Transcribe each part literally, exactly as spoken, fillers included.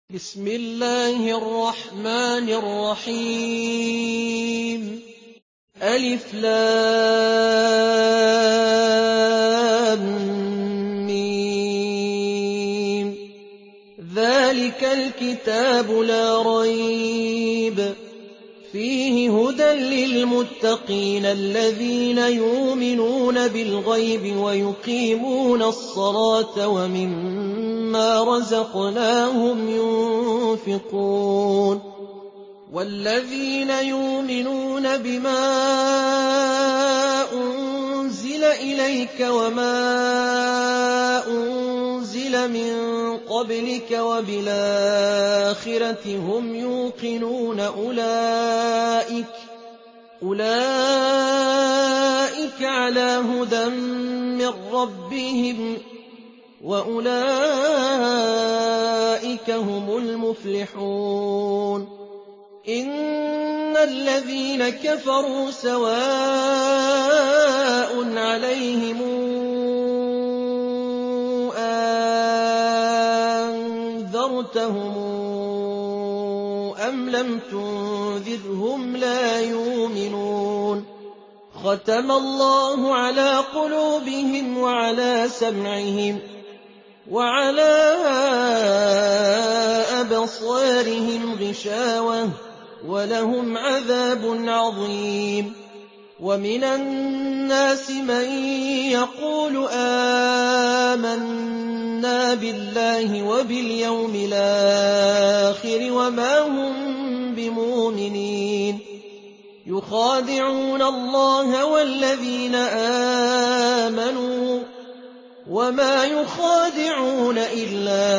بسم الله الرحمن الرحيم ألف لام ميم ذلك الكتاب لا ريب فيه هدى للمتقين الذين يؤمنون بالغيب ويقيمون الصلاة ومما رزقناهم ينفقون والذين يؤمنون بما أنزل إليك وما أنزل من قبلك وبالآخرة هم يوقنون أولئك أولئك على هدى من ربهم وأولئك هم المفلحون إن الذين كفروا سواء عليهم أنذرتهم أم لم تنذرهم لا يؤمنون ختم الله على قلوبهم وعلى سمعهم وعلى أبصارهم غشاوة ولهم عذاب عظيم ومن الناس من يقول آمنا بالله وباليوم الآخر وما هم بمؤمنين يخادعون الله والذين آمنوا وما يخادعون إلا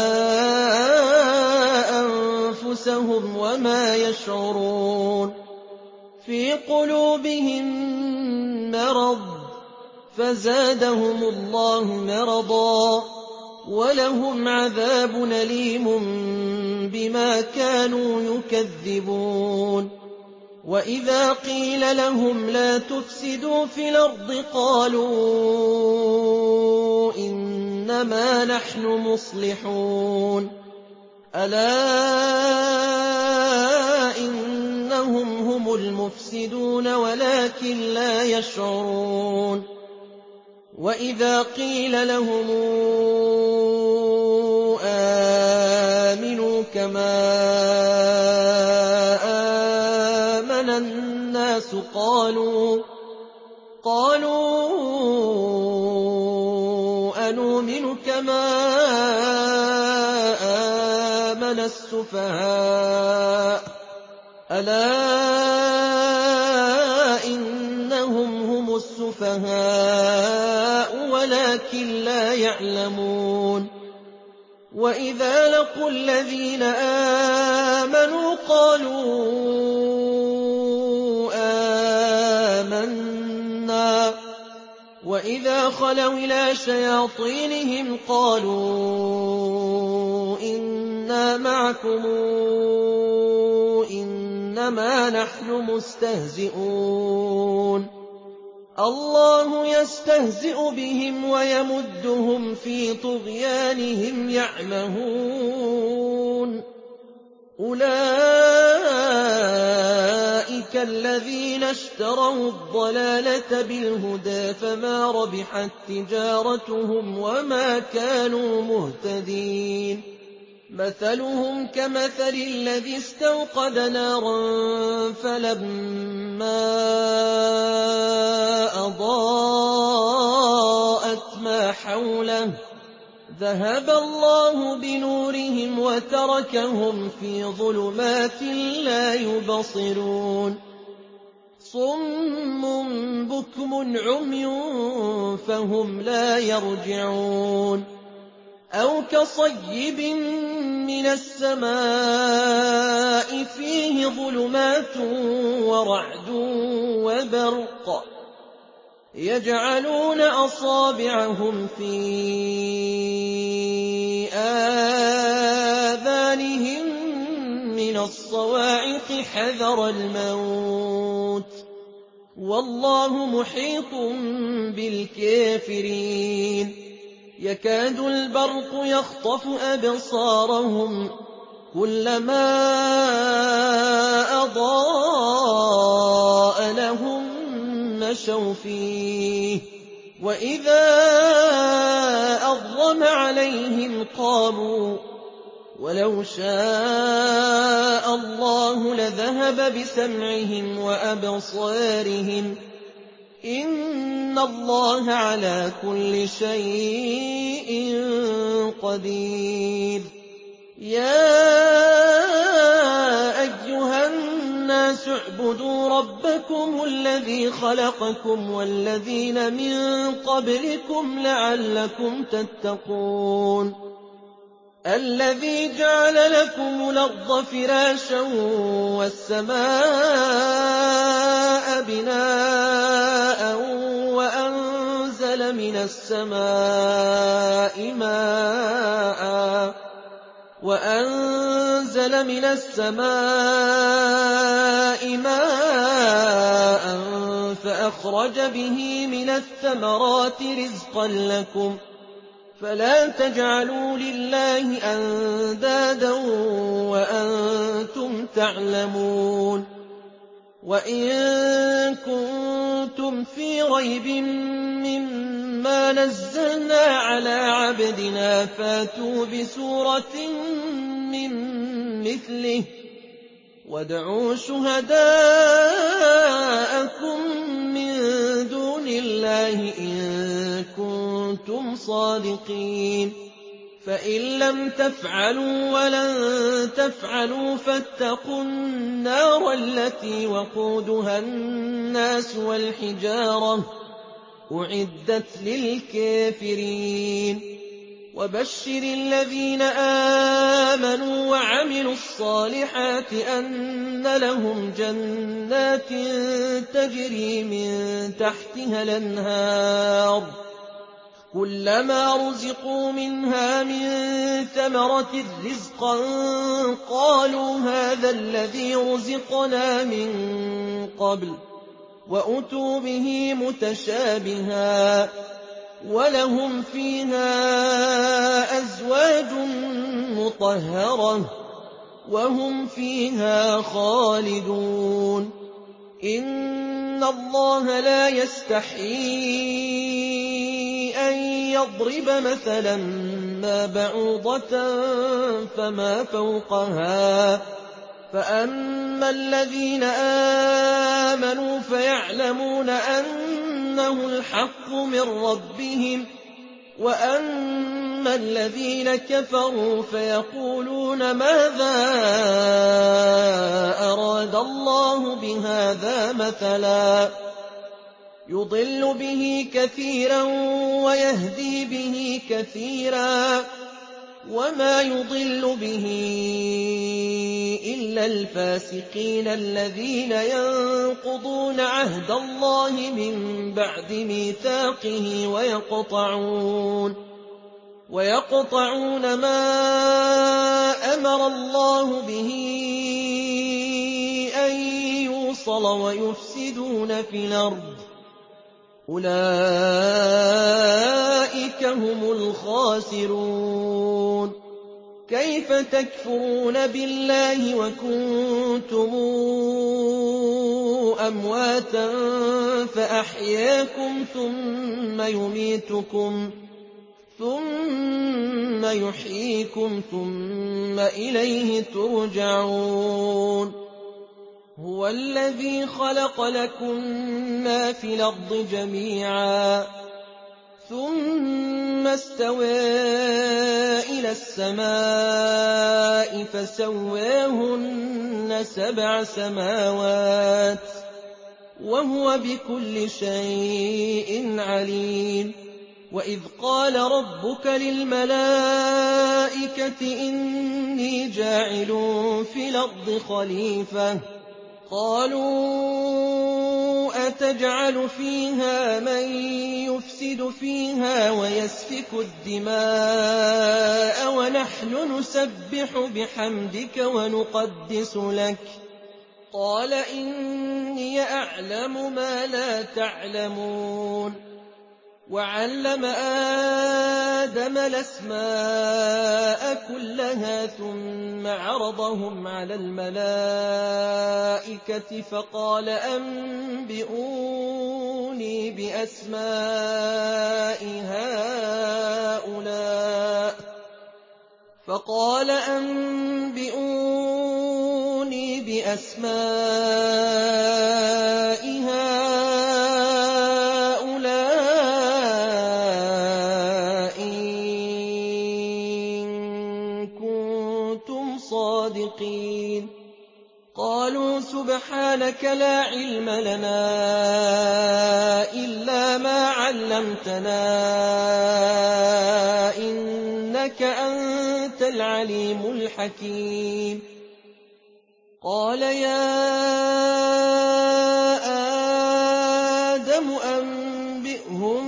أنفسهم وما يشعرون في قلوبهم مرض فزادهم الله مرضا ولهم عذاب أليم بما كانوا يكذبون وإذا قيل لهم لا تفسدوا في الأرض قالوا إنما نحن مصلحون ألا إنهم هم المفسدون ولكن لا يشعرون وإذا قيل لهم آمنوا كما آمن الناس قالوا قالوا أنؤمن كما آمن السفهاء ألا إنهم هم السفهاء ولكن لا يعلمون وإذا لقوا الذين آمنوا قالوا آمنا وإذا خلوا إلى شياطينهم قالوا إنا معكم إنما نحن مستهزئون الله يستهزئ بهم ويمدهم في طغيانهم يعمهون أولئك الذين اشتروا الضلالة بالهدى فما ربحت تجارتهم وما كانوا مهتدين مثلهم كمثل الذي استوقد نارا فلما أضاءت ما حوله ذهب الله بنورهم وتركهم في ظلمات لا يبصرون صم بكم عمي فهم لا يرجعون أو كصيب من السماء فيه ظلمات ورعد وبرق يجعلون أصابعهم في آذانهم من الصواعق حذر الموت والله محيط بالكافرين يكاد البرق يخطف أبصارهم كلما أضاء لهم مشوا فيه وإذا أظلم عليهم قاموا ولو شاء الله لذهب بسمعهم وأبصارهم إن الله على كل شيء قدير يا أيها الناس اعبدوا ربكم الذي خلقكم والذين من قبلكم لعلكم تتقون الذي جعل لكم الأرض فراشا والسماء بناء وأنزل من السماء ماء وأنزل من السماء ماء فأخرج به من الثمرات رزقا لكم فلا تجعلوا لله أندادا وأنتم تعلمون وإن كنتم في ريب مما نزلنا على عبدنا فاتوا بسورة من مثله وادعوا شهداءكم من دون الله إن كنتم صادقين فإن لم تفعلوا ولن تفعلوا فاتقوا النار التي وقودها الناس والحجارة أعدت للكافرين وبشر الذين آمنوا وعملوا الصالحات أن لهم جنات تجري من تحتها الأنهار كلما رزقوا منها من ثمرة رزقا قالوا هذا الذي رزقنا من قبل وأتوا به متشابها ولهم فيها أزواج مطهرة وهم فيها خالدون إن الله لا يستحيي أن يضرب مثلا ما بعوضة فما فوقها فأما الذين آمنوا فيعلمون أنه الحق من ربهم وأما الذين كفروا فيقولون ماذا أراد الله بهذا مثلا يضل به كثيرا ويهدي به كثيرا وما يضل به إلا الفاسقين الذين ينقضون عهد الله من بعد ميثاقه ويقطعون ويقطعون ما أمر الله به أن يوصل ويفسدون في الأرض أولئك هم الخاسرون كيف تكفرون بالله وكنتم أمواتا فأحياكم ثم يميتكم ثم يحييكم ثم إليه ترجعون هو الذي خلق لكم ما في الأرض جميعا ثم استوى إلى السماء فسواهن سبع سماوات وهو بكل شيء عليم وإذ قال ربك للملائكة إني جاعل في الأرض خليفة قالوا أتجعل فيها من يفسد فيها ويسفك الدماء ونحن نسبح بحمدك ونقدس لك قال إني أعلم ما لا تعلمون وَعَلَّمَ آدَمَ الْأَسْمَاءَ كُلَّهَا ثُمَّ عَرَضَهُمْ عَلَى الْمَلَائِكَةِ فَقَالَ أَنبِئُونِي بِأَسْمَاءِ هَٰؤُلَاءِ فَقَالَ أَنبِئُونِي بِأَسْمَاءِ هَٰؤُلَاءِ إِن كُنتُمْ صَادِقِينَ قَالُوا سُبْحَانَكَ لَا عِلْمَ لَنَا إِلَّا مَا عَلَّمْتَنَا إِنَّكَ أَنتَ الْعَلِيمُ الْحَكِيمُ قَالَ يَا آدَمُ أَنبِئْهُم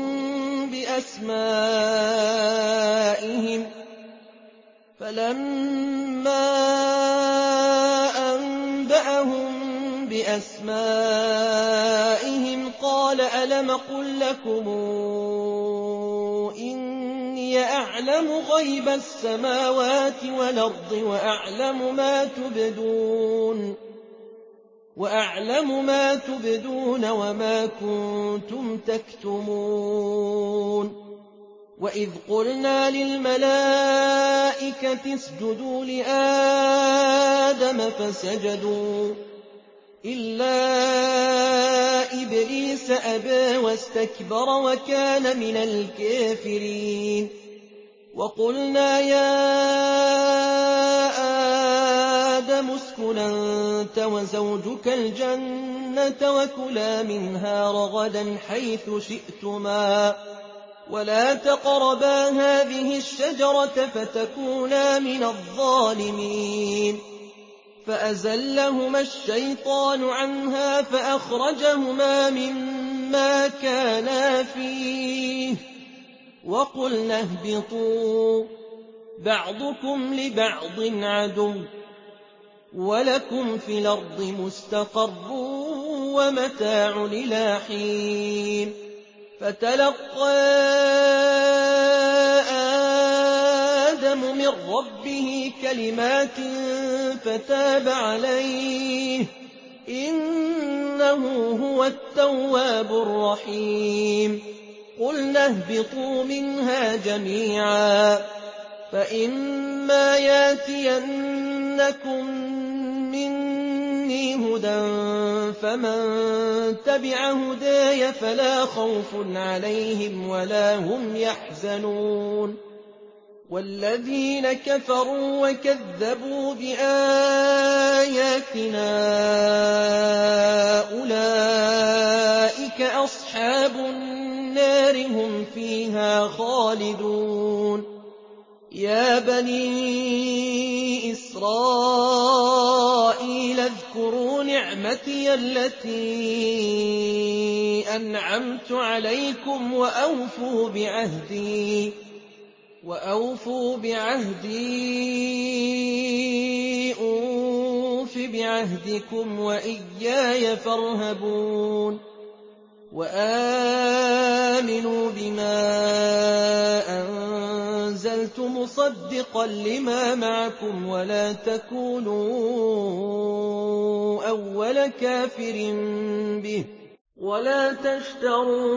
بِأَسْمَائِهِمْ فَلَمَّا أَنبَأَهُم بِأَسْمَائِهِمْ قَالَ أَلَمْ أَقُل لَّكُمْ إِنِّي أَعْلَمُ غَيْبَ السَّمَاوَاتِ وَالْأَرْضِ وَأَعْلَمُ مَا تُبْدُونَ وَأَعْلَمُ مَا تُبْدُونَ وَمَا كُنتُمْ تَكْتُمُونَ وَإِذْ قُلْنَا لِلْمَلَائِكَةِ اسْجُدُوا لِآدَمَ فَسَجَدُوا إِلَّا إِبْلِيسَ أَبَىٰ وَاسْتَكْبَرَ وَكَانَ مِنَ الْكَافِرِينَ وَقُلْنَا يَا آدَمُ اسْكُنْ أَنتَ وَزَوْجُكَ الْجَنَّةَ وَكُلَا مِنْهَا رَغَدًا حَيْثُ شِئْتُمَا وَلَا تَقْرَبَا هَٰذِهِ الشَّجَرَةَ فَتَكُونَا مِنَ الظَّالِمِينَ فَأَزَلَّهُمَا الشَّيْطَانُ عَنْهَا فَأَخْرَجَهُمَا مِمَّا كَانَا فِيهِ وَقُلْنَا اهْبِطُوا بَعْضُكُمْ لِبَعْضٍ عَدُوٌّ وَلَكُمْ فِي الْأَرْضِ مُسْتَقَرٌّ وَمَتَاعٌ إِلَىٰ حِينٍ فَتَلَقَّىٰ آدَمُ مِن رَّبِّهِ كَلِمَاتٍ فَتَابَ عَلَيْهِ إِنَّهُ هُوَ التَّوَّابُ الرَّحِيمُ قُلْنَا اهْبِطُوا مِنْهَا جَمِيعًا فَإِمَّا يَأْتِيَنَّكُم مِّنِّي هُدًى فَمَن تَبِعَ هُدَايَ فَلَا خَوْفٌ عَلَيْهِمْ وَلَا هُمْ يَحْزَنُونَ وَالَّذِينَ كَفَرُوا وَكَذَّبُوا بِآيَاتِنَا أُولَٰئِكَ أَصْحَابُ النَّارِ هُمْ فِيهَا خَالِدُونَ يَا بَنِي إِسْرَائِيلَ اذْكُرُوا نِعْمَتِيَ الَّتِي أَنْعَمْتُ عَلَيْكُمْ وَأَوْفُوا بِعَهْدِي وَأَوْفُوا بِعَهْدِي أُوفِ بِعَهْدِكُمْ وَإِيَّايَ فَارْهَبُونِ وَآمِنُوا بِمَا أَنزَلْتُ مُصَدِّقًا لِّمَا مَعَكُمْ وَلَا تَكُونُوا أَوَّلَ كَافِرٍ بِهِ وَلَا تَشْتَرُوا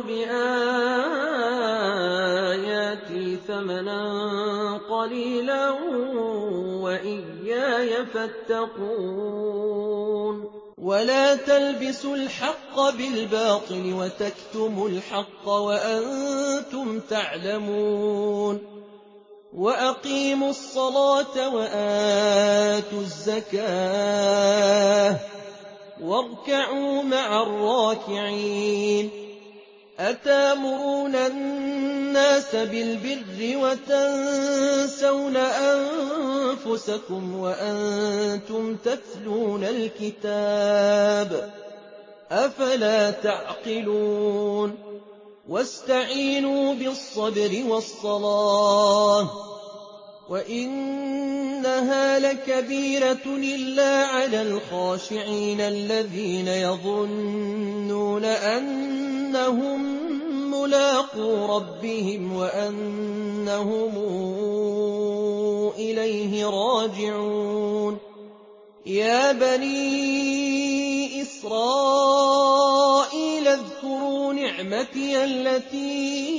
بِآيَاتِي ثَمَنًا قَلِيلًا وَإِيَّايَ فَاتَّقُونِ وَلَا تَلْبِسُوا الْحَقَّ بِالْبَاطِلِ وَتَكْتُمُوا الْحَقَّ وَأَنتُمْ تَعْلَمُونَ وَأَقِيمُوا الصَّلَاةَ وَآتُوا الزَّكَاةَ وَارْكَعُوا مَعَ الرَّاكِعِينَ أَتَأْمُرُونَ النَّاسَ بِالْبِرِّ وَتَنسَوْنَ أَنفُسَكُمْ وَأَنتُمْ تَتْلُونَ الْكِتَابَ أَفَلَا تَعْقِلُونَ وَاسْتَعِينُوا بِالصَّبْرِ وَالصَّلَاةِ وَإِنَّهَا لَكَبِيرَةٌ إِلَّا عَلَى الْخَاشِعِينَ الَّذِينَ يَظُنُّونَ أَنَّهُم مُلَاقُو رَبِّهِمْ وَأَنَّهُمْ إِلَيْهِ رَاجِعُونَ يَا بَنِي إِسْرَائِيلَ اذْكُرُوا نِعْمَتِيَ الَّتِي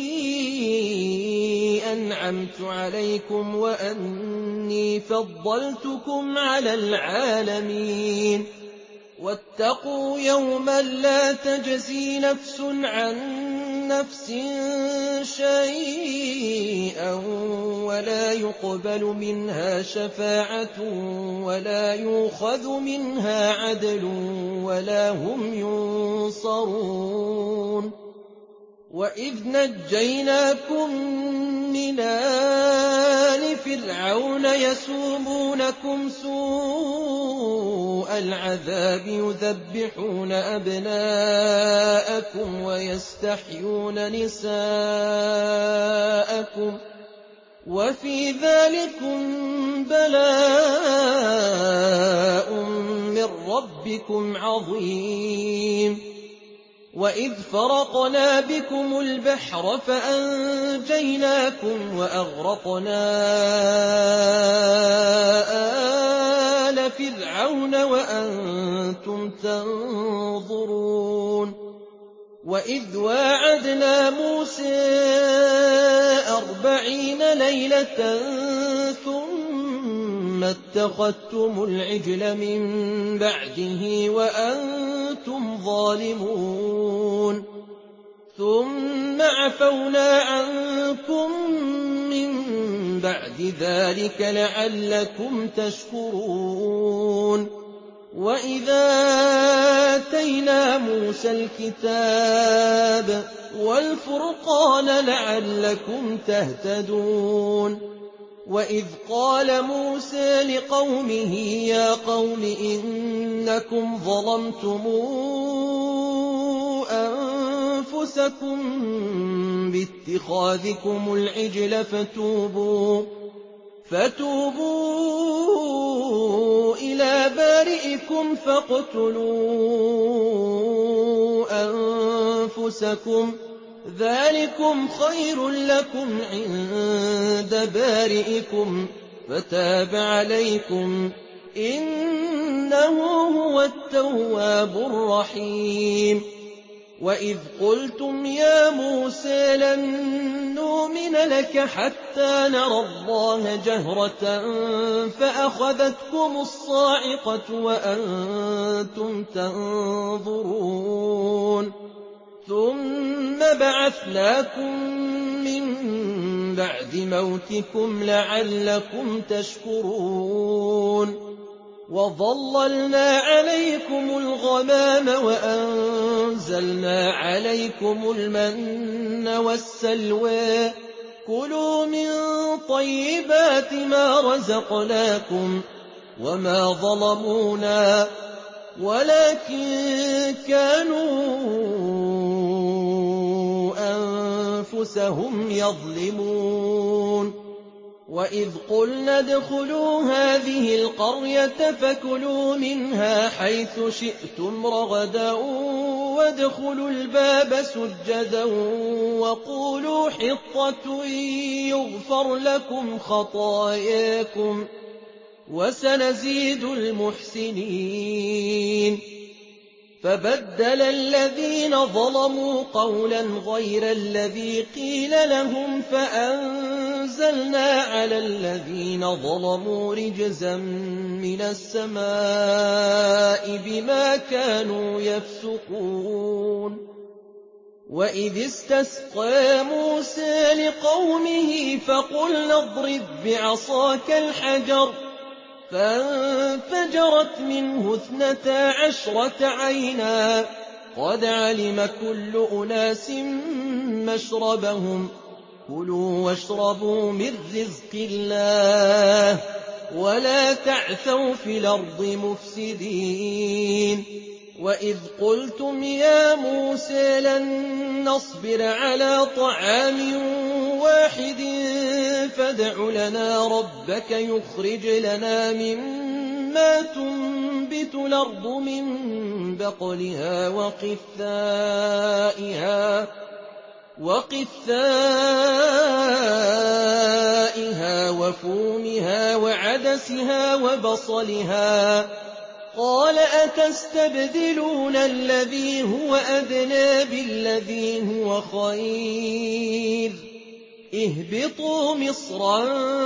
أَنْعَمْتُ عَلَيْكُمْ وَأَنِّي فَضَّلْتُكُمْ عَلَى الْعَالَمِينَ وَاتَّقُوا يَوْمًا لَّا تَجْزِي نَفْسٌ عَن نَّفْسٍ شَيْئًا وَلَا يُقْبَلُ مِنْهَا شَفَاعَةٌ وَلَا يُؤْخَذُ مِنْهَا عَدْلٌ وَلَا هُمْ يُنصَرُونَ وَإِذْ نَجَّيْنَاكُم مِّنْ آلِ فِرْعَوْنَ يَسُومُونَكُمْ سُوءَ الْعَذَابِ يُذَبِّحُونَ أَبْنَاءَكُمْ وَيَسْتَحْيُونَ نِسَاءَكُمْ وَفِي ذَٰلِكُم بَلَاءٌ مِّن رَّبِّكُمْ عَظِيمٌ وَإِذْ فَرَقْنَا بِكُمُ الْبَحْرَ فَأَنجَيْنَاكُمْ وَأَغْرَقْنَا آلَ فِرْعَوْنَ وَأَنتُمْ تَنظُرُونَ وَإِذْ وَاعَدْنَا مُوسَىٰ أَرْبَعِينَ لَيْلَةً ثُمَّ اتَّخَذْتُمُ الْعِجْلَ مِن بَعْدِهِ وَأَنتُمْ ظَالِمُونَ ثُمَّ عَفَوْنَا عَنكُم مِّن بَعْدِ ذَٰلِكَ لَعَلَّكُمْ تَشْكُرُونَ وَإِذَا آتَيْنَا مُوسَى الْكِتَابَ وَالْفُرْقَانَ لَعَلَّكُمْ تَهْتَدُونَ وَإِذْ قَالَ مُوسَىٰ لِقَوْمِهِ يَا قَوْمِ إِنَّكُمْ ظَلَمْتُمْ أَنفُسَكُم بِاتِّخَاذِكُمُ الْعِجْلَ فَتُوبُوا فَتُوبُوا إِلَىٰ بَارِئِكُمْ فَاقْتُلُوا أَنفُسَكُمْ ذَٰلِكُمْ خَيْرٌ لَّكُمْ عِندَ بَارِئِكُمْ فَتَابَ عَلَيْكُمْ ۖ إِنَّهُ هُوَ التَّوَّابُ الرَّحِيمُ وَإِذْ قُلْتُمْ يَا مُوسَىٰ لَن نُّؤْمِنَ لَكَ حَتَّىٰ نَرَى اللَّهَ جَهْرَةً فَأَخَذَتْكُمُ الصَّاعِقَةُ وَأَنتُمْ تَنظُرُونَ ثُمَّ بَعَثْنَاكُم مِّن بَعْدِ مَوْتِكُمْ لَعَلَّكُمْ تَشْكُرُونَ وَظَلَّلْنَا عَلَيْكُمُ الْغَمَامَ وَأَنزَلْنَا عَلَيْكُمُ الْمَنَّ وَالسَّلْوَىٰ كُلُوا مِن طَيِّبَاتِ مَا رَزَقْنَاكُمْ وَمَا ظَلَمُونَا وَلَٰكِن كَانُوا أَنفُسَهُمْ يَظْلِمُونَ وَإِذْ قُلْنَا ادْخُلُوا هَٰذِهِ الْقَرْيَةَ فَكُلُوا مِنْهَا حَيْثُ شِئْتُمْ رَغَدًا وَادْخُلُوا الْبَابَ سُجَّدًا وَقُولُوا حِطَّةٌ يُغْفَرْ لَكُمْ خَطَايَاكُمْ وَسَنَزِيدُ الْمُحْسِنِينَ فَبَدَّلَ الَّذِينَ ظَلَمُوا قَوْلًا غَيْرَ الَّذِي قِيلَ لَهُمْ فَأَنزَلْنَا عَلَى الَّذِينَ ظَلَمُوا رِجْزًا مِّنَ السَّمَاءِ بِمَا كَانُوا يَفْسُقُونَ وَإِذِ اسْتَسْقَىٰ مُوسَىٰ لِقَوْمِهِ فَقُلْنَا اضْرِب بِّعَصَاكَ الْحَجَرَ فَانفَجَرَتْ مِنْهُ اثْنَتَا عَشْرَةَ عَيْنًا قَدْ عَلِمَ كُلُّ أُنَاسٍ مَّشْرَبَهُمْ كُلُوا وَاشْرَبُوا مِن رِّزْقِ اللَّهِ وَلَا تَعْثَوْا فِي الْأَرْضِ مُفْسِدِينَ وَإِذْ قُلْتُمْ يَا مُوسَىٰ لَن نَّصْبِرَ عَلَىٰ طَعَامٍ وَاحِدٍ فَادْعُ لَنَا رَبَّكَ يُخْرِجْ لَنَا مِمَّا تُنبِتُ الْأَرْضُ مِن بَقْلِهَا وَقِثَّائِهَا وَقِثَّائِهَا وَفُومِهَا وَعَدَسِهَا وَبَصَلِهَا ۖ قَالَ أَتَسْتَبْدِلُونَ الَّذِي هُوَ أَدْنَىٰ بِالَّذِي هُوَ خَيْرٌ ۚ اهْبِطُوا مِصْرًا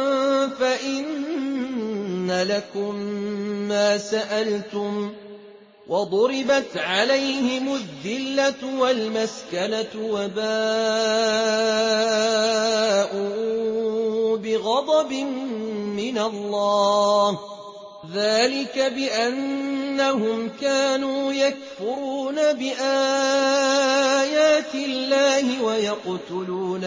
فَإِنَّ لَكُم مَّا سَأَلْتُمْ ۗ وَضُرِبَتْ عَلَيْهِمُ الذِّلَّةُ وَالْمَسْكَنَةُ وَبَاءُوا بِغَضَبٍ مِّنَ اللَّهِ ۗ ذَٰلِكَ بِأَنَّهُمْ كَانُوا يَكْفُرُونَ بِآيَاتِ اللَّهِ وَيَقْتُلُونَ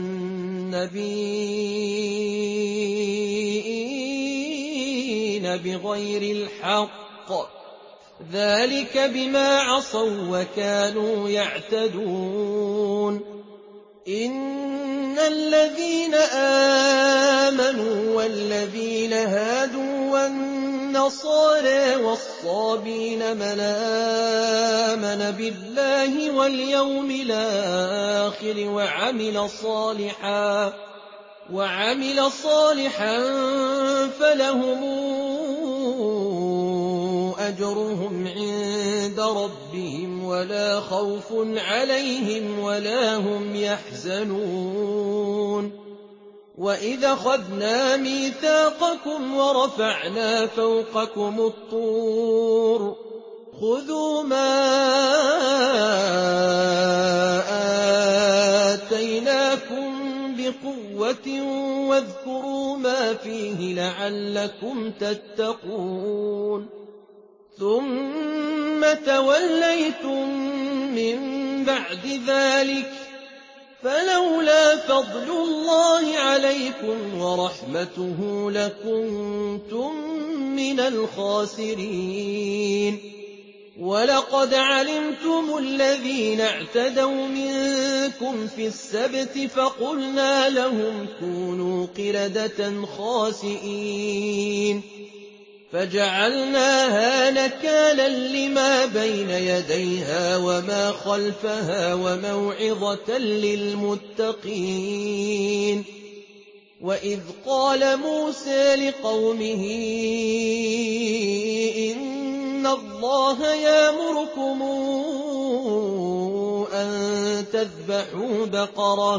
النَّبِيِّينَ بِغَيْرِ الْحَقِّ ۗ ذَٰلِكَ بِمَا عَصَوا وَّكَانُوا يَعْتَدُونَ إِنَّ الَّذِينَ آمَنُوا وَالَّذِينَ هَادُوا وَالنَّصَارَىٰ وَالصَّابِئِينَ مَنْ آمَنَ بِاللَّهِ وَالْيَوْمِ الْآخِرِ وَعَمِلَ صَالِحًا وَعَمِلَ صَالِحًا فَلَهُمْ أَجْرُهُمْ عِندَ رَبِّهِمْ وَلَا خَوْفٌ عَلَيْهِمْ وَلَا هُمْ يَحْزَنُونَ وَإِذْ أَخَذْنَا مِيثَاقَكُمْ وَرَفَعْنَا فَوْقَكُمُ الطُّورَ خُذُوا مَا آتَيْنَاكُم بِقُوَّةٍ وَاذْكُرُوا مَا فِيهِ لَعَلَّكُمْ تَتَّقُونَ ثُمَّ تَوَلَّيْتُم مِّن بَعْدِ ذَٰلِكَ فَلَوْلَا فَضْلُ اللَّهِ عَلَيْكُمْ وَرَحْمَتُهُ لَكُنتُم مِّنَ الْخَاسِرِينَ وَلَقَدْ عَلِمْتُمُ الَّذِينَ اعْتَدَوْا مِنكُمْ فِي السَّبْتِ فَقُلْنَا لَهُمْ كُونُوا قِرَدَةً خَاسِئِينَ فَجَعَلْنَاهَا نَكَالًا لِّمَا بَيْنَ يَدَيْهَا وَمَا خَلْفَهَا وَمَوْعِظَةً لِّلْمُتَّقِينَ وَإِذْ قَالَ مُوسَىٰ لِقَوْمِهِ إِنَّ اللَّهَ يَأْمُرُكُمْ أَن تَذْبَحُوا بَقَرَةً ۖ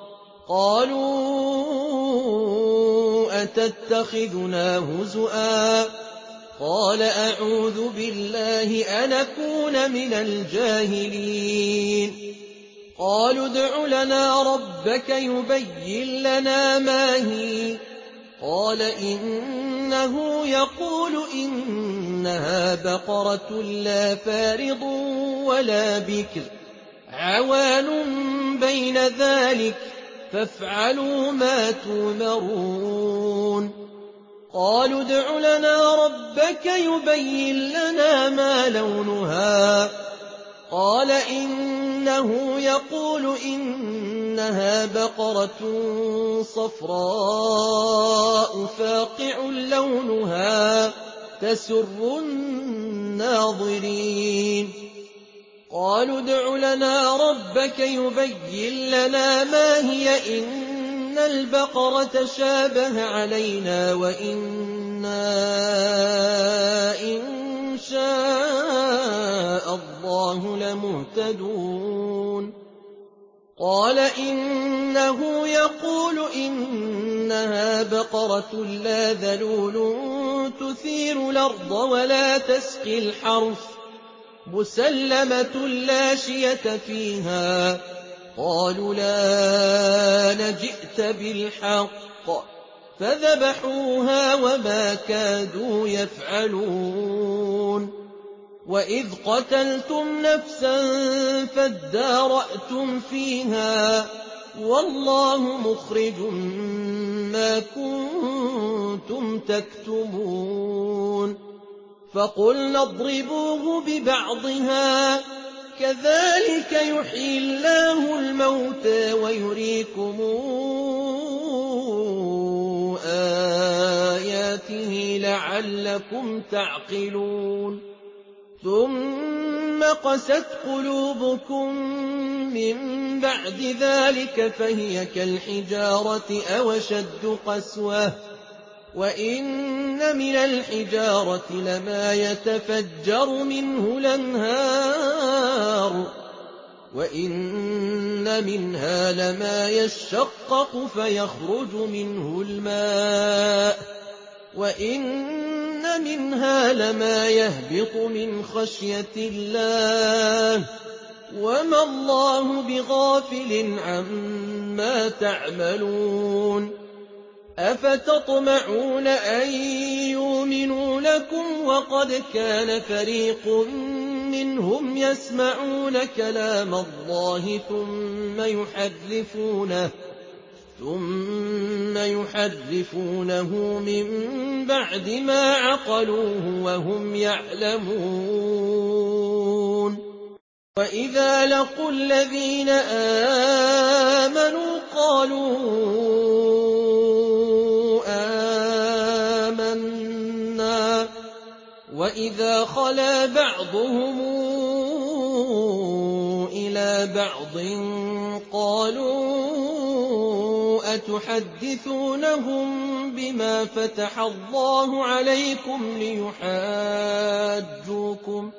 قَالُوا أَتَتَّخِذُنَا هُزُوًا ۖ قَالَ أَعُوذُ بِاللَّهِ أَنْ أَكُونَ مِنَ الْجَاهِلِينَ قَالُوا ادْعُ لَنَا رَبَّكَ يُبَيِّن لَّنَا مَا هِيَ ۚ قَالَ إِنَّهُ يَقُولُ إِنَّهَا بَقَرَةٌ لَّا فَارِضٌ وَلَا بِكْرٌ عَوَانٌ بَيْنَ ذَٰلِكَ فَافْعَلُوا مَا تُؤْمَرُونَ قَالُوا ادْعُ لَنَا رَبَّكَ يُبَيِّن لَّنَا مَا لَوْنُهَا ۚ قَالَ إِنَّهُ يَقُولُ إِنَّهَا بَقَرَةٌ صَفْرَاءُ فَاقِعٌ لَّوْنُهَا تَسُرُّ النَّاظِرِينَ قَالُوا ادْعُ لَنَا رَبَّكَ يُبَيِّن لَّنَا مَا هِيَ إِنَّ الْبَقَرَةَ شَابَهَ عَلَيْنَا وَإِنَّا إِن شَاءَ اللَّهُ لَمُهْتَدُونَ قَالَ إِنَّهُ يَقُولُ إِنَّهَا بَقَرَةٌ لَّا ذَلُولٌ تُثِيرُ الْأَرْضَ وَلَا تَسْقِي الْحَرْثَ مُسَلَّمَةٌ لَّا شِيَةَ فِيهَا قَالُوا لَا جِئْتَ بِالْحَقِّ فَذَبَحُوهَا وَمَا كَادُوا يَفْعَلُونَ وَإِذْ قَتَلْتُمْ نَفْسًا فَادَّارَأْتُمْ فِيهَا وَاللَّهُ مُخْرِجٌ مَّا كُنتُمْ تَكْتُمُونَ فَقُلْنَا اضْرِبُوهُ بِبَعْضِهَا ۚ كَذَٰلِكَ يُحْيِي اللَّهُ الْمَوْتَىٰ وَيُرِيكُمْ آيَاتِهِ لَعَلَّكُمْ تَعْقِلُونَ ثُمَّ ثُمَّ قَسَتْ قُلُوبُكُم مِّن بَعْدِ ذَٰلِكَ فَهِيَ كَالْحِجَارَةِ أَوْ أَشَدُّ قَسْوَةً ۚ وَإِنَّ مِنَ الْحِجَارَةِ لَمَا يَتَفَجَّرُ مِنْهُ الْأَنْهَارُ ۚ وَإِنَّ مِنْهَا لَمَا يَشَّقَّقُ فَيَخْرُجُ مِنْهُ الْمَاءُ ۚ وَإِنَّ مِنْهَا لَمَا يَهْبِطُ مِنْ خَشْيَةِ اللَّهِ ۗ وَمَا اللَّهُ بِغَافِلٍ عَمَّا تَعْمَلُونَ أَفَتَطْمَعُونَ أَن يُؤْمِنُوا لَكُمْ وَقَدْ كَانَ فَرِيقٌ مِّنْهُمْ يَسْمَعُونَ كَلَامَ اللَّهِ ثُمَّ يُحَرِّفُونَهُ ثُمَّ يُحَرِّفُونَهُ مِن بَعْدِ مَا عَقَلُوهُ وَهُمْ يَعْلَمُونَ وَإِذَا لَقُوا الَّذِينَ آمَنُوا قَالُوا آمَنَّا وَإِذَا خَلَا بَعْضُهُمْ إِلَىٰ بَعْضٍ قَالُوا أَتُحَدِّثُونَهُم بِمَا فَتَحَ اللَّهُ عَلَيْكُمْ لِيُحَاجُّوكُم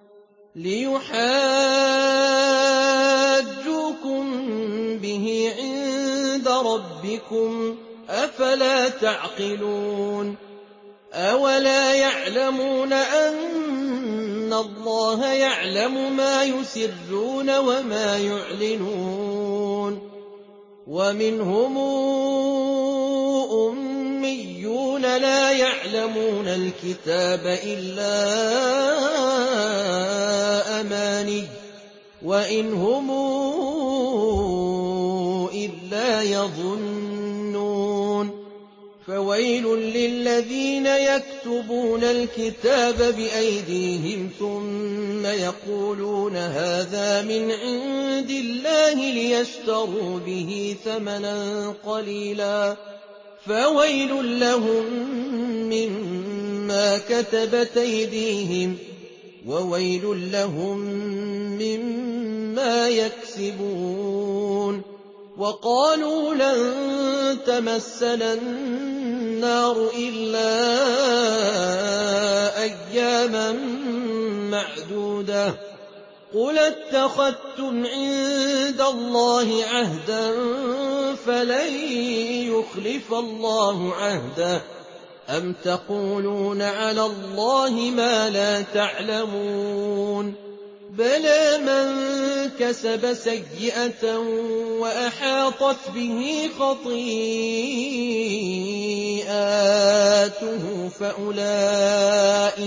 لِيُحَاجُّوكُم بِهِ عِندَ رَبِّكُمْ ۚ أَفَلَا تَعْقِلُونَ أَوَلَا يَعْلَمُونَ أَنَّ اللَّهَ يَعْلَمُ مَا يُسِرُّونَ وَمَا يُعْلِنُونَ وَمِنْهُمْ أُمِّيُّونَ لَا يَعْلَمُونَ الْكِتَابَ إِلَّا أَمَانِيَّ وَإِنْ هُمْ إِلَّا يَظُنُّونَ فَوَيْلٌ لِّلَّذِينَ يَكْتُبُونَ الْكِتَابَ بِأَيْدِيهِمْ ثُمَّ يَقُولُونَ هَٰذَا مِنْ عِندِ اللَّهِ لِيَشْتَرُوا بِهِ ثَمَنًا قَلِيلًا ۖ فَوَيْلٌ لَّهُم مِّمَّا كَتَبَتْ أَيْدِيهِمْ وَوَيْلٌ لَّهُم مِّمَّا يَكْسِبُونَ وَقَالُوا لَن تَمَسَّنَا النَّارُ إِلَّا أَيَّامًا مَّعْدُودَةً ۚ قُلْ اتَّخَذْتُمْ عِندَ اللَّهِ عَهْدًا فَلَن يُخْلِفَ اللَّهُ عَهْدَهُ ۖ أَمْ تَقُولُونَ عَلَى اللَّهِ مَا لَا تَعْلَمُونَ بَلَىٰ مَن كَسَبَ سَيِّئَةً وَأَحَاطَتْ بِهِ خَطِيئَاتُهُ فَأُولَٰئِكَ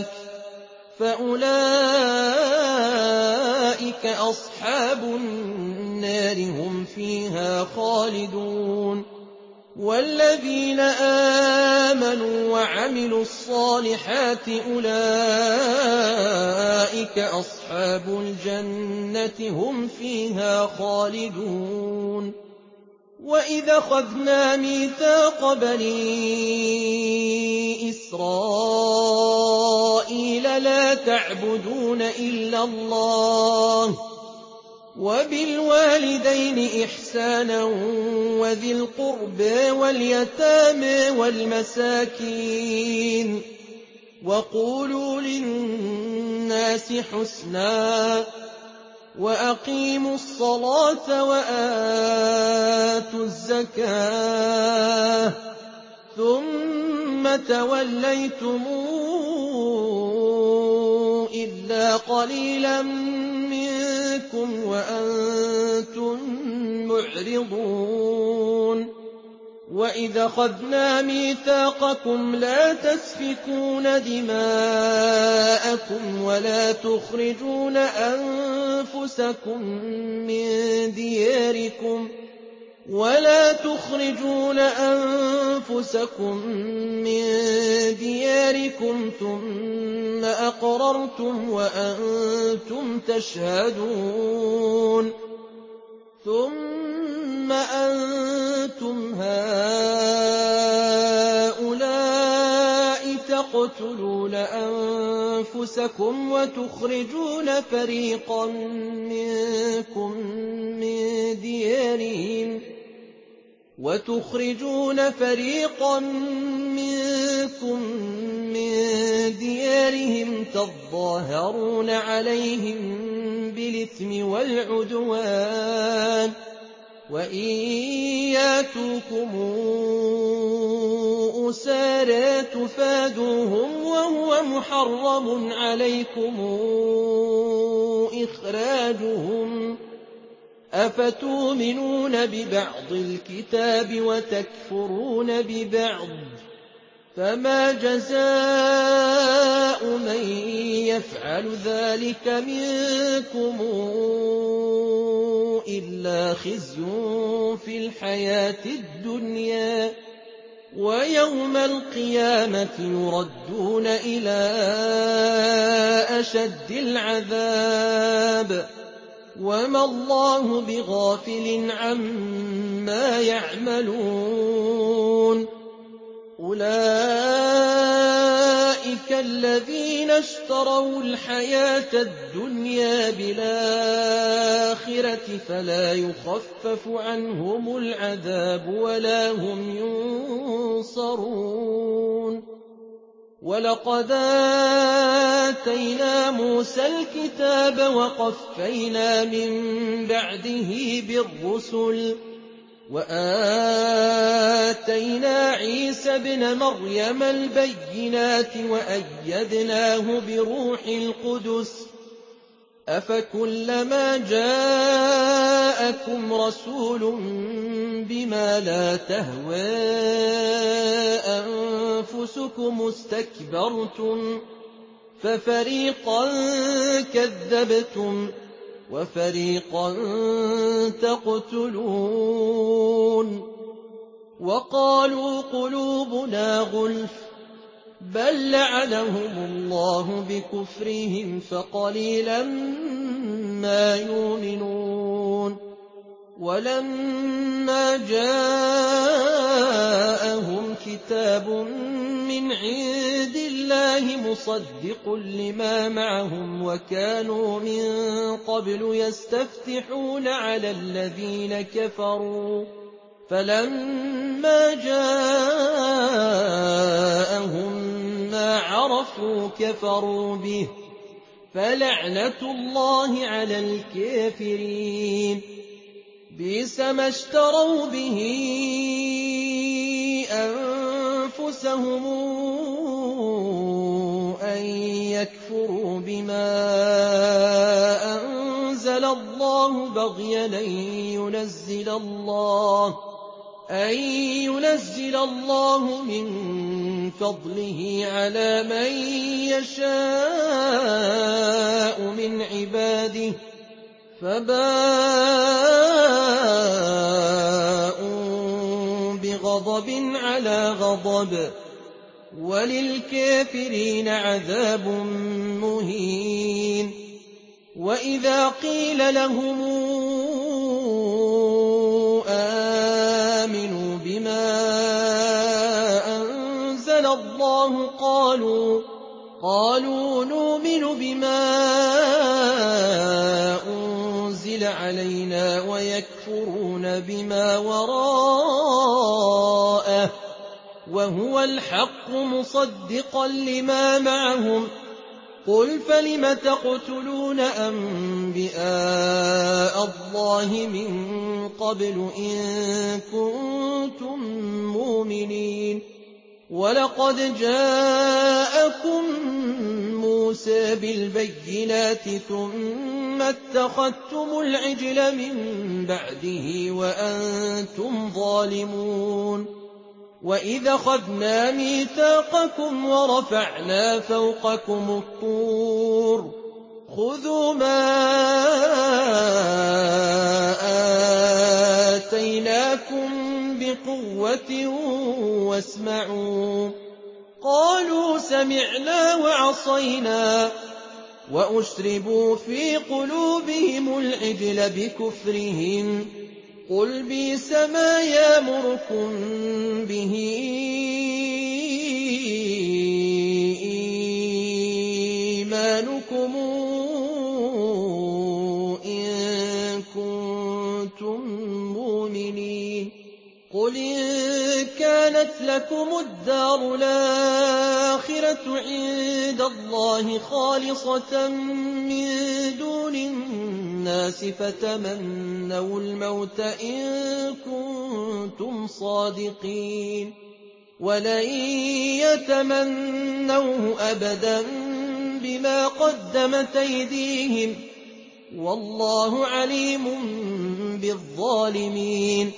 فَأُولَٰئِكَ أَصْحَابُ النَّارِ ۖ هُمْ فِيهَا خَالِدُونَ وَالَّذِينَ آمَنُوا وَعَمِلُوا الصَّالِحَاتِ أُولَٰئِكَ أَصْحَابُ الْجَنَّةِ ۖ هُمْ فِيهَا خَالِدُونَ وَإِذْ أَخَذْنَا مِيثَاقَ بَنِي إِسْرَائِيلَ لَا تَعْبُدُونَ إِلَّا اللَّهَ وَبِالْوَالِدَيْنِ إِحْسَانًا وَذِي الْقُرْبَىٰ وَالْيَتَامَىٰ وَالْمَسَاكِينِ وَقُولُوا لِلنَّاسِ حُسْنًا وَأَقِيمُوا الصَّلَاةَ وَآتُوا الزَّكَاةَ ثُمَّ تَوَلَّيْتُمْ إِلَّا قَلِيلًا مِّنكُمْ وَأَنتُم مُّعْرِضُونَ وَإِذْ أَخَذْنَا مِيثَاقَكُمْ لَا تَسْفِكُونَ دِمَاءَكُمْ وَلَا تُخْرِجُونَ أَنفُسَكُم مِّن دِيَارِكُمْ وَلَا تُخْرِجُونَ أَنفُسَكُم مِّن دِيَارِكُمْ ثُمَّ أَقْرَرْتُمْ وَأَنتُمْ تَشْهَدُونَ ثُمَّ أَنتُمْ هَٰؤُلَاءِ تَقْتُلُونَ أَنفُسَكُمْ أنفسكم وتخرجون فريقا منكم من ديارهم وتخرجون فريقا منكم من ديارهم تظاهرون عليهم بالإثم والعدوان وإن ياتوكم أسارى تفادوهم وهو محرم عليكم إخراجهم أفتؤمنون ببعض الكتاب وتكفرون ببعض فما جزاء من يفعل ذلك منكم إلا خزي في الحياة الدنيا ويوم القيامة يردون إلى أشد العذاب وما الله بغافل عما يعملون أولئك الذين اشتروا الحياة الدنيا بالآخرة فلا يخفف عنهم العذاب ولا هم ينصرون ولقد آتينا موسى الكتاب وقفينا من بعده بالرسل وآتينا عيسى ابن مريم البينات وأيدناه بروح القدس أفكلما جاءكم رسول بما لا تهوى أنفسكم استكبرتم ففريقا كذبتم وفريقا تقتلون وقالوا قلوبنا غلف بل لعنهم الله بكفرهم فقليلا ما يؤمنون ولما جاءهم كتاب من عند الله مصدق لما معهم وكانوا من قبل يستفتحون على الذين كفروا فلما جاءهم ما عرفوا كفروا به فلعنة الله على الكافرين بئس ما اشتروا به أنفسهم أن يكفروا بما أنزل الله بغيا أن ينزل الله أن ينزل الله من فضله على من يشاء من عباده فباءوا بغضب على غضب وللكافرين عذاب مهين وإذا قيل لهم آمنوا بما أنزل الله قالوا قالوا نؤمن بما أنزل علينا ويكفرون بما وراءه وهو الحق مصدقا لما معهم قل فلم تقتلون أنبياء الله من قبل إن كنتم مؤمنين ولقد جاءكم موسى بالبينات ثم اتخذتم العجل من بعده وأنتم ظالمون وإذا أخذنا ميثاقكم ورفعنا فوقكم الطور خذوا ما آتيناكم بقوة واسمعوا قالوا سمعنا وعصينا وأشربوا في قلوبهم العجل بكفرهم قل بئس ما يأمركم به أَيْمَانُكُمْ إِن كُنتُم مُّؤْمِنِينَ قُلْ إِن كَانَتْ لَكُمُ الدَّارُ الْآخِرَةُ عِندَ اللَّهِ خَالِصَةً مِّن دُونِ النَّاسِ فَتَمَنَّوُا الْمَوْتَ إِن كُنتُمْ صَادِقِينَ وَلَن يَتَمَنَّوْهُ أَبَدًا بِمَا قَدَّمَتْ أَيْدِيهِمْ ۗ وَاللَّهُ عَلِيمٌ بِالظَّالِمِينَ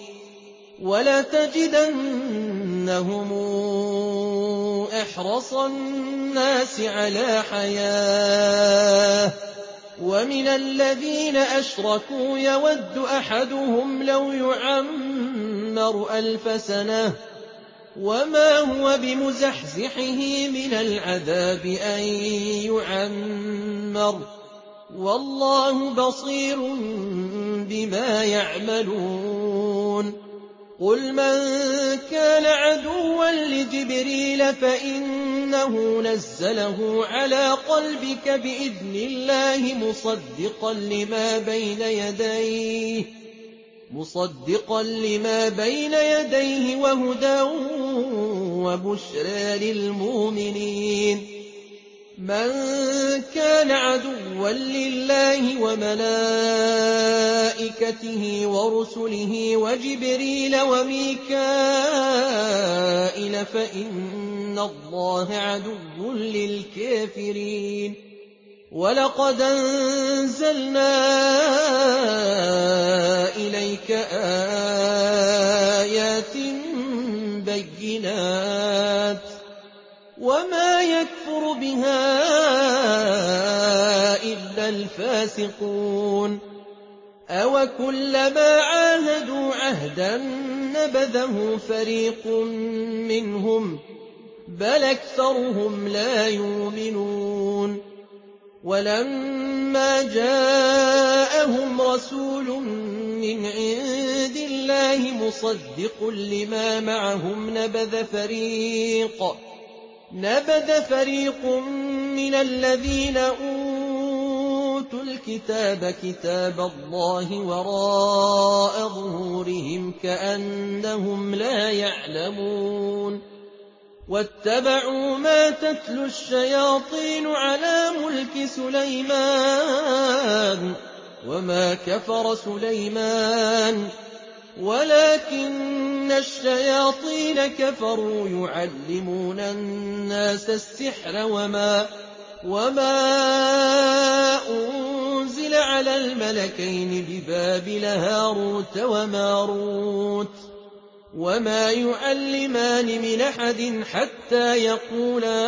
وَلَتَجِدَنَّهُمْ أَحْرَصَ النَّاسِ عَلَىٰ حَيَاةٍ وَمِنَ الَّذِينَ أَشْرَكُوا يَوَدُّ أَحَدُهُمْ لَوْ يُعَمَّرُ أَلْفَ سَنَةٍ وَمَا هُوَ بِمُزَحْزِحِهِ مِنَ الْعَذَابِ أَن يُعَمَّرَ ۗ وَاللَّهُ بَصِيرٌ بِمَا يَعْمَلُونَ قُلْ مَن كَانَ عَدُوًّا لِّجِبْرِيلَ فَإِنَّهُ نَزَّلَهُ عَلَىٰ قَلْبِكَ بِإِذْنِ اللَّهِ مُصَدِّقًا لِّمَا بَيْنَ يَدَيْهِ مُصَدِّقًا لِّمَا بَيْنَ يَدَيْهِ وَهُدًى وَبُشْرَىٰ لِلْمُؤْمِنِينَ مَن كَانَ عَدُوًّا لِّلَّهِ وَمَلَائِكَتِهِ وَرُسُلِهِ وَجِبْرِيلَ وَمِيكَائِيلَ فَإِنَّ اللَّهَ عَدُوٌّ لِّلْكَافِرِينَ وَلَقَدْ أَنزَلْنَا إِلَيْكَ آيَاتٍ بَيِّنَاتٍ وَمَا يَكْفُرُ بِهَا إِلَّا الْفَاسِقُونَ أَوَكُلَّمَا عَاهَدُوا عَهْدًا نَّبَذَهُ فَرِيقٌ مِّنْهُم ۚ بَلْ أَكْثَرُهُمْ لَا يُؤْمِنُونَ وَلَمَّا جَاءَهُمْ رَسُولٌ مِّنْ عِندِ اللَّهِ مُصَدِّقٌ لِّمَا مَعَهُمْ نَبَذَ فَرِيقٌ نَبَذَ فَرِيقٌ مِّنَ الَّذِينَ أُوتُوا الْكِتَابَ كِتَابَ اللَّهِ وَرَاءَ ظُهُورِهِمْ كَأَنَّهُمْ لَا يَعْلَمُونَ وَاتَّبَعُوا مَا تَتْلُو الشَّيَاطِينُ عَلَىٰ مُلْكِ سُلَيْمَانَ وَمَا كَفَرَ سُلَيْمَانُ وَلَٰكِنَّ الشَّيَاطِينَ كَفَرُوا يُعَلِّمُونَ النَّاسَ السِّحْرَ وَمَا وَمَا أُنزِلَ عَلَى الْمَلَكَيْنِ بِبَابِلَ هَارُوتَ وَمَارُوتَ وَمَا يُعَلِّمَانِ مِنْ أَحَدٍ حَتَّىٰ يَقُولَا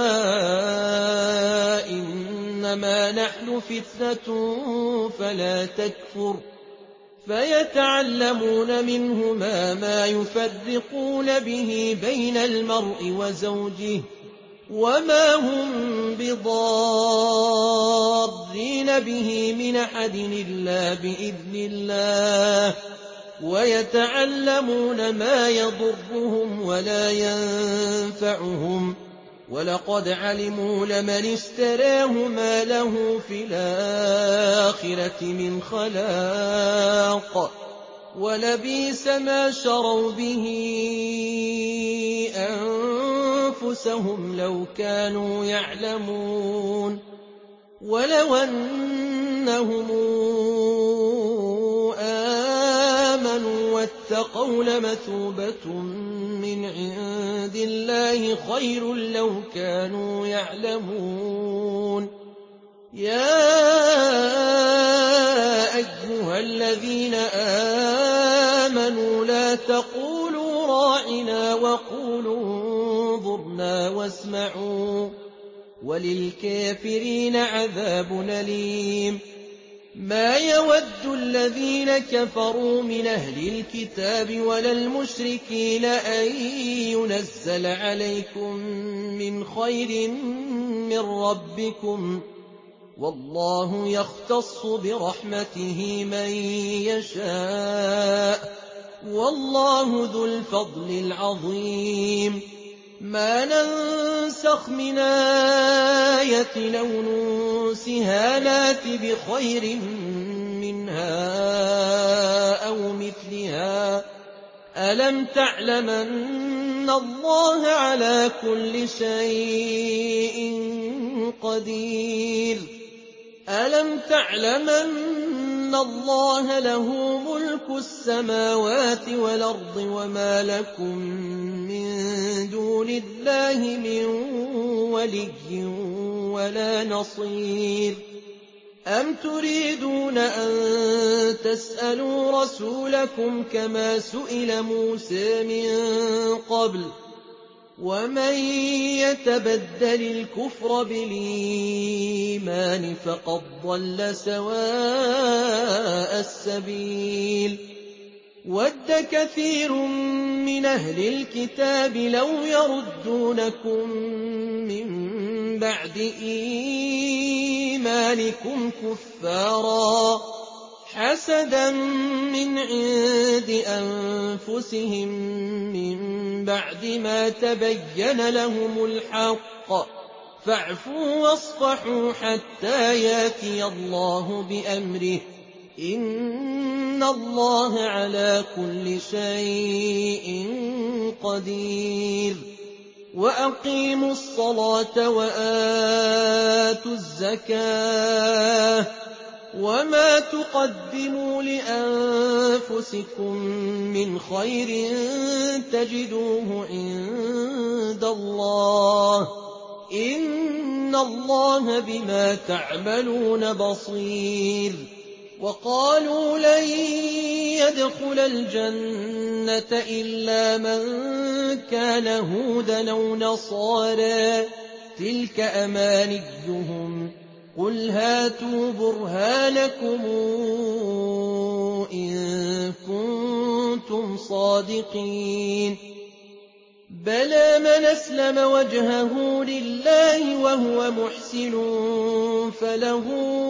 إِنَّمَا نَحْنُ فِتْنَةٌ فَلَا تَكْفُرْ فَيَتَعَلَّمُونَ مِنْهُمَا مَا يُفَرِّقُونَ بِهِ بَيْنَ الْمَرْءِ وَزَوْجِهِ وَمَا هُم بِضَارِّينَ بِهِ مِنْ أَحَدٍ إِلَّا بِإِذْنِ اللَّهِ وَيَتَعَلَّمُونَ مَا يَضُرُّهُمْ وَلَا يَنفَعُهُمْ وَلَقَدْ عَلِمُوا لَمَنِ اشْتَرَاهُ مَا لَهُ فِي الْآخِرَةِ مِنْ خَلَاقٍ وَلَبِئْسَ مَا شَرَوْا بِهِ أَنفُسَهُمْ لَوْ كَانُوا يَعْلَمُونَ وَلَوْ أَنَّهُمْ آمَنُوا وَاتَّقَوْا لَمَثُوبَةٌ مِّنْ عِندِ اللَّهِ خَيْرٌ لَّوْ كَانُوا يَعْلَمُونَ يَا أَيُّهَا الَّذِينَ آمَنُوا لَا تَقُولُوا رَاعِنَا وَقُولُوا انظُرْنَا وَاسْمَعُوا وَلِلْكَافِرِينَ عَذَابٌ أَلِيمٌ مَا يَوَدُّ الَّذِينَ كَفَرُوا مِنْ أَهْلِ الْكِتَابِ وَلَا الْمُشْرِكِينَ أَن يُنَزَّلَ عَلَيْكُم مِّنْ خَيْرٍ مِّن رَّبِّكُمْ ۗ وَاللَّهُ يَخْتَصُّ بِرَحْمَتِهِ مَن يَشَاءُ ۗ وَاللَّهُ ذُو الْفَضْلِ الْعَظِيمِ مَا نَنسَخْ مِنْ آيَةٍ أَوْ نُنسِهَا نَأْتِ بِخَيْرٍ مِّنْهَا أَوْ مِثْلِهَا ۗ أَلَمْ تَعْلَمْ أَنَّ اللَّهَ عَلَىٰ كُلِّ شَيْءٍ قَدِيرٌ أَلَمْ تَعْلَمْ أَنَّ اللَّهَ لَهُ مُلْكُ السَّمَاوَاتِ وَالْأَرْضِ وَمَا لَكُم مِّن دُونِ اللَّهِ مِن وَلِيٍّ وَلَا نَصِيرٍ أَمْ تُرِيدُونَ أَن تَسْأَلُوا رَسُولَكُمْ كَمَا سُئِلَ مُوسَىٰ مِن قَبْلُ ۗ وَمَن يَتَبَدَّلِ الْكُفْرَ بِالْإِيمَانِ فَقَدْ ضَلَّ سَوَاءَ السَّبِيلِ وَدَّ كَثِيرٌ مِّنْ أَهْلِ الْكِتَابِ لَوْ يَرُدُّونَكُم مِّن بَعْدِ إِيمَانِكُمْ كُفَّارًا حَسَدًا مِّنْ عِندِ أَنفُسِهِم مِّن بَعْدِ مَا تَبَيَّنَ لَهُمُ الْحَقُّ ۖ فَاعْفُوا وَاصْفَحُوا حَتَّىٰ يَأْتِيَ اللَّهُ بِأَمْرِهِ ۗ إِنَّ اللَّهَ عَلَىٰ كُلِّ شَيْءٍ قَدِيرٌ وَأَقِيمُوا الصَّلَاةَ وَآتُوا الزَّكَاةَ وَمَا تُقَدِّمُوا لِأَنفُسِكُم مِّنْ خَيْرٍ تَجِدُوهُ عِندَ اللَّهِ ۗ إِنَّ اللَّهَ بِمَا تَعْمَلُونَ بَصِيرٌ وَقَالُوا لَن يَدْخُلَ الْجَنَّةَ إِلَّا مَن كَانَ هُودًا أَوْ نَصَارَىٰ ۗ تِلْكَ أَمَانِيُّهُمْ ۗ قُلْ هَاتُوا بُرْهَانَكُمْ إِن كُنتُمْ صَادِقِينَ بَلَىٰ مَنْ أَسْلَمَ وَجْهَهُ لِلَّهِ وَهُوَ مُحْسِنٌ فَلَهُ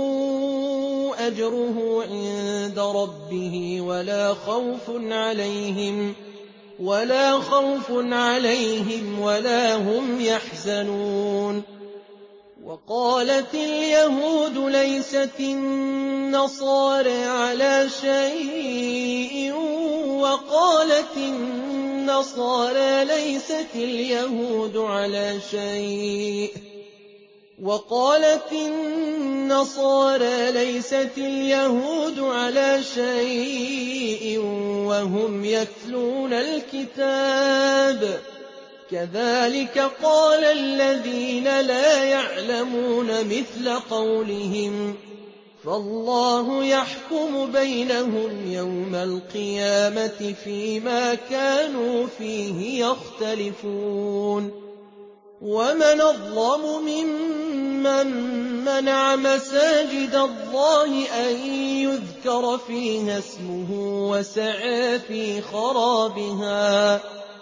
أَجْرُهُ عِندَ رَبِّهِ وَلَا خَوْفٌ عَلَيْهِمْ وَلَا خَوْفٌ عَلَيْهِمْ وَلَا هُمْ يَحْزَنُونَ وَقَالَتِ الْيَهُودُ لَيْسَتِ النَّصَارَىٰ عَلَىٰ شَيْءٍ وَقَالَتِ النَّصَارَىٰ لَيْسَتِ الْيَهُودُ عَلَىٰ شَيْءٍ وَقَالَتِ النَّصَارَىٰ لَيْسَتِ الْيَهُودُ عَلَىٰ شَيْءٍ وَهُمْ يَتْلُونَ الْكِتَابَ ۗ كَذَٰلِكَ قَالَ الَّذِينَ لَا يَعْلَمُونَ مِثْلَ قَوْلِهِمْ ۚ فَاللَّهُ يَحْكُمُ بَيْنَهُمْ يَوْمَ الْقِيَامَةِ فِيمَا كَانُوا فِيهِ يَخْتَلِفُونَ وَمَنْ أَظْلَمُ مِمَّن مَّنَعَ مَسَاجِدَ اللَّهِ أَن يُذْكَرَ فِيهَا اسْمُهُ وَسَعَىٰ فِي خَرَابِهَا ۚ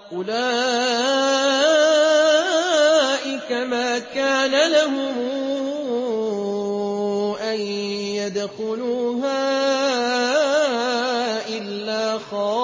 أُولَٰئِكَ مَا كَانَ لَهُمْ أَن يَدْخُلُوهَا إِلَّا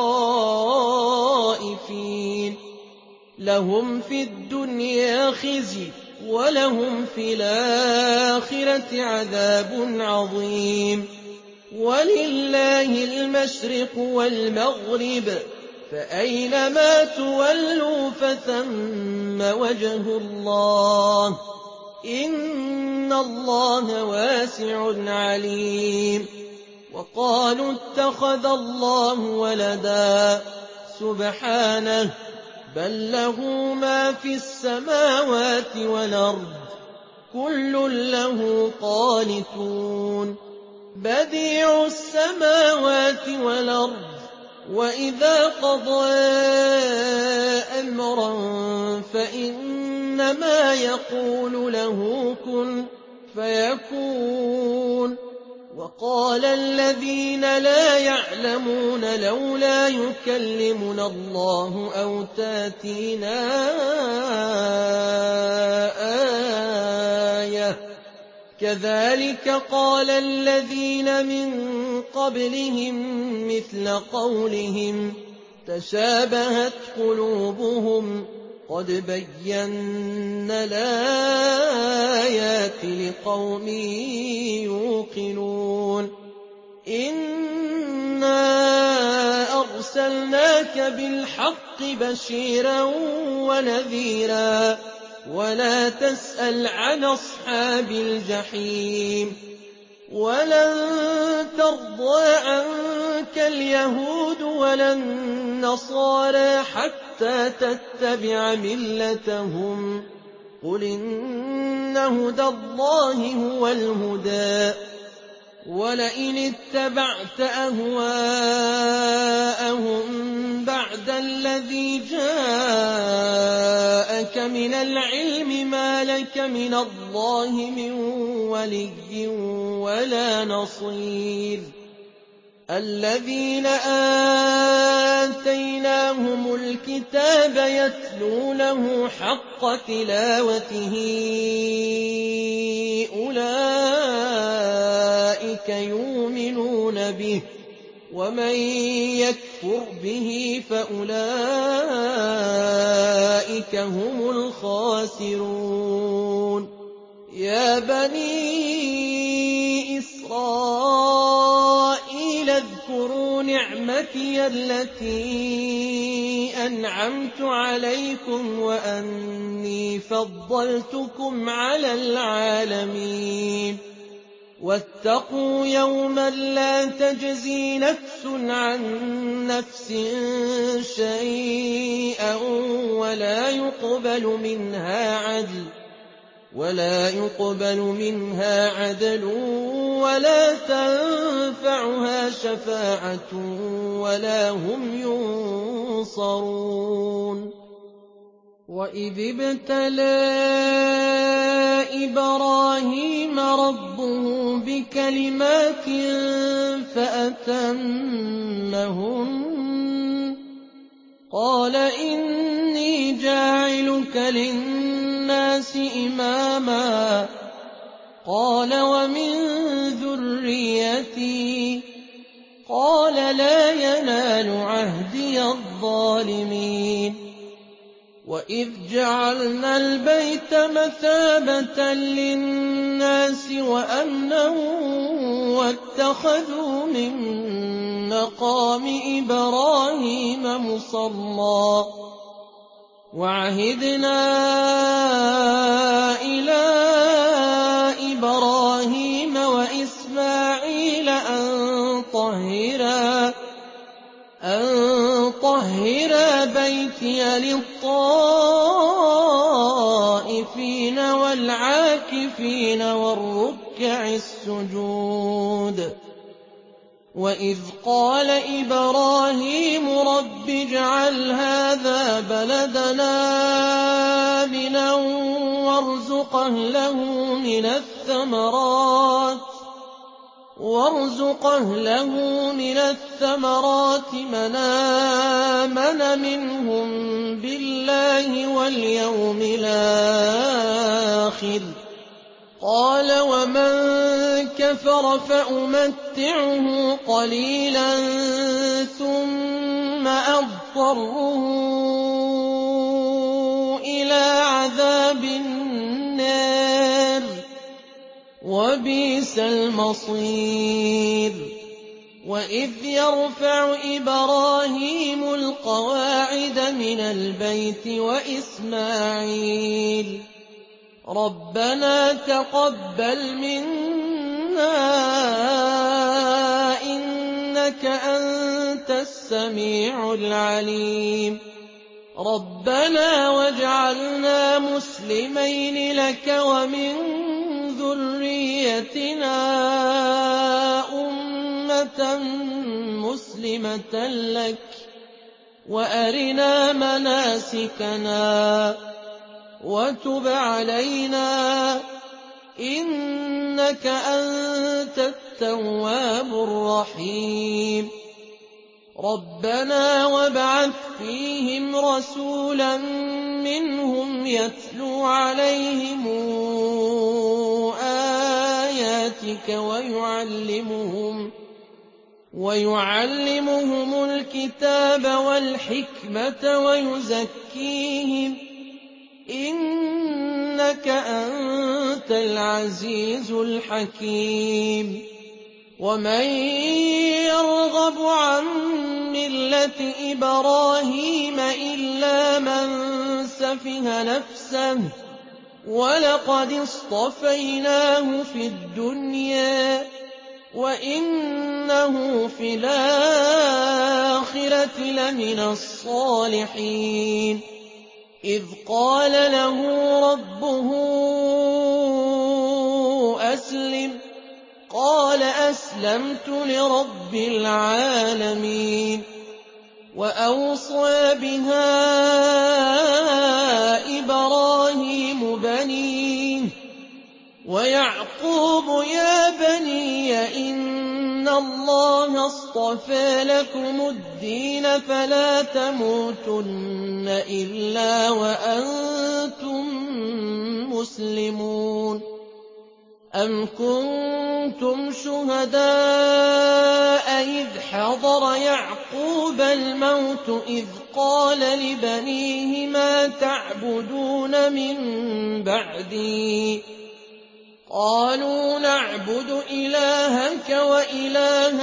خَائِفِينَ ۚ لَهُمْ فِي الدُّنْيَا خِزْيٌ وَلَهُمْ فِي الْآخِرَةِ عَذَابٌ عَظِيمٌ وَلِلَّهِ الْمَشْرِقُ وَالْمَغْرِبُ ۚ فَأَيْنَمَا تُوَلُّوا فَثَمَّ وَجْهُ اللَّهِ ۚ إِنَّ اللَّهَ وَاسِعٌ عَلِيمٌ وَقَالُوا اتَّخَذَ اللَّهُ وَلَدًا ۗ سُبْحَانَهُ ۖ بَل لَّهُ مَا فِي السَّمَاوَاتِ وَالْأَرْضِ ۖ كُلٌّ لَّهُ قَانِتُونَ بَدِيعُ السَّمَاوَاتِ وَالْأَرْضِ ۖ وَإِذَا قَضَىٰ أَمْرًا فَإِنَّمَا يَقُولُ لَهُ كُن فَيَكُونُ وَقَالَ الَّذِينَ لَا يَعْلَمُونَ لَوْلَا يُكَلِّمُنَا اللَّهُ أَوْ تَأْتِينَا آيَةٌ ۗ كَذَٰلِكَ قَالَ الَّذِينَ مِن قَبْلِهِم مِّثْلَ قَوْلِهِمْ ۘ تَشَابَهَتْ قُلُوبُهُمْ ۗ قَدْ بَيَّنَّا الْآيَاتِ لِقَوْمٍ يُوقِنُونَ إِنَّا أَرْسَلْنَاكَ بِالْحَقِّ بَشِيرًا وَنَذِيرًا وَلَا تَسْأَلْ عَنْ أَصْحَابِ الْجَحِيمِ وَلَن تَرْضَىٰ عَنكَ الْيَهُودُ وَلَا النَّصَارَىٰ حَتَّىٰ تَتَّبِعَ مِلَّتَهُمْ ۗ قُلْ إِنَّ هُدَى اللَّهِ هُوَ الْهُدَىٰ ۗ وَلَئِنِ اتَّبَعْتَ أَهْوَاءَهُم بَعْدَ الَّذِي جَاءَكَ مِنَ الْعِلْمِ مَا لَكَ مِنَ اللَّهِ مِن وَلِيٍّ وَلَا نَصِيرٍ الَّذِينَ آتَيْنَاهُمُ الْكِتَابَ يَتْلُونَهُ حَقَّ تِلَاوَتِهِ أُولَٰئِكَ يُؤْمِنُونَ بِهِ ۗ وَمَن يَكْفُرْ بِهِ فَأُولَٰئِكَ هُمُ الْخَاسِرُونَ يَا بَنِي إِسْرَائِيلَ اذْكُرُوا نِعْمَتِيَ الَّتِي أَنْعَمْتُ عَلَيْكُمْ وَأَنِّي فَضَّلْتُكُمْ عَلَى الْعَالَمِينَ وَاتَّقُوا يَوْمًا لَّا تَجْزِي نَفْسٌ عَن نَّفْسٍ شَيْئًا وَلَا يُقْبَلُ مِنْهَا عَدْلٌ ولا يقبل منها عدل ولا تنفعها شفاعة ولا هم ينصرون وَإِذِ ابْتَلَىٰ إِبْرَاهِيمَ رَبُّهُ بِكَلِمَاتٍ فَأَتَمَّهُنَّ قَالَ إِنِّي جَاعِلُكَ لِلنَّاسِ إِمَامًا قَالَ وَمِن ذُرِّيَّتِي قَالَ لَا يَنَالُ عَهْدِيَ الظَّالِمِينَ وَإِذْ جَعَلْنَا الْبَيْتَ مَثَابَةً لِّلنَّاسِ وَأَمْنًا وَاتَّخَذُوا مِن مَّقَامِ إِبْرَاهِيمَ مُصَلًّى وَعَهِدْنَا إِلَىٰ إِبْرَاهِيمَ وَإِسْمَاعِيلَ أَن طَهِّرَا بَيْتِيَ لِلطَّائِفِينَ وَالْعَاكِفِينَ وَالرُّكَّعِ السُّجُودِ وَإِذْ قَالَ إِبْرَاهِيمُ رَبِّ اجْعَلْ هَٰذَا بَلَدًا آمِنًا وَارْزُقْ أَهْلَهُ مِنَ الثَّمَرَاتِ مَنْ آمَنَ مِنْهُم بِاللَّهِ وَالْيَوْمِ الْآخِرِ ۖ قَالَ وَمَن كَفَرَ فَأُمَتِّعُهُ قَلِيلًا ثُمَّ أَضْطَرُّهُ إِلَىٰ عَذَابِ النَّارِ ۖ وَبِئْسَ الْمَصِيرُ وَإِذْ يَرْفَعُ إِبْرَاهِيمُ الْقَوَاعِدَ مِنَ الْبَيْتِ وَإِسْمَاعِيلُ رَبَّنَا تَقَبَّلْ مِنَّا إِنَّكَ أَنتَ السَّمِيعُ الْعَلِيمُ رَبَّنَا وَاجْعَلْنَا مُسْلِمَيْنِ لَكَ وَمِن ذُرِّيَّتِنَا أُمَّةً مُّسْلِمَةً لَّكَ وَأَرِنَا مَنَاسِكَنَا وَتُبْ عَلَيْنَا إِنَّكَ أَنتَ التَّوَّابُ الرَّحِيمُ رَبَّنَا وَابْعَثْ فِيهِمْ رَسُولًا مِّنْهُمْ يَتْلُو عَلَيْهِمْ آيَاتِكَ وَيُعَلِّمُهُمُ وَيُعَلِّمُهُمُ الْكِتَابَ وَالْحِكْمَةَ وَيُزَكِّيهِمْ إِنَّكَ أَنتَ الْعَزِيزُ الْحَكِيمُ وَمَن يَرْغَبُ عَن مِّلَّةِ إِبْرَاهِيمَ إِلَّا مَن سَفِهَ نَفْسَهُ وَلَقَدِ اصْطَفَيْنَاهُ فِي الدُّنْيَا وَإِنَّهُ فِي الْآخِرَةِ لَمِنَ الصَّالِحِينَ إِذْ قَالَ لَهُ رَبُّهُ أَسْلِمْ قَالَ أَسْلَمْتُ لِرَبِّ الْعَالَمِينَ وَأَوْصَىٰ بِهَا إِبْرَاهِيمُ بَنِيهِ وَيَعْقُوبُ يَا بَنِيَّ إِنَّ اللَّهَ اصْطَفَىٰ لَكُمُ الدِّينَ فَلَا تَمُوتُنَّ إِلَّا وَأَنتُم مُّسْلِمُونَ أَمْ كُنتُمْ شُهَدَاءَ إِذْ حَضَرَ يَعْقُوبَ الْمَوْتُ إِذْ قَالَ لِبَنِيهِ مَا تَعْبُدُونَ مِن بَعْدِي قَالُوا نَعْبُدُ إِلَٰهَكَ وَإِلَٰهَ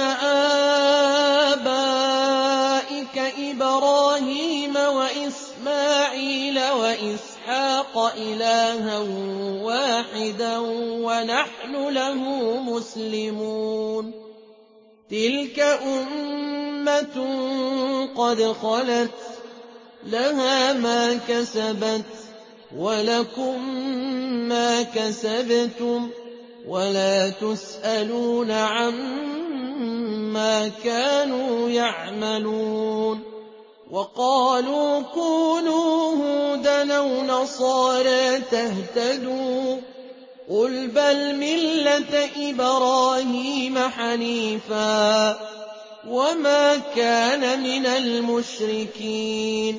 آبَائِكَ إِبْرَاهِيمَ وَإِسْمَاعِيلَ وَإِسْحَاقَ إِلَٰهًا وَاحِدًا وَنَحْنُ لَهُ مُسْلِمُونَ تِلْكَ أُمَّةٌ قَدْ خَلَتْ لَهَا مَا كَسَبَتْ وَلَكُم مَّا كَسَبْتُمْ وَلَا تُسْأَلُونَ عَمَّا كَانُوا يَعْمَلُونَ وَقَالُوا كُونُوا هُودًا أَوْ نَصَارَىٰ تَهْتَدُوا قُلْ بَلْ مِلَّةَ إِبْرَاهِيمَ حَنِيفًا وَمَا كَانَ مِنَ الْمُشْرِكِينَ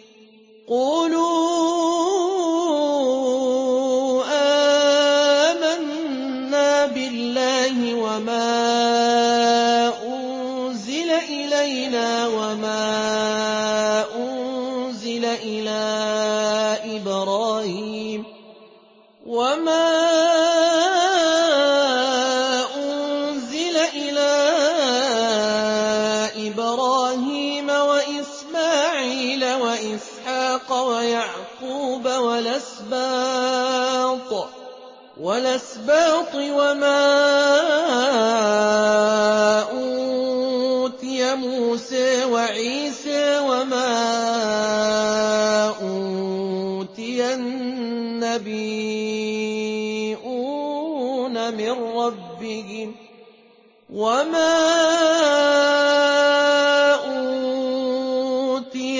قُولُوا آمَنَّا بِاللَّهِ وَمَا أُنزِلَ إِلَيْنَا وَمَا أُنزِلَ إِلَىٰ إِبْرَاهِيمَ وَمَا أُنزِلَ إِلَىٰ إِبْرَاهِيمَ وَإِسْمَاعِيلَ وَإِسْحَاقَ وَيَعْقُوبَ وَالْأَسْبَاطِ وَالْأَسْبَاطِ وَمَا أُوتِيَ مُوسَىٰ وَعِيسَىٰ وَمَا أُوتِيَ النَّبِيُّونَ مِن رَّبِّهِمْ وَمَا أُوتِيَ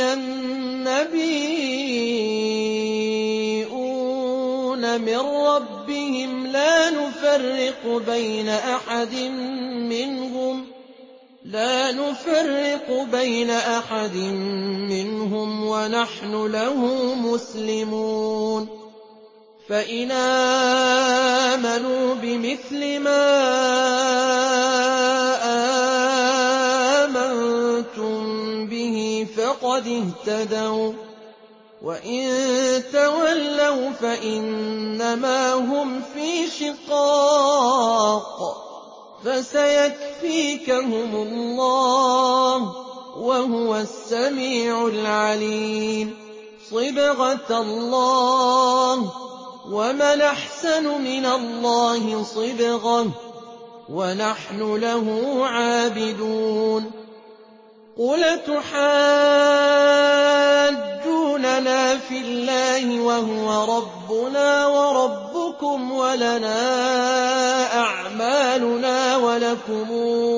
النَّبِيُّونَ مِن رَّبِّهِمْ لَا نُفَرِّقُ بَيْنَ أَحَدٍ مِّنْهُمْ لَا نُفَرِّقُ بَيْنَ أَحَدٍ مِّنْهُمْ وَنَحْنُ لَهُ مُسْلِمُونَ فَإِنْ آمَنُوا بِمِثْلِ مَا آمَنتُم بِهِ فَقَدِ اهْتَدَوا وَّإِن تَوَلَّوْا فَإِنَّمَا هُمْ فِي شِقَاقٍ فَسَيَكْفِيكَهُمُ اللَّهُ وَهُوَ السَّمِيعُ الْعَلِيمُ صِبْغَةَ اللَّهِ ۖ وَمَنْ أَحْسَنُ مِنَ اللَّهِ صِبْغَةً ۖ وَنَحْنُ لَهُ عَابِدُونَ قُلْ أَتُحَاجُّونَنَا فِي اللَّهِ وَهُوَ رَبُّنَا وَرَبُّكُمْ وَلَنَا أَعْمَالُنَا وَلَكُمْ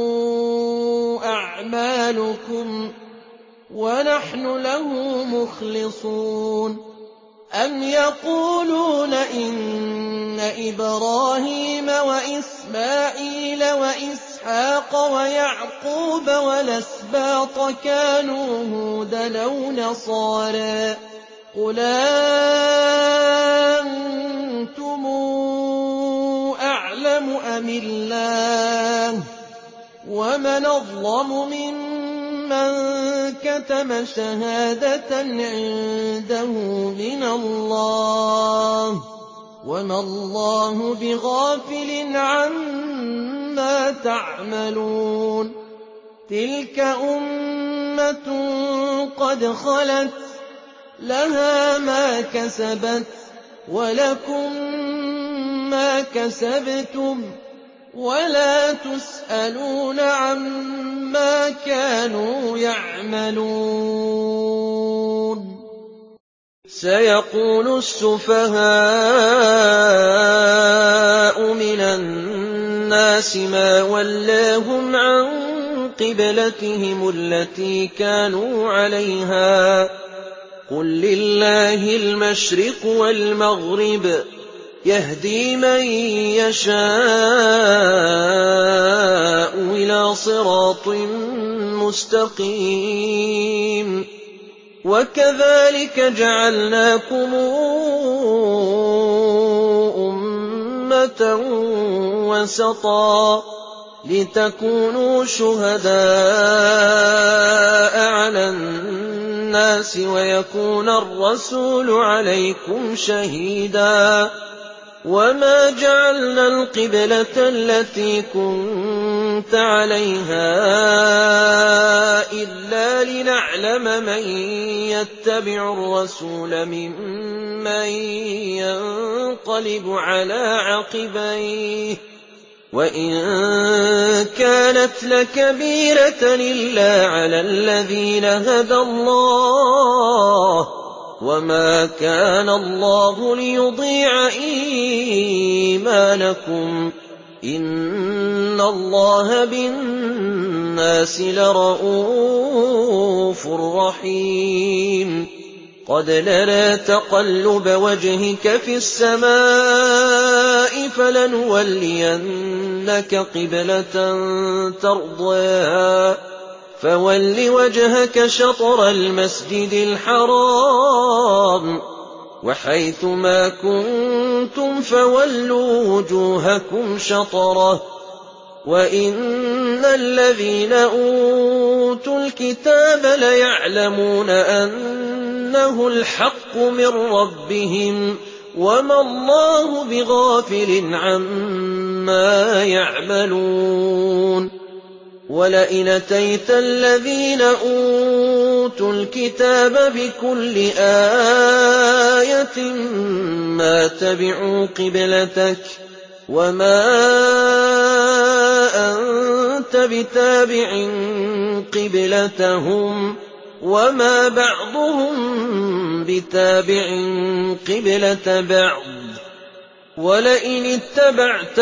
أَعْمَالُكُمْ وَنَحْنُ لَهُ مُخْلِصُونَ أَمْ يَقُولُونَ إِنَّ إِبْرَاهِيمَ وَإِسْمَاعِيلَ وَإِسْحَاقَ وَيَعْقُوبَ وَالْأَسْبَاطَ كَانُوا هُودًا أَوْ نَصَارَىٰ ۗ قُلْ أَنتُمْ أَعْلَمُ أَمِ اللَّهُ ۗ وَمَنْ أَظْلَمُ مِمَّن مَّن كَتَمَ شَهَادَةً عِندَهُ مِنَ اللَّهِ ۗ وَمَا اللَّهُ بِغَافِلٍ عَمَّا تَعْمَلُونَ تِلْكَ أُمَّةٌ قَدْ خَلَتْ لَهَا مَا كَسَبَتْ وَلَكُم مَّا كَسَبْتُمْ وَلَا تُسْأَلُونَ عَمَّا كَانُوا يَعْمَلُونَ سَيَقُولُ السُّفَهَاءُ مِنَ النَّاسِ مَا وَلَّاهُمْ عَن قِبْلَتِهِمُ الَّتِي كَانُوا عَلَيْهَا ۚ قُل لِّلَّهِ الْمَشْرِقُ وَالْمَغْرِبُ ۚ يَهْدِي مَن يَشَاءُ إِلَىٰ صِرَاطٍ مُّسْتَقِيمٍ وَكَذَٰلِكَ جَعَلْنَاكُمْ أُمَّةً وَسَطًا لِّتَكُونُوا شُهَدَاءَ عَلَى النَّاسِ وَيَكُونَ الرَّسُولُ عَلَيْكُمْ شَهِيدًا ۗ وَمَا جَعَلْنَا الْقِبْلَةَ الَّتِي كُنتَ عَلَيْهَا إِلَّا لِنَعْلَمَ مَن يَتَّبِعُ الرَّسُولَ مِمَّن يَنقَلِبُ عَلَىٰ عَقِبَيْهِ ۚ وَإِن كَانَتْ لَكَبِيرَةً إِلَّا عَلَى الَّذِينَ هَدَى اللَّهُ ۗ وَمَا كَانَ اللَّهُ لِيُضِيعَ إِيمَانَكُمْ ۚ إِنَّ اللَّهَ بِالنَّاسِ لَرَءُوفٌ رَّحِيمٌ قَدْ نَرَىٰ تَقَلُّبَ وَجْهِكَ فِي السَّمَاءِ فَلَنُوَلِّيَنَّكَ قِبْلَةً تَرْضَاهَا ۚ فَوَلِّ وَجْهَكَ شَطْرَ الْمَسْجِدِ الْحَرَامِ ۚ وَحَيْثُ مَا كُنتُمْ فَوَلُّوا وُجُوهَكُمْ شَطْرَهُ ۗ وَإِنَّ الَّذِينَ أُوتُوا الْكِتَابَ لَيَعْلَمُونَ أَنَّهُ الْحَقُّ مِن رَّبِّهِمْ ۗ وَمَا اللَّهُ بِغَافِلٍ عَمَّا يَعْمَلُونَ وَلَئِنْ أَتَيْتَ الَّذِينَ أُوتُوا الْكِتَابَ بِكُلِّ آيَةٍ مَّا تَبِعُوا قِبْلَتَكَ وَمَا أَنتَ بِتَابِعٍ قِبْلَتَهُمْ وَمَا بَعْضُهُم بِتَابِعٍ قِبْلَةَ بَعْضٍ ۚ وَلَئِنِ اتَّبَعْتَ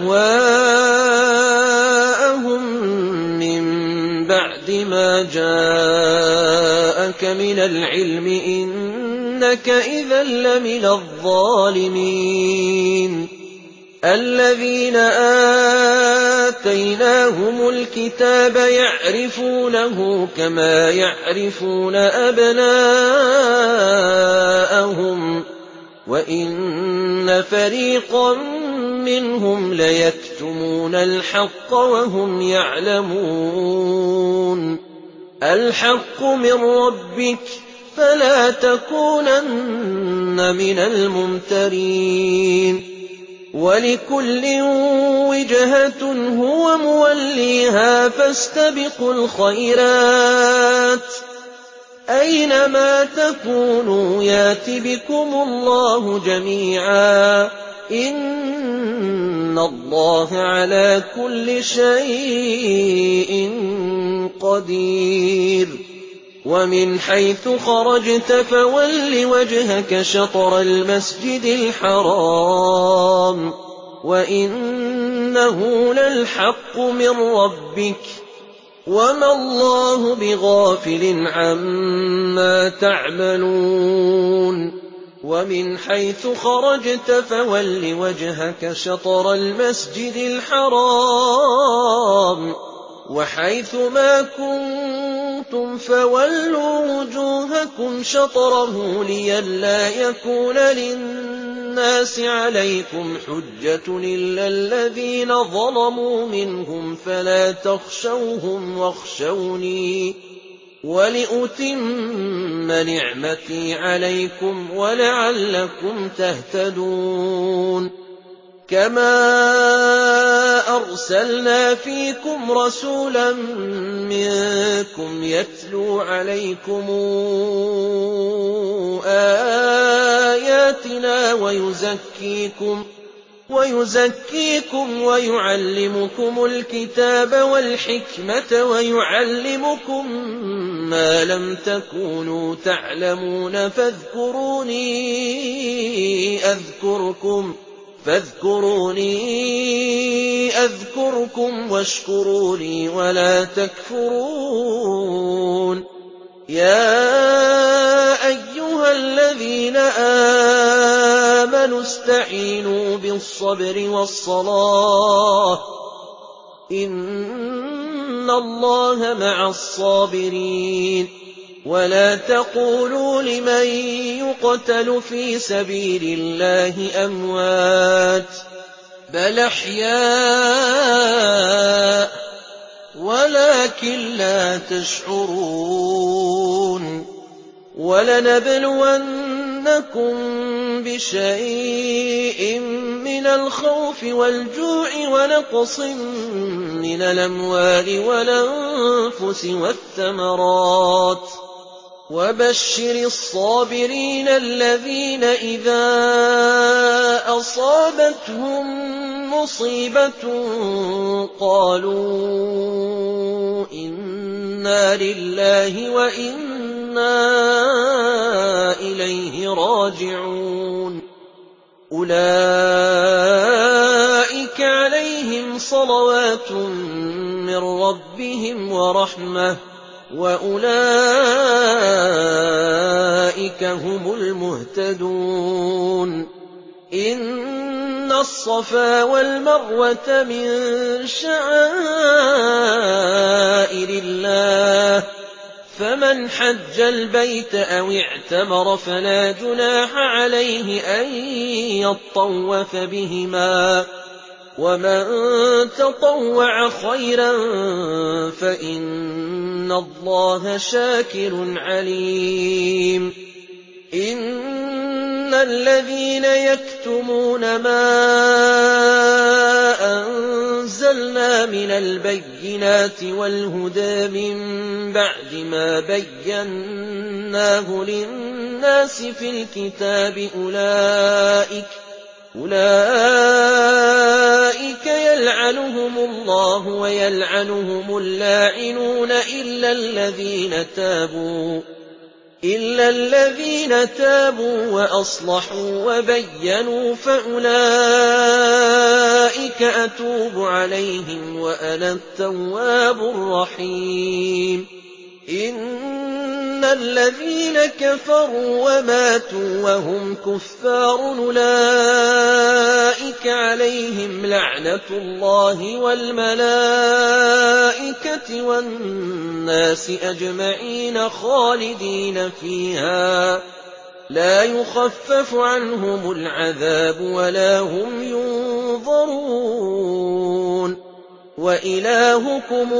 أَهْوَاءَهُم مِّن بَعْدِ مَا جَاءَكَ مِنَ الْعِلْمِ إِنَّكَ إِذًا لَّمِنَ الظَّالِمِينَ الَّذِينَ آتَيْنَاهُمُ الْكِتَابَ يَعْرِفُونَهُ كَمَا يَعْرِفُونَ أَبْنَاءَهُمْ ۖ وَإِنَّ فَرِيقًا مِّنْهُمْ لَيَكْتُمُونَ الْحَقَّ وَهُمْ يَعْلَمُونَ الْحَقُّ مِن رَّبِّكَ فَلَا تَكُونَنَّ مِنَ الْمُمْتَرِينَ وَلِكُلٍّ وِجْهَةٌ هُوَ مُوَلِّيهَا فَاسْتَبِقُوا الْخَيْرَاتِ ۚ أَيْنَمَا تَكُونُوا يَأْتِ بِكُمُ اللَّهُ جَمِيعًا ۚ إِنَّ اللَّهَ عَلَىٰ كُلِّ شَيْءٍ قَدِيرٌ وَمِنْ حَيْثُ خَرَجْتَ فَوَلِّ وَجْهَكَ شَطْرَ الْمَسْجِدِ الْحَرَامِ ۖ وَإِنَّهُ لَلْحَقُّ مِن رَّبِّكَ ۗ وَمَا اللَّهُ بِغَافِلٍ عَمَّا تَعْمَلُونَ وَمِنْ حَيْثُ خَرَجْتَ فَوَلِّ وَجْهَكَ شَطْرَ الْمَسْجِدِ الْحَرَامِ ۖ وَحَيْثُ مَا كُنتُمْ فَوَلُّوا وُجُوهَكُمْ شَطْرَهُ لِئَلَّا يَكُونَ لِلنَّاسِ النَّاسِ عَلَيْكُمْ حُجَّةٌ إِلَّا الَّذِينَ ظَلَمُوا مِنْهُمْ فَلَا تَخْشَوْهُمْ وَاخْشَوْنِي وَلِأُتِمَّ نِعْمَتِي عَلَيْكُمْ وَلَعَلَّكُمْ تَهْتَدُونَ كَمَا أَرْسَلْنَا فِيكُمْ رَسُولًا مِّنكُمْ يَتْلُو عَلَيْكُمْ آيَاتِنَا وَيُزَكِّيكُمْ وَيُزَكِّيكُمْ وَيُعَلِّمُكُمُ الْكِتَابَ وَالْحِكْمَةَ وَيُعَلِّمُكُم مَّا لَمْ تَكُونُوا تَعْلَمُونَ فَاذْكُرُونِي أَذْكُرْكُمْ فاذكروني أذكركم واشكروا لي ولا تكفرون يا أيها الذين آمنوا استعينوا بالصبر والصلاة إن الله مع الصابرين ولا تقولوا لمن يقتل في سبيل الله أموات بل أحياء ولكن لا تشعرون ولنبلونكم بشيء من الخوف والجوع ونقص من الأموال والأنفس والثمرات وبشر الصابرين الذين إذا أصابتهم مصيبة قالوا إنا لله وإنا إليه راجعون أولئك عليهم صلوات من ربهم ورحمة وأولئك هم المهتدون إن الصفا والمروة من شعائر الله فمن حج البيت أو اعتمر فلا جناح عليه أن يطوف بهما ومن تطوع خيرا فإن الله شاكر عليم إن الذين يكتمون ما أنزلنا من البينات والهدى من بعد ما بيناه للناس في الكتاب أولئك أولئك يلعنهم الله ويلعنهم اللاعنون إلا الذين تابوا إلا الذين تابوا وأصلحوا وبينوا فأولئك أتوب عليهم وأنا التواب الرحيم إن الذين كفروا وماتوا وهم كفار أولئك عليهم لعنة الله والملائكة والناس أجمعين خالدين فيها لا يخفف عنهم العذاب ولا هم ينظرون وإلهكم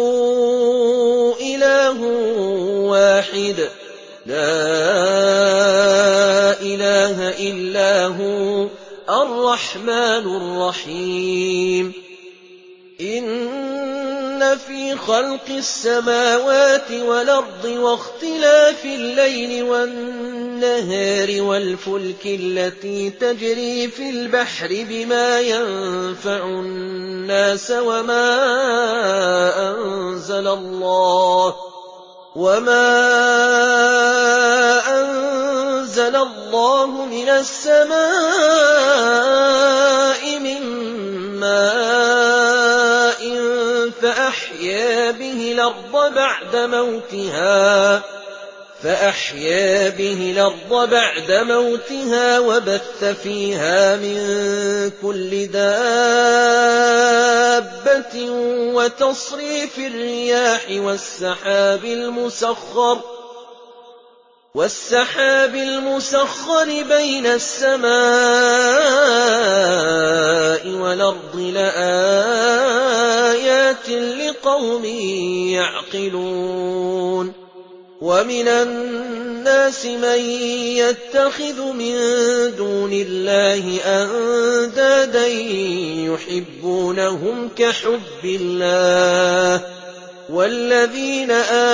إله واحد لا إله إلا هو الرحمن الرحيم إن في خلق السماوات والأرض واختلاف الليل والنهار والفلك التي تجري في البحر بما ينفع الناس وما أنزل الله وما أنزل الله من السماء من ماء فأحيا به الأرض بعد موتها فأحيا به الأرض بعد موتها وبث فيها من كل دابة وتصريف الرياح والسحاب المسخر وَالسَّحَابِ الْمُسَخَّرِ بَيْنَ السَّمَاءِ وَالْأَرْضِ لَآيَاتٍ لِّقَوْمٍ يَعْقِلُونَ وَمِنَ النَّاسِ مَن يَتَّخِذُ مِن دُونِ اللَّهِ أَندَادًا يُحِبُّونَهُمْ كَحُبِّ اللَّهِ ۖ وَالَّذِينَ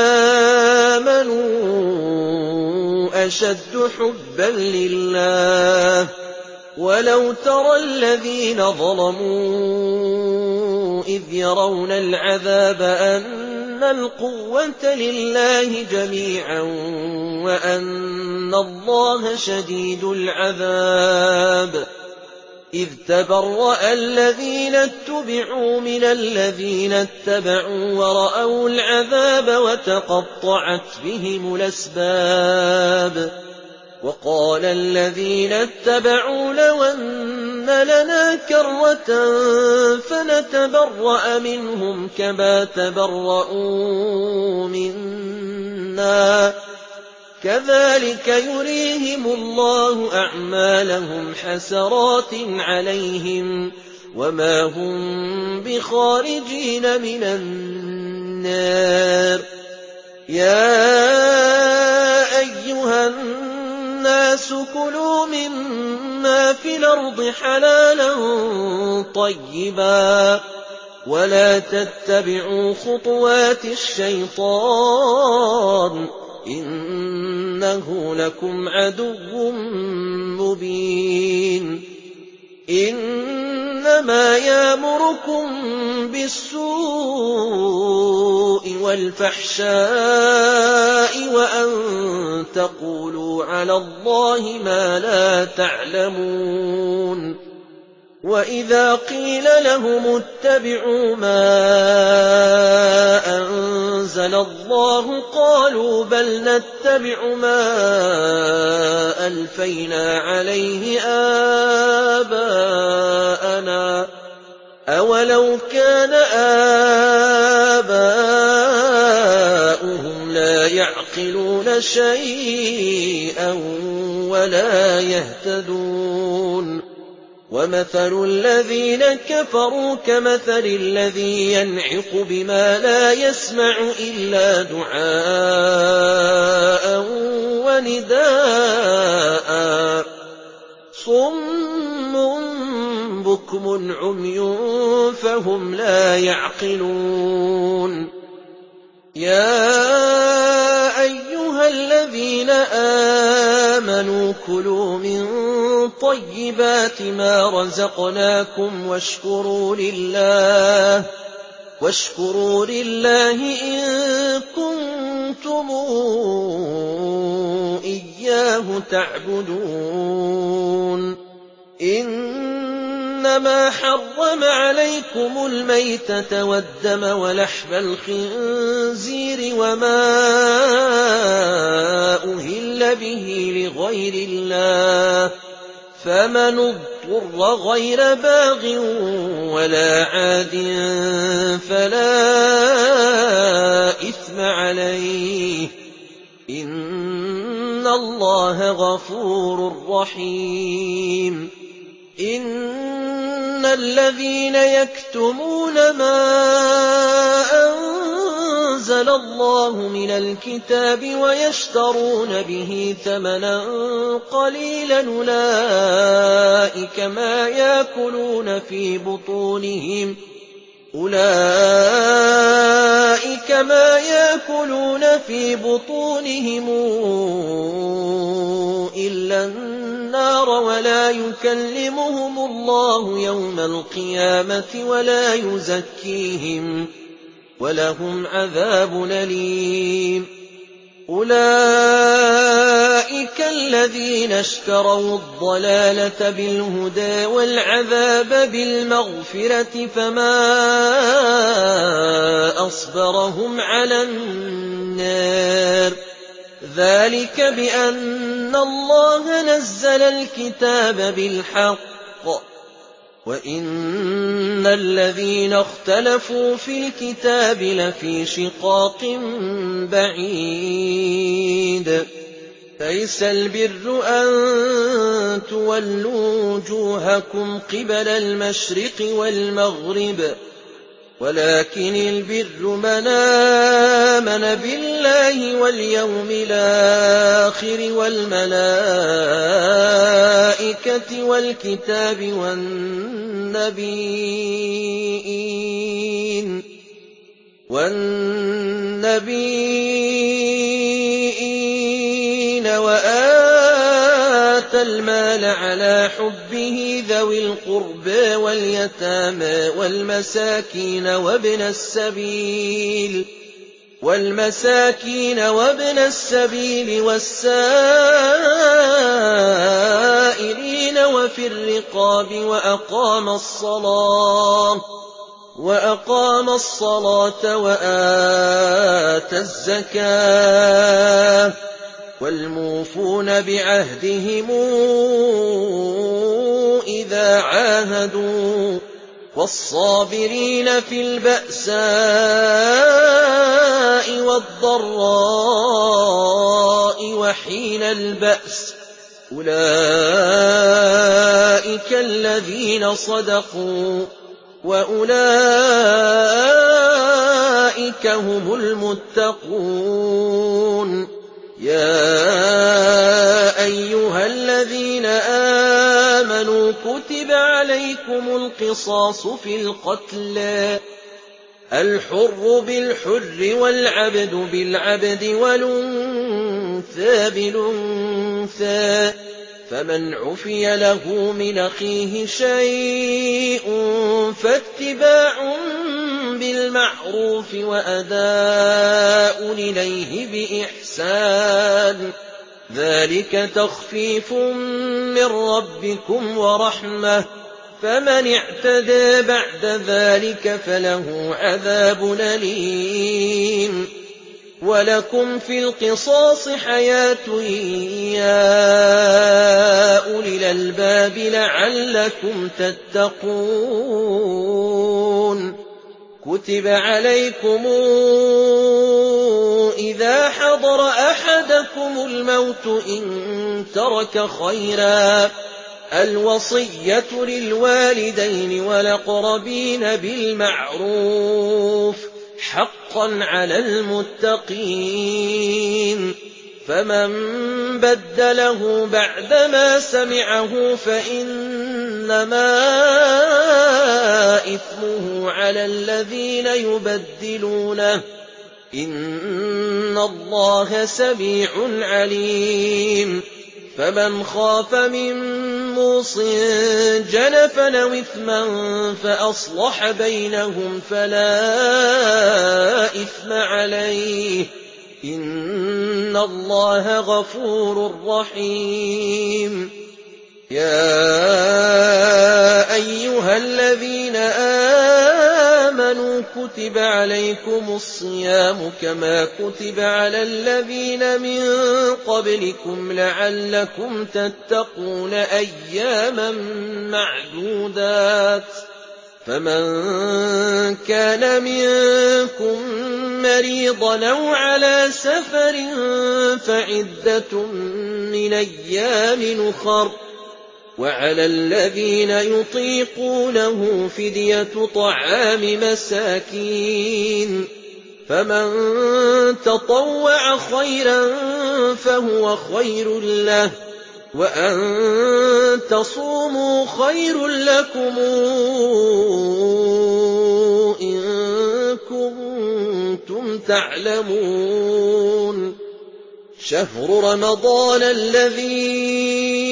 آمَنُوا أَشَدُّ حُبًّا لِّلَّهِ ۗ وَلَوْ تَرَى الَّذِينَ ظَلَمُوا إِذْ يَرَوْنَ الْعَذَابَ أَنَّ الْقُوَّةَ لِلَّهِ جَمِيعًا وَأَنَّ اللَّهَ شَدِيدُ الْعَذَابِ إِذْ تَبَرَّأَ الَّذِينَ اتُّبِعُوا مِنَ الَّذِينَ اتَّبَعُوا وَرَأَوُا الْعَذَابَ وَتَقَطَّعَتْ بِهِمُ الْأَسْبَابُ وَقَالَ الَّذِينَ اتَّبَعُوا لَوْ أَنَّ لَنَا كَرَّةً فَنَتَبَرَّأَ مِنْهُمْ كَمَا تَبَرَّءُوا مِنَّا ۗ كَذَٰلِكَ يُرِيهِمُ اللَّهُ أَعْمَالَهُمْ حَسَرَاتٍ عَلَيْهِمْ وَمَا هُم بِخَارِجِينَ مِنَ النَّارِ يَا أَيُّهَا النَّاسُ كُلُوا مِمَّا فِي الْأَرْضِ حَلَالًا طَيِّبًا وَلَا تَتَّبِعُوا خُطُوَاتِ الشَّيْطَانِ ۚ إِنَّهُ لَكُمْ عَدُوٌّ مُّبِينٌ إِنَّمَا يَأْمُرُكُم بِالسُّوءِ وَالْفَحْشَاءِ وَأَن تَقُولُوا عَلَى اللَّهِ مَا لَا تَعْلَمُونَ وَإِذَا قِيلَ لَهُمُ اتَّبِعُوا مَا أَنزَلَ اللَّهُ قَالُوا بَلْ نَتَّبِعُ مَا أَلْفَيْنَا عَلَيْهِ آبَاءَنَا ۚ أَوَلَوْ كَانَ آبَاؤُهُمْ لَا يَعْقِلُونَ شَيْئًا وَلَا يَهْتَدُونَ وَمَثَلُ الَّذِينَ كَفَرُوا كَمَثَلِ الَّذِي يَنْعِقُ بِمَا لَا يَسْمَعُ إِلَّا دُعَاءً وَنِدَاءً صُمٌّ بُكْمٌ عُمْيٌ فَهُمْ لَا يَعْقِلُونَ يَا أَيُّهَا الَّذِينَ آمَنُوا كُلُوا مِن طَيِّبَاتِ مَا رَزَقْنَاكُمْ وَاشْكُرُوا لِلَّهِ وَاشْكُرُوا لِلَّهِ إِن كُنتُمْ إِيَّاهُ تَعْبُدُونَ إِنَّمَا حَرَّمَ عَلَيْكُمُ الْمَيْتَةَ وَالدَّمَ وَلَحْمَ الْخِنزِيرِ وَمَا أُهِلَّ بِهِ لِغَيْرِ اللَّهِ ۖ فَمَنِ اضْطُرَّ غَيْرَ بَاغٍ وَلَا عَادٍ فَلَا إِثْمَ عَلَيْهِ ۚ إِنَّ اللَّهَ غَفُورٌ رَّحِيمٌ إِنَّ الَّذِينَ يَكْتُمُونَ مَا أَنزَلَ اللَّهُ مِنَ الْكِتَابِ وَيَشْتَرُونَ بِهِ ثَمَنًا قَلِيلًا أُولَٰئِكَ مَا يَأْكُلُونَ فِي بُطُونِهِمْ أُولَٰئِكَ مَا يَأْكُلُونَ فِي بُطُونِهِمْ إِلَّا النَّارَ وَلَا يُكَلِّمُهُمُ اللَّهُ يَوْمَ الْقِيَامَةِ وَلَا يُزَكِّيهِمْ وَلَهُمْ عَذَابٌ أَلِيمٌ أُولَٰئِكَ الَّذِينَ اشْتَرَوُا الضَّلَالَةَ بِالْهُدَىٰ وَالْعَذَابَ بِالْمَغْفِرَةِ فَمَا أَصْبَرَهُمْ عَلَى النَّارِ ذَٰلِكَ بِأَنَّ اللَّهَ نَزَّلَ الْكِتَابَ بِالْحَقِّ وَإِنَّ الَّذِينَ اخْتَلَفُوا فِي الْكِتَابِ لَفِي شِقَاقٍ بَعِيدٍ ليس البر أن تولوا وجوهكم قبل المشرق والمغرب ولكن البر من آمن بالله واليوم الآخر والملائكة والكتاب والنبيين والنبيين وآتى المال على حبه ذوي القربى واليتامى والمساكين وابن السبيل والمساكين وابن السبيل والسائلين وفي الرقاب وأقام الصلاة وأقام الصلاة وآتى الزكاة والموفون بعهدهم إذا عاهدوا والصابرين في البأساء والضراء وحين البأس أولئك الذين صدقوا وأولئك هم المتقون يا أيها الذين آمنوا كتب عليكم القصاص في القتلى الحر بالحر والعبد بالعبد والأنثى بالأنثى فمن عفي له من أخيه شيء فاتباع بالمعروف وأداء إليه بإحسان ذلك تخفيف من ربكم ورحمة فمن اعتدى بعد ذلك فله عذاب أليم ولكم في القصاص حياة يا أولي الألباب لعلكم تتقون كتب عليكم إذا حضر أحدكم الموت إن ترك خيرا الوصية للوالدين والأقربين بالمعروف حقا على المتقين فمن بدله بعدما سمعه فإنما إثمه على الذين يبدلونه إن الله سميع عليم فمن خاف من موصٍ جنفا أو إثما فأصلح بينهم فلا إثم عليه إن الله غفور رحيم يا أيها الذين آمنوا كتب عليكم الصيام كما كتب على الذين من قبلكم لعلكم تتقون أياما معدودات فمن كان منكم مريضا أو على سفر فعدة من أيام أخر وعلى الذين يطيقونه فدية طعام مساكين فمن تطوع خيرا فهو خير له وأن تصوموا خير لكم إن كنتم تعلمون شهر رمضان الذي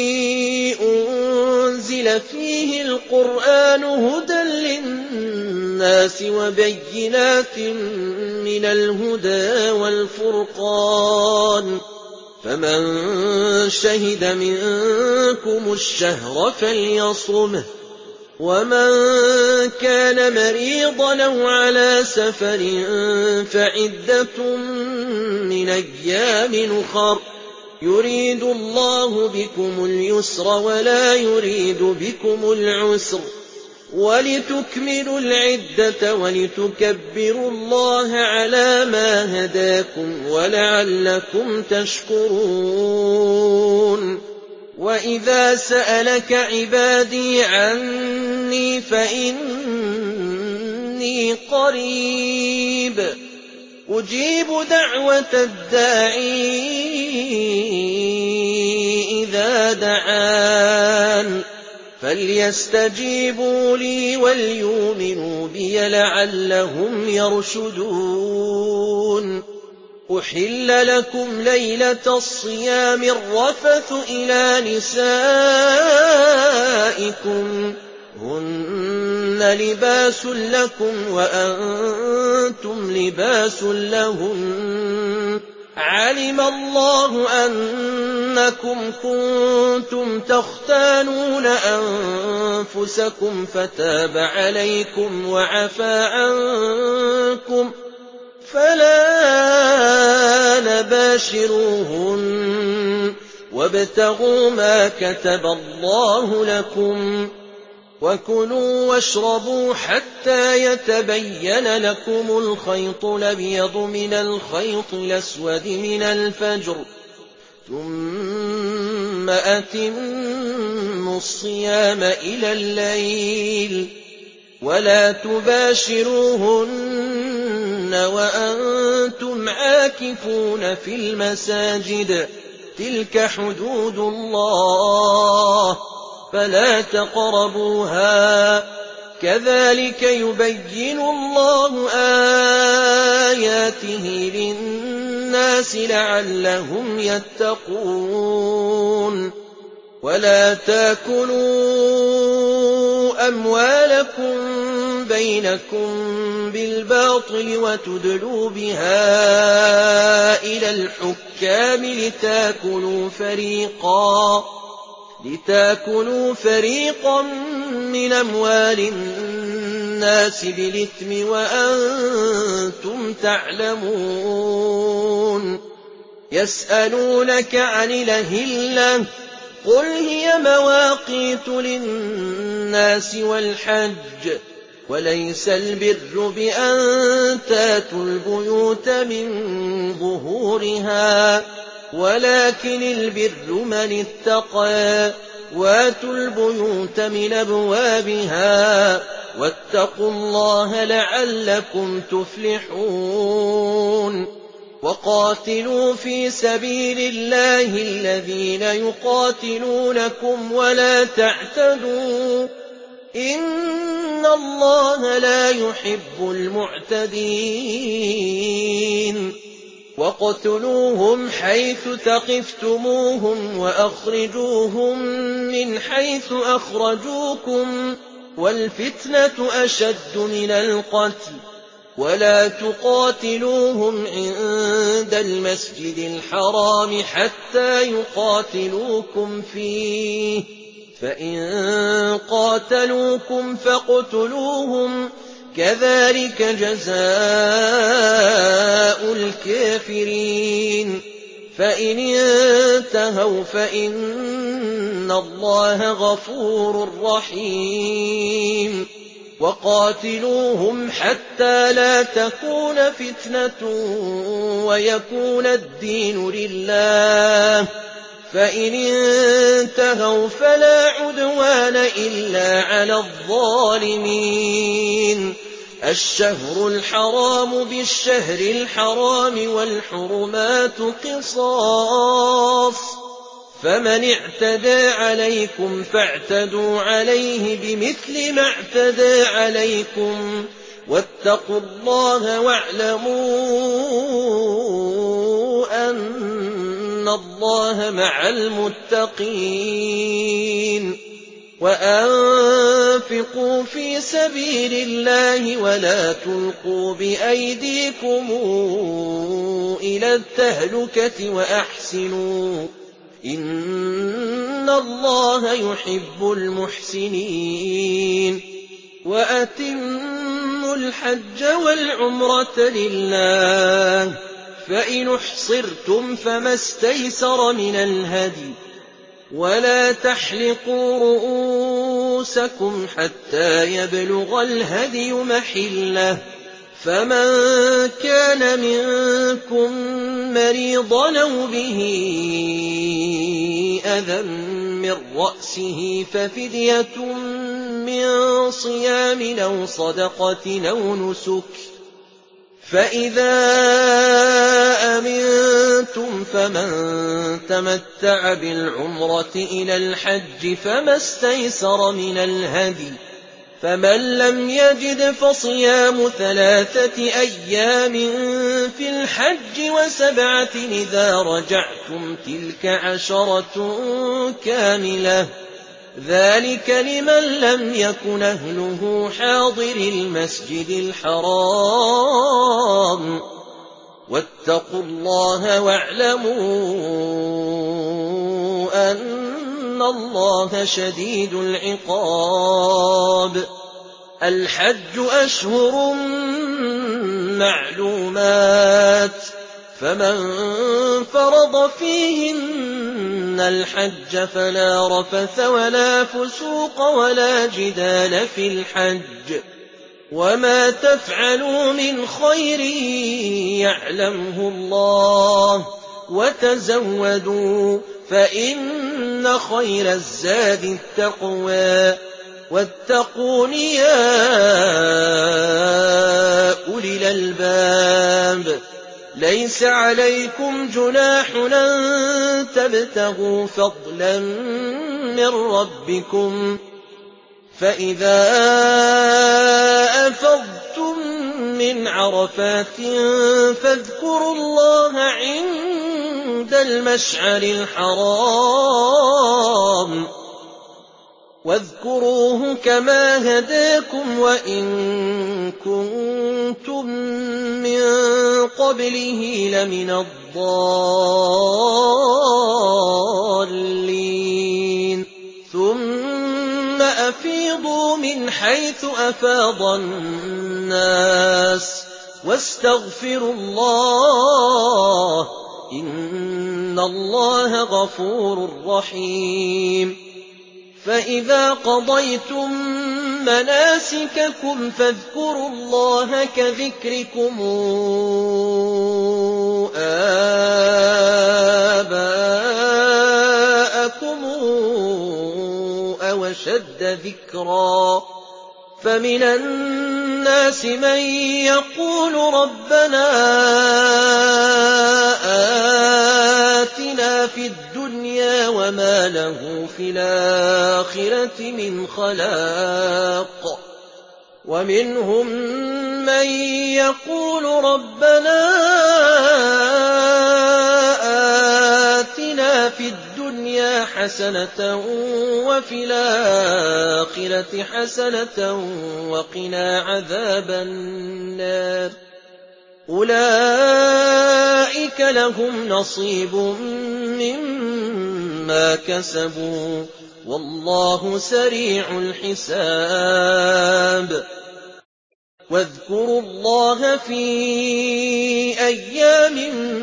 أنزل فيه القرآن هدى للناس وبينات من الهدى والفرقان فمن شهد منكم الشهر فليصمه ومن كان مريضا أو على سفر فعدة من أيام أخر يريد الله بكم اليسر ولا يريد بكم العسر وَلِتُكْمِلُوا الْعِدَّةَ وَلِتُكَبِّرُوا اللَّهَ عَلَىٰ مَا هَدَاكُمْ وَلَعَلَّكُمْ تَشْكُرُونَ وَإِذَا سَأَلَكَ عِبَادِي عَنِّي فَإِنِّي قَرِيبٌ أُجِيبُ دَعْوَةَ الدَّاعِ إِذَا دَعَانِ فَلْيَسْتَجِيبُوا لِي وَلْيُؤْمِنُوا بِي لَعَلَّهُمْ يَرْشُدُونَ أُحِلَّ لَكُمْ لَيْلَةَ الصِّيَامِ الرَّفَثُ إِلَىٰ نِسَائِكُمْ هُنَّ لِبَاسٌ لَّكُمْ وَأَنتُمْ لِبَاسٌ لَّهُنَّ عَلِمَ اللَّهُ أَنَّكُمْ كُنتُمْ تَخْتَانُونَ أَنفُسَكُمْ فَتَابَ عَلَيْكُمْ وَعَفَا عَنكُمْ فَالْآنَ بَاشِرُوهُنَّ وَابْتَغُوا مَا كَتَبَ اللَّهُ لَكُمْ وَكُلُوا وَاشْرَبُوا حَتَّىٰ يَتَبَيَّنَ لَكُمُ الْخَيْطُ الْأَبْيَضُ مِنَ الْخَيْطِ الْأَسْوَدِ مِنَ الْفَجْرِ ثُمَّ أَتِمُّوا الصِّيَامَ إِلَى اللَّيْلِ وَلَا تُبَاشِرُوهُنَّ وَأَنتُمْ عَاكِفُونَ فِي الْمَسَاجِدِ ۗ تِلْكَ حُدُودُ اللَّهِ فَلَا تَقْرَبُوهَا ۗ كَذَٰلِكَ يُبَيِّنُ اللَّهُ آيَاتِهِ لِلنَّاسِ لَعَلَّهُمْ يَتَّقُونَ وَلَا تَأْكُلُوا أَمْوَالَكُم بَيْنَكُم بِالْبَاطِلِ وَتُدْلُوا بِهَا إِلَى الْحُكَّامِ لِتَأْكُلُوا فَرِيقًا لِتَأْكُلُوا فَرِيقًا مِّنْ أَمْوَالِ النَّاسِ بِالْإِثْمِ وَأَنتُمْ تَعْلَمُونَ يَسْأَلُونَكَ عَنِ الْأَهِلَّةِ ۖ قُلْ هِيَ مَوَاقِيتُ لِلنَّاسِ وَالْحَجِّ ۗ وَلَيْسَ الْبِرُّ بِأَن تَأْتُوا الْبُيُوتَ مِن ظُهُورِهَا وَلَٰكِنِ الْبِرُّ مَنِ اتَّقَىٰ وَأْتُوا الْبُيُوتَ مِنْ أَبْوَابِهَا وَاتَّقُوا اللَّهَ لَعَلَّكُمْ تُفْلِحُونَ وَقَاتِلُوا فِي سَبِيلِ اللَّهِ الَّذِينَ يُقَاتِلُونَكُمْ وَلَا تَعْتَدُوا ۚ إِنَّ اللَّهَ لَا يُحِبُّ الْمُعْتَدِينَ وَاقْتُلُوهُمْ حَيْثُ ثَقِفْتُمُوهُمْ وَأَخْرِجُوهُم مِّنْ حَيْثُ أَخْرَجُوكُمْ ۚ وَالْفِتْنَةُ أَشَدُّ مِنَ الْقَتْلِ ۚ وَلَا تُقَاتِلُوهُمْ عِندَ الْمَسْجِدِ الْحَرَامِ حَتَّىٰ يُقَاتِلُوكُمْ فِيهِ ۖ فَإِن قَاتَلُوكُمْ فَاقْتُلُوهُمْ ۗ كَذَٰلِكَ جَزَاءُ الْكَافِرِينَ فَإِنِ انتَهَوْا فَإِنَّ اللَّهَ غَفُورٌ رَّحِيمٌ وَقَاتِلُوهُمْ حَتَّىٰ لَا تَكُونَ فِتْنَةٌ وَيَكُونَ الدِّينُ لِلَّهِ ۖ فَإِنِ انتَهَوْا فَلَا عُدْوَانَ إِلَّا عَلَى الظَّالِمِينَ الشَّهْرُ الْحَرَامُ بِالشَّهْرِ الْحَرَامِ وَالْحُرُمَاتُ قِصَاصٌ ۚ فَمَنِ اعْتَدَىٰ عَلَيْكُمْ فَاعْتَدُوا عَلَيْهِ بِمِثْلِ مَا اعْتَدَىٰ عَلَيْكُمْ ۚ وَاتَّقُوا اللَّهَ وَاعْلَمُوا أَنَّ اللَّهَ مَعَ الْمُتَّقِينَ وَأَنفِقُوا فِي سَبِيلِ اللَّهِ وَلَا تُلْقُوا بِأَيْدِيكُمْ إِلَى التَّهْلُكَةِ وَأَحْسِنُوا ۚ إِنَّ اللَّهَ يُحِبُّ الْمُحْسِنِينَ وَأَتِمُّوا الْحَجَّ وَالْعُمْرَةَ لِلَّهِ ۚ فَإِنْ أُحْصِرْتُمْ فَمَا اسْتَيْسَرَ مِنَ الْهَدْيِ ۖ وَلَا تَحْلِقُوا رؤوسكم حتى يبلغ الهدي محله، فمن كان منكم مريضا أو به أذى من رأسه ففدية من صيام أو صدقة أو نسك، فإذا أمنتم فمن تمتع بالعمرة إلى الحج فما استيسر من الهدي، فمن لم يجد فصيام ثلاثة أيام في الحج وسبعة إذا رجعتم تلك عشرة كاملة، ذلك لمن لم يكن أهله حاضر المسجد الحرام. واتقوا الله واعلموا أن الله شديد العقاب. الحج أشهر معلومات، فمن فرض فيهن الحج فلا رفث ولا فسوق ولا جدال في الحج، وما تفعلوا من خير يعلمه الله، وتزودوا فإن خير الزاد التقوى، واتقون يا أولي الألباب. ليس عليكم جناح أن تبتغوا فضلا من ربكم، فإذا أفضتم من عرفات فاذكروا الله عند المشعر الحرام، واذكروه كما هداكم وإن كنتم من قبله لمن الضالين. ثم أفيضوا من حيث أفاض الناس واستغفروا الله، إن الله غفور رحيم. فإذا قضيتم مناسككم فاذكروا الله كذكركم آباءكم أو أشد ذكرا، فمن الناس من يقول ربنا آتنا في الدنيا وما له في الآخرة من خلاق، ومنهم من يقول ربنا آتنا في الدنيا حسنة وفي الآخرة حسنة وقنا عذاب النار. أولئك لهم نصيب مما كسبوا والله سريع الحساب. واذكروا الله في أيام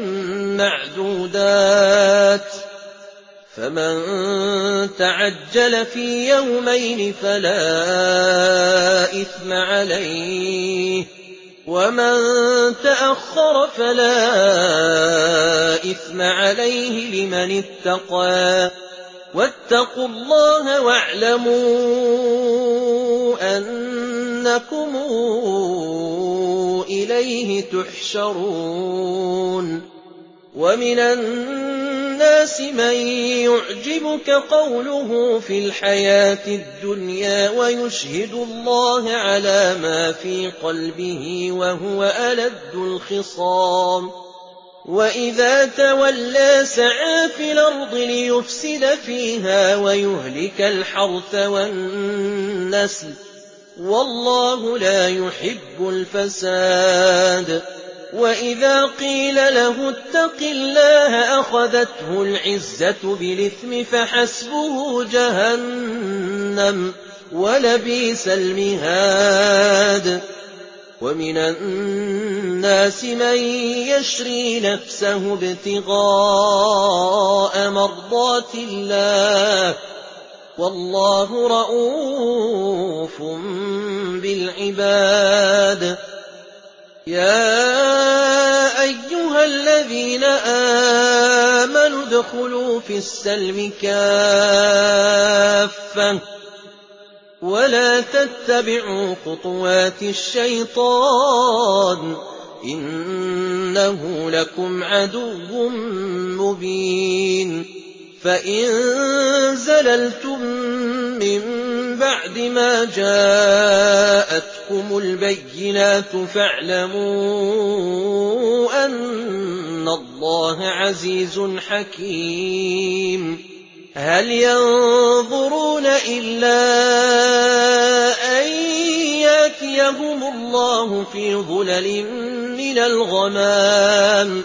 معدودات، فمن تعجل في يومين فلا إثم عليه، ومن تأخر فلا إثم عليه لمن اتقى. واتقوا الله واعلموا أنكم إليه تحشرون. ومن الناس من يعجبك قوله في الحياة الدنيا ويشهد الله على ما في قلبه وهو ألد الخصام، وإذا تولى سعى في الأرض ليفسد فيها ويهلك الحرث والنسل، والله لا يحب الفساد. وإذا قيل له اتق الله أخذته العزة بالإثم فحسبه جهنم ولبئس المهاد. ومن الناس من يشري نفسه ابتغاء مرضات الله، وَاللَّهُ رَءُوفٌ بِالْعِبَادِ يَا أَيُّهَا الَّذِينَ آمَنُوا ادْخُلُوا فِي السِّلْمِ كَافَّةً وَلَا تَتَّبِعُوا خُطُوَاتِ الشَّيْطَانِ ۚ إِنَّهُ لَكُمْ عَدُوٌّ مُّبِينٌ فَإِن زَلَلْتُم مِّن بَعْدِ مَا جَاءَتْكُمُ الْبَيِّنَاتُ فَاعْلَمُوا أَنَّ اللَّهَ عَزِيزٌ حَكِيمٌ هَلْ يَنظُرُونَ إِلَّا أَن يَأْتِيَهُمُ اللَّهُ فِي ظُلَلٍ مِّنَ الْغَمَامِ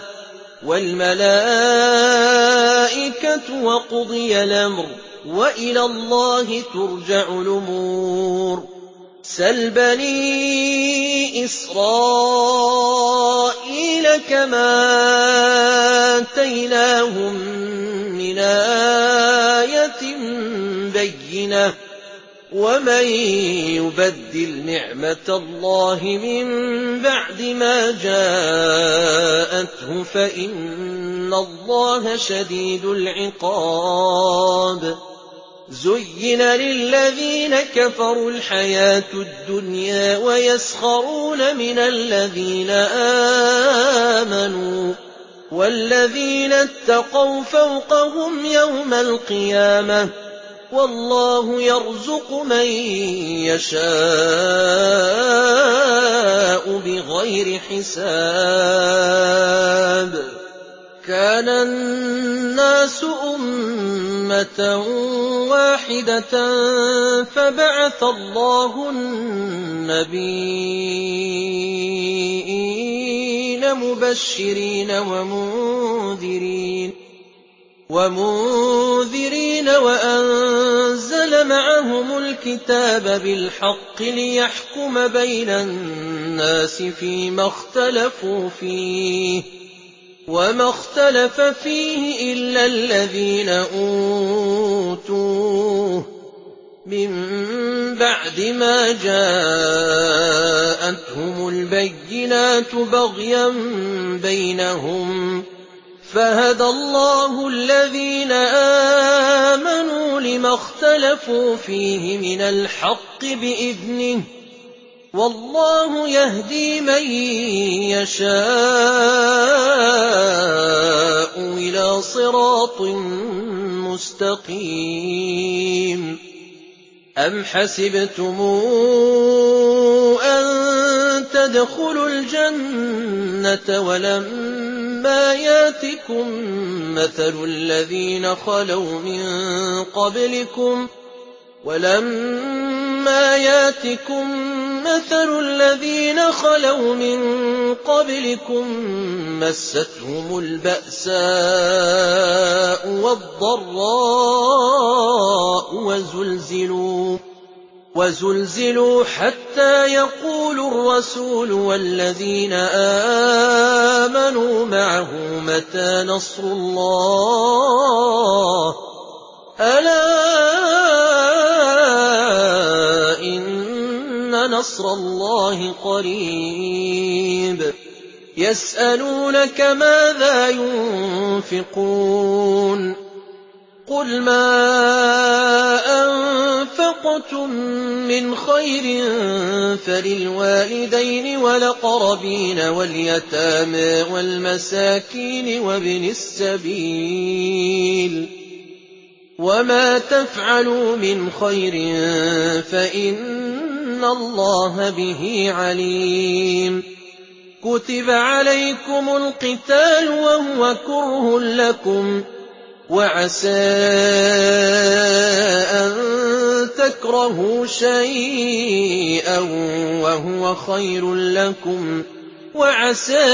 وَالْمَلَائِكَةُ وَقُضِيَ الْأَمْرُ وَإِلَى اللَّهِ تُرْجَعُ الْأُمُورُ سَلْ بَنِي إِسْرَائِيلَ كَمْ آتَيْنَاهُم مِّنْ آيَةٍ بَيِّنَةٍ ۗ وَمَن يُبَدِّلْ نِعْمَةَ اللَّهِ مِن بَعْدِ مَا جَاءَتْهُ فَإِنَّ اللَّهَ شَدِيدُ الْعِقَابِ زُيِّنَ لِلَّذِينَ كَفَرُوا الْحَيَاةُ الدُّنْيَا وَيَسْخَرُونَ مِنَ الَّذِينَ آمَنُوا ۘ وَالَّذِينَ اتَّقَوْا فَوْقَهُمْ يَوْمَ الْقِيَامَةِ ۗ وَاللَّهُ يَرْزُقُ مَن يَشَاءُ بِغَيْرِ حِسَابٍ كَانَ النَّاسُ أُمَّةً وَاحِدَةً فَبَعَثَ اللَّهُ النَّبِيِّينَ مُبَشِّرِينَ وَمُنذِرِينَ وَمُنذِرِينَ وَأَنزَلَ مَعَهُمُ الْكِتَابَ بِالْحَقِّ لِيَحْكُمَ بَيْنَ النَّاسِ فِيمَا اخْتَلَفُوا فِيهِ ۚ وَمَا اخْتَلَفَ فِيهِ إِلَّا الَّذِينَ أُوتُوهُ مِن بَعْدِ مَا جَاءَتْهُمُ الْبَيِّنَاتُ بَغْيًا بَيْنَهُمْ ۖ فَهَدَى اللَّهُ الَّذِينَ آمَنُوا لِمَا اخْتَلَفُوا فِيهِ مِنَ الْحَقِّ بِإِذْنِهِ ۗ وَاللَّهُ يَهْدِي مَن يَشَاءُ إِلَىٰ صِرَاطٍ مُّسْتَقِيمٍ أَمْ حَسِبْتُمْ أَن تَدْخُلُوا الْجَنَّةَ وَلَمَّا يَأْتِكُم مَّثَلُ الَّذِينَ خَلَوْا مِن قَبْلِكُمْ وَلَمَّا يَأْتِكُم مَّثَلُ الَّذِينَ خَلَوْا مِن قَبْلِكُم مَّسَّتْهُمُ الْبَأْسَاءُ وَالضَّرَّاءُ وَزُلْزِلُوا وَزُلْزِلُوا حَتَّىٰ يَقُولَ الرَّسُولُ وَالَّذِينَ آمَنُوا مَعَهُ مَتَىٰ نَصْرُ اللَّهِ ۗ أَلَا إِنَّ نَصْرَ اللَّهِ قَرِيبٌ يَسْأَلُونَكَ مَاذَا يُنفِقُونَ قُلْ مَا أَنفَقْتُم مِّنْ خَيْرٍ فَلِلْوَالِدَيْنِ وَالْأَقْرَبِينَ وَالْيَتَامَىٰ وَالْمَسَاكِينِ وَابْنِ السَّبِيلِ ۗ وَمَا تَفْعَلُوا مِنْ خَيْرٍ فَإِنَّ اللَّهَ بِهِ عَلِيمٌ كُتِبَ عَلَيْكُمُ الْقِتَالُ وَهُوَ كُرْهٌ لَّكُمْ ۖ وَعَسَىٰ أَن تَكْرَهُوا شَيْئًا وَهُوَ خَيْرٌ لَّكُمْ ۖ وَعَسَىٰ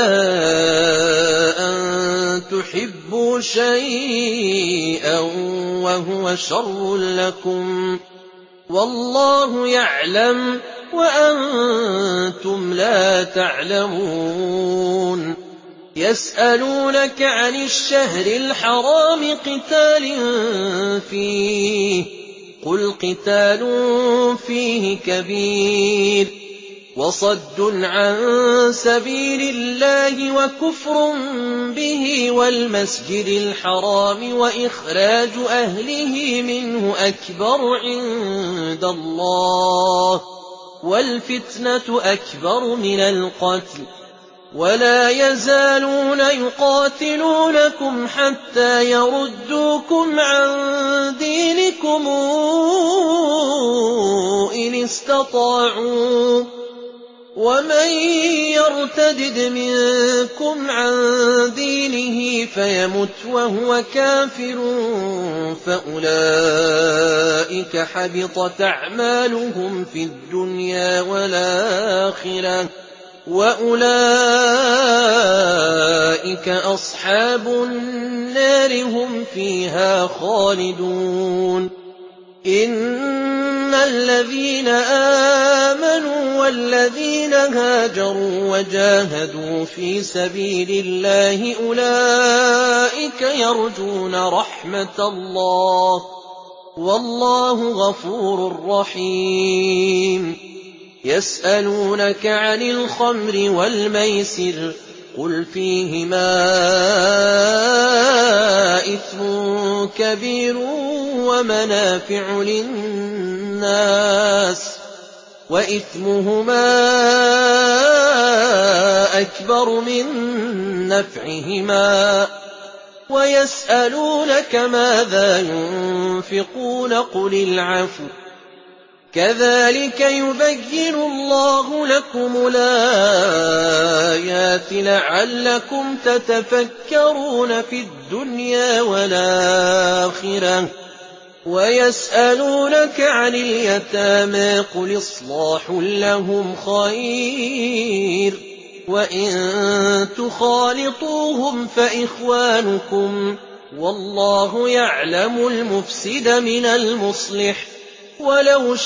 أَن تُحِبُّوا شَيْئًا وَهُوَ شَرٌّ لَّكُمْ ۗ وَاللَّهُ يَعْلَمُ وَأَنتُمْ لَا تَعْلَمُونَ يَسْأَلُونَكَ عَنِ الشَّهْرِ الْحَرَامِ قِتَالٍ فِيهِ قُلْ قِتَالٌ فِيهِ كَبِيرٌ وَصَدٌّ عَن سَبِيلِ اللَّهِ وَكُفْرٌ بِهِ وَالْمَسْجِدِ الْحَرَامِ وَإِخْرَاجُ أَهْلِهِ مِنْهُ أَكْبَرُ عِندَ اللَّهِ وَالْفِتْنَةُ أَكْبَرُ مِنَ الْقَتْلِ وَلَا يَزَالُونَ يُقَاتِلُونَكُمْ حَتَّىٰ يَرُدُّوكُمْ عَن دِينِكُمْ إِنِ اسْتَطَاعُوا ۚ وَمَن يَرْتَدِدْ مِنكُمْ عَن دِينِهِ فَيَمُتْ وَهُوَ كَافِرٌ فَأُولَٰئِكَ حَبِطَتْ أَعْمَالُهُمْ فِي الدُّنْيَا وَالْآخِرَةِ ۖ وَأُولَٰئِكَ أَصْحَابُ النَّارِ ۖ هُمْ فِيهَا خَالِدُونَ إِنَّ الَّذِينَ آمَنُوا وَالَّذِينَ هَاجَرُوا وَجَاهَدُوا فِي سَبِيلِ اللَّهِ أُولَٰئِكَ يَرْجُونَ رَحْمَتَ اللَّهِ ۗ وَاللَّهُ غَفُورٌ رَّحِيمٌ يَسْأَلُونَكَ عَنِ الْخَمْرِ وَالْمَيْسِرِ ۖ قُلْ فِيهِمَا إِثْمٌ كَبِيرٌ وَمَنَافِعُ لِلنَّاسِ وَإِثْمُهُمَا أَكْبَرُ مِن نَّفْعِهِمَا ۗ وَيَسْأَلُونَكَ مَاذَا يُنفِقُونَ قُلِ الْعَفْوَ ۗ كَذَٰلِكَ يُبَيِّنُ اللَّهُ لَكُمُ الْآيَاتِ لَعَلَّكُمْ تَتَفَكَّرُونَ فِي الدُّنْيَا وَالْآخِرَةِ ۗ وَيَسْأَلُونَكَ عَنِ الْيَتَامَىٰ قُلْ إِصْلَاحٌ لَّهُمْ خَيْرٌ ۖ وَإِن تُخَالِطُوهُمْ فَإِخْوَانُكُمْ ۚ وَاللَّهُ يَعْلَمُ الْمُفْسِدَ مِنَ الْمُصْلِحِ ۚ وَلَوْ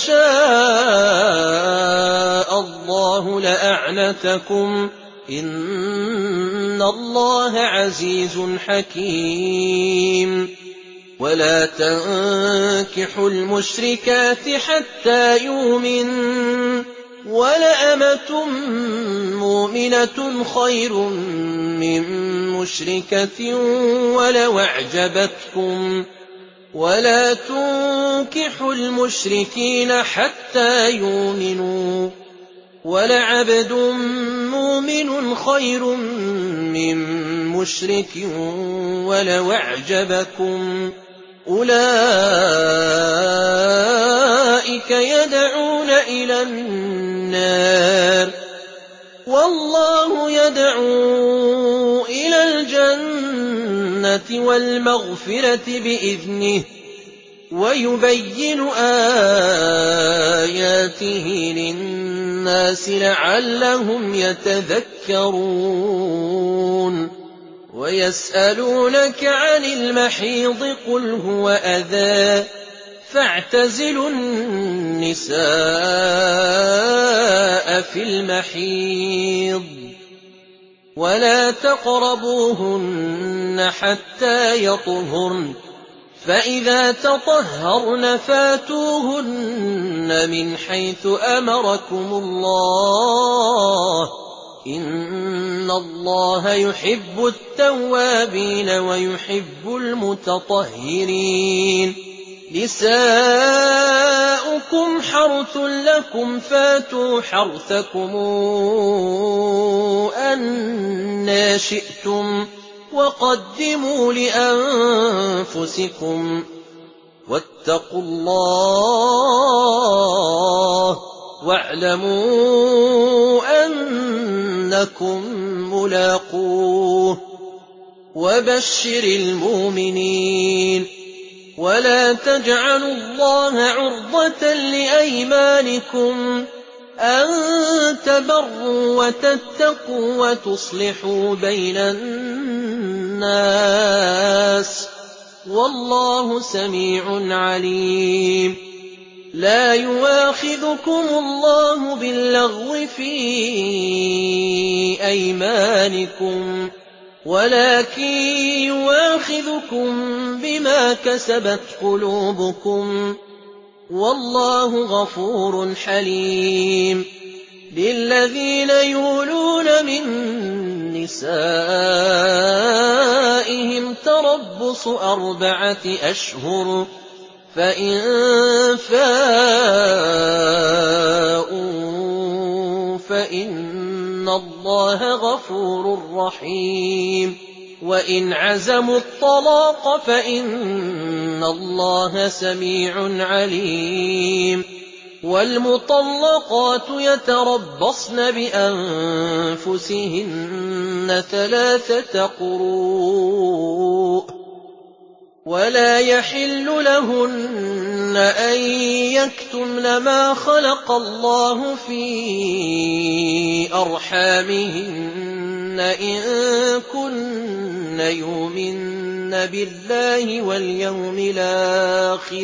شَاءَ اللَّهُ لَأَعْنَتَكُمْ ۚ إِنَّ اللَّهَ عَزِيزٌ حَكِيمٌ وَلَا تَنكِحُوا الْمُشْرِكَاتِ حَتَّىٰ يُؤْمِنَّ ۚ وَلَأَمَةٌ مُّؤْمِنَةٌ خَيْرٌ مِّن مُّشْرِكَةٍ وَلَوْ أَعْجَبَتْكُمْ ۗ وَلَا تُنكِحُوا الْمُشْرِكِينَ حَتَّىٰ يُؤْمِنُوا ۚ وَلَعَبْدٌ مُّؤْمِنٌ خَيْرٌ مِّن مُّشْرِكٍ وَلَوْ أَعْجَبَكُمْ ۗ أُولَٰئِكَ يَدْعُونَ إِلَى النَّارِ ۖ وَاللَّهُ يَدْعُو إِلَى الْجَنَّةِ وَالْمَغْفِرَةِ بِإِذْنِهِ ۖ وَيُبَيِّنُ آيَاتِهِ لِلنَّاسِ لَعَلَّهُمْ يَتَذَكَّرُونَ وَيَسْأَلُونَكَ عَنِ الْمَحِيضِ ۖ قُلْ هُوَ أَذًى ۖ فَاعْتَزِلُوا النِّسَاءَ فِي الْمَحِيضِ ۖ وَلَا تَقْرَبُوهُنَّ حَتَّىٰ يَطْهُرْنَ ۖ فَإِذَا تَطَهَّرْنَ فَأْتُوهُنَّ مِنْ حَيْثُ أَمَرَكُمُ اللَّهُ ۚ إِنَّ اللَّهَ يُحِبُّ التَّوَّابِينَ وَيُحِبُّ الْمُتَطَهِّرِينَ نِسَاؤُكُمْ حَرْثٌ لَّكُمْ فَأْتُوا حَرْثَكُمْ أَنَّىٰ شِئْتُمْ ۖ وَقَدِّمُوا لِأَنفُسِكُمْ ۚ وَاتَّقُوا اللَّهَ وَاعْلَمُوا أَنَّكُم مُّلَاقُوهُ ۗ وَبَشِّرِ الْمُؤْمِنِينَ وَلَا تَجْعَلُوا اللَّهَ عُرْضَةً لِّأَيْمَانِكُمْ أَن تَبَرُّوا وَتَتَّقُوا وَتُصْلِحُوا بَيْنَ النَّاسِ ۗ وَاللَّهُ سَمِيعٌ عَلِيمٌ لَا يُؤَاخِذُكُمُ اللَّهُ بِاللَّغْوِ فِي أَيْمَانِكُمْ وَلَٰكِن يُؤَاخِذُكُم بِمَا كَسَبَتْ قُلُوبُكُمْ وَاللَّهُ غَفُورٌ حَلِيمٌ لِّلَّذِينَ يُؤْلُونَ مِن نِّسَائِهِمْ تَرَبُّصُ أَرْبَعَةِ أَشْهُرٍ ۖ فَإِن فَاءُوا فَإِنَّ اللَّهَ غَفُورٌ رَّحِيمٌ وَإِنْ عَزَمُوا الطَّلَاقَ فَإِنَّ اللَّهَ سَمِيعٌ عَلِيمٌ وَالْمُطَلَّقَاتُ يَتَرَبَّصْنَ بِأَنفُسِهِنَّ ثَلَاثَةَ قُرُوءٍ ۚ وَلَا يَحِلُّ لَهُنَّ أَن يَكْتُمْنَ مَا خَلَقَ اللَّهُ فِي أَرْحَامِهِنَّ إِن كُنَّ يُؤْمِنَّ بِاللَّهِ وَالْيَوْمِ الْآخِرِ ۚ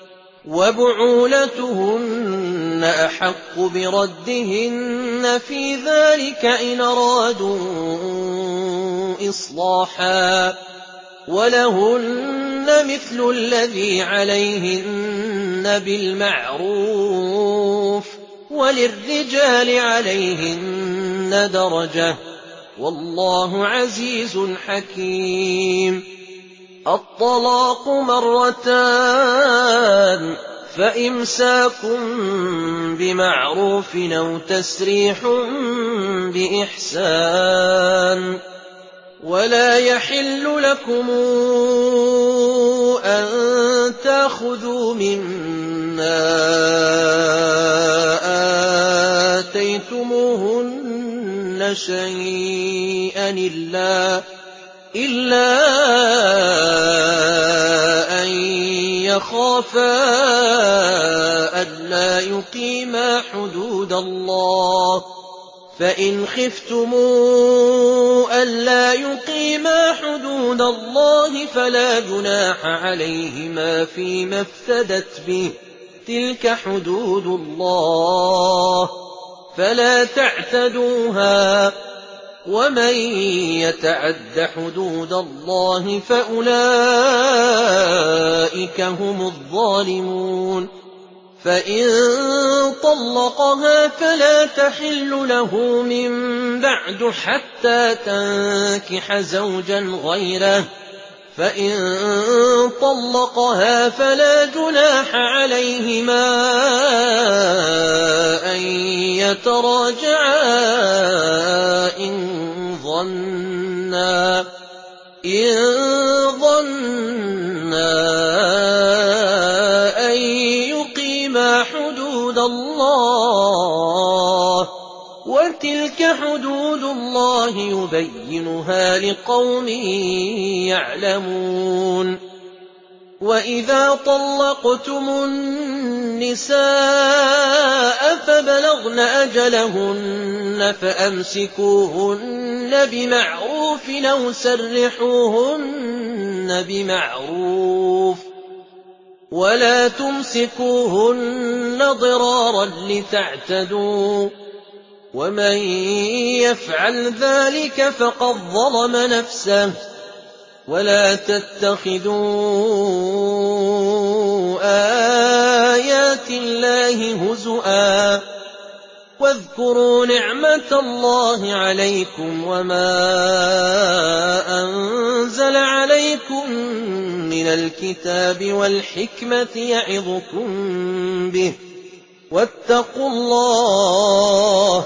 وَبُعُولَتُهُنَّ أَحَقُّ بِرَدِّهِنَّ فِي ذَٰلِكَ إِنْ أَرَادُوا إِصْلَاحًا ۚ وَلَهُنَّ مِثْلُ الَّذِي عَلَيْهِنَّ بِالْمَعْرُوفِ ۚ وَلِلرِّجَالِ عَلَيْهِنَّ دَرَجَةٌ ۗ وَاللَّهُ عَزِيزٌ حَكِيمٌ الطَّلَاقُ مَرَّتَانِ ۖ فَإِمْسَاكٌ بِمَعْرُوفٍ أَوْ تَسْرِيحٌ بِإِحْسَانٍ ۗ وَلَا يَحِلُّ لَكُمْ أَن تَأْخُذُوا مِمَّا آتَيْتُمُوهُنَّ شَيْئًا إِلَّا أَن يَخَافَا أَلَّا يُقِيمَا حُدُودَ اللَّهِ ۖ فَإِنْ خِفْتُمْ أَلَّا يُقِيمَا حُدُودَ اللَّهِ فَلَا جُنَاحَ عَلَيْهِمَا فِيمَا افْتَدَتْ بِهِ ۗ تِلْكَ حُدُودُ اللَّهِ فَلَا تَعْتَدُوهَا ۚ وَمَن يَتَعَدَّ حُدُودَ اللَّهِ فَأُولَٰئِكَ هُمُ الظَّالِمُونَ فَإِن طَلَّقَهَا فَلَا تَحِلُّ لَهُ مِن بَعْدُ حَتَّىٰ تَنكِحَ زَوْجًا غَيْرَهُ ۚ فَإِن طَلَّقَهَا فَلَا جُنَاحَ عَلَيْهِمَا أَن يَتَرَاجَعَا إِن ظَنَّا أَن يُقِيمَا حُدُودَ اللَّهِ ۗ وَتِلْكَ حُدُودُ اللَّهِ يُبَيِّنُهَا لِقَوْمٍ يَعْلَمُونَ وَإِذَا طَلَّقْتُمُ النِّسَاءَ فَبَلَغْنَ أَجَلَهُنَّ فَأَمْسِكُوهُنَّ بِمَعْرُوفٍ أَوْ سَرِّحُوهُنَّ بِمَعْرُوفٍ ۚ وَلَا تُمْسِكُوهُنَّ ضِرَارًا لِّتَعْتَدُوا ۚ وَمَن يَفْعَلْ ذَٰلِكَ فَقَدْ ظَلَمَ نَفْسَهُ ۚ وَلَا تَتَّخِذُوا آيَاتِ اللَّهِ هُزُوًا ۚ وَاذْكُرُوا نِعْمَةَ اللَّهِ عَلَيْكُمْ وَمَا أَنزَلَ عَلَيْكُم مِّنَ الْكِتَابِ وَالْحِكْمَةِ يَعِظُكُم بِهِ ۚ وَاتَّقُوا اللَّهَ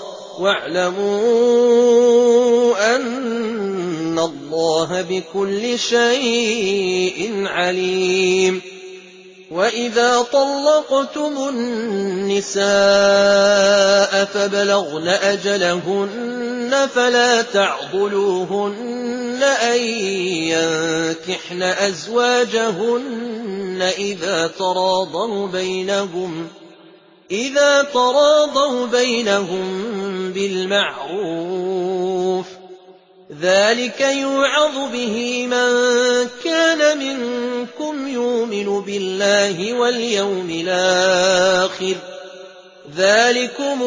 وَاعْلَمُوا أَنَّ اللَّهَ بِكُلِّ شَيْءٍ عَلِيمٌ وَإِذَا طَلَّقْتُمُ النِّسَاءَ فَبَلَغْنَ أَجَلَهُنَّ فَلَا تَعْضُلُوهُنَّ أَن يَنكِحْنَ أَزْوَاجَهُنَّ إِذَا تَرَاضَوْا بَيْنَهُم بِالْمَعْرُوفِ ۗ ذَٰلِكَ يُوعَظُ بِهِ مَن كَانَ مِنكُمْ يُؤْمِنُ بِاللَّهِ وَالْيَوْمِ الْآخِرِ ۗ ذَٰلِكُمْ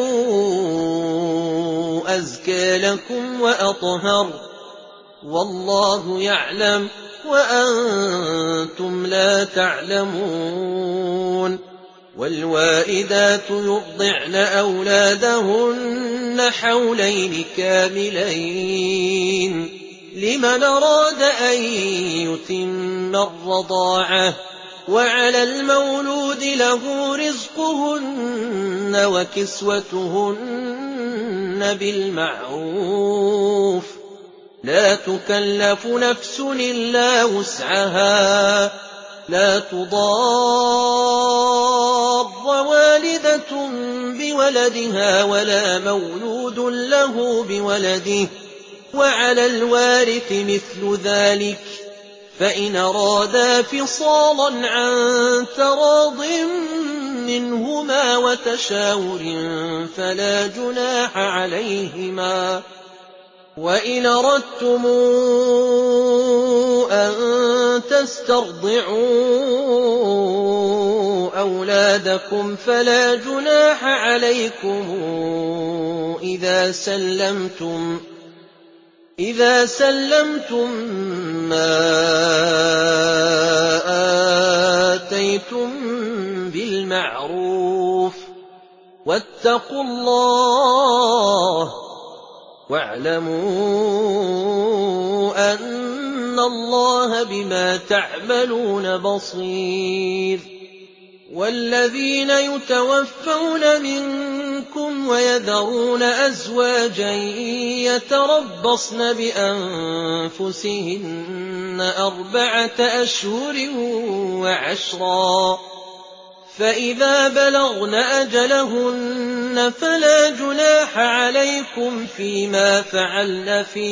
أَزْكَىٰ لَكُمْ وَأَطْهَرُ ۗ وَاللَّهُ يَعْلَمُ وَأَنتُمْ لَا تَعْلَمُونَ وَالْوَالِدَاتُ يُرْضِعْنَ أَوْلَادَهُنَّ حَوْلَيْنِ كَامِلَيْنِ لِمَنْ أَرَادَ أَن يُتِمَّ الرَّضَاعَةَ ۚ وَعَلَى الْمَوْلُودِ لَهُ رِزْقُهُنَّ وَكِسْوَتُهُنَّ بِالْمَعْرُوفِ ۚ لَا تُكَلَّفُ نَفْسٌ إِلَّا وُسْعَهَا ۚ لَا تُضَارَّ وَالِدَةٌ بِوَلَدِهَا وَلَا مَوْلُودٌ لَّهُ بِوَلَدِهِ ۚ وَعَلَى الْوَارِثِ مِثْلُ ذَٰلِكَ ۗ فَإِنْ أَرَادَا فِصَالًا عَن تَرَاضٍ مِّنْهُمَا وَتَشَاوُرٍ فَلَا جُنَاحَ عَلَيْهِمَا ۗ وَإِنْ أَرَدتُّمْ أَن تَسْتَرْضِعُوا أَوْلَادَكُمْ فَلَا جُنَاحَ عَلَيْكُمْ إِذَا سَلَّمْتُم إِذَا سَلَّمْتُم مَّا آتَيْتُم بِالْمَعْرُوفِ ۗ وَاتَّقُوا اللَّهَ ۚ وَاعْلَمُوا أَنَّ اللَّهَ بِمَا تَعْمَلُونَ بَصِيرٌ. وَالَّذِينَ يُتَوَفَّوْنَ مِنكُمْ وَيَذَرُونَ أَزْوَاجًا يَتَرَبَّصْنَ بِأَنفُسِهِنَّ أَرْبَعَةَ أَشْهُرٍ وَعَشْرًا ۖ فَإِذَا بَلَغْنَ أَجَلَهُنَّ فَلَا جُنَاحَ عَلَيْكُمْ فِيمَا فَعَلْنَ فِي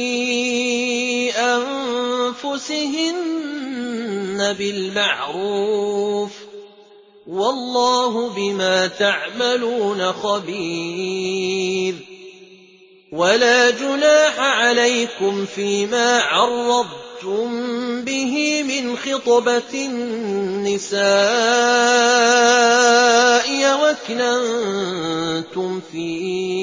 أَنفُسِهِنَّ بِالْمَعْرُوفِ ۗ وَاللَّهُ بِمَا تَعْمَلُونَ خَبِيرٌ. وَلَا جُنَاحَ عَلَيْكُمْ فِيمَا عَرَّضْتُم بِهِ مِنْ خِطْبَةِ النِّسَاءِ أَوْ أَكْنَنتُمْ فِي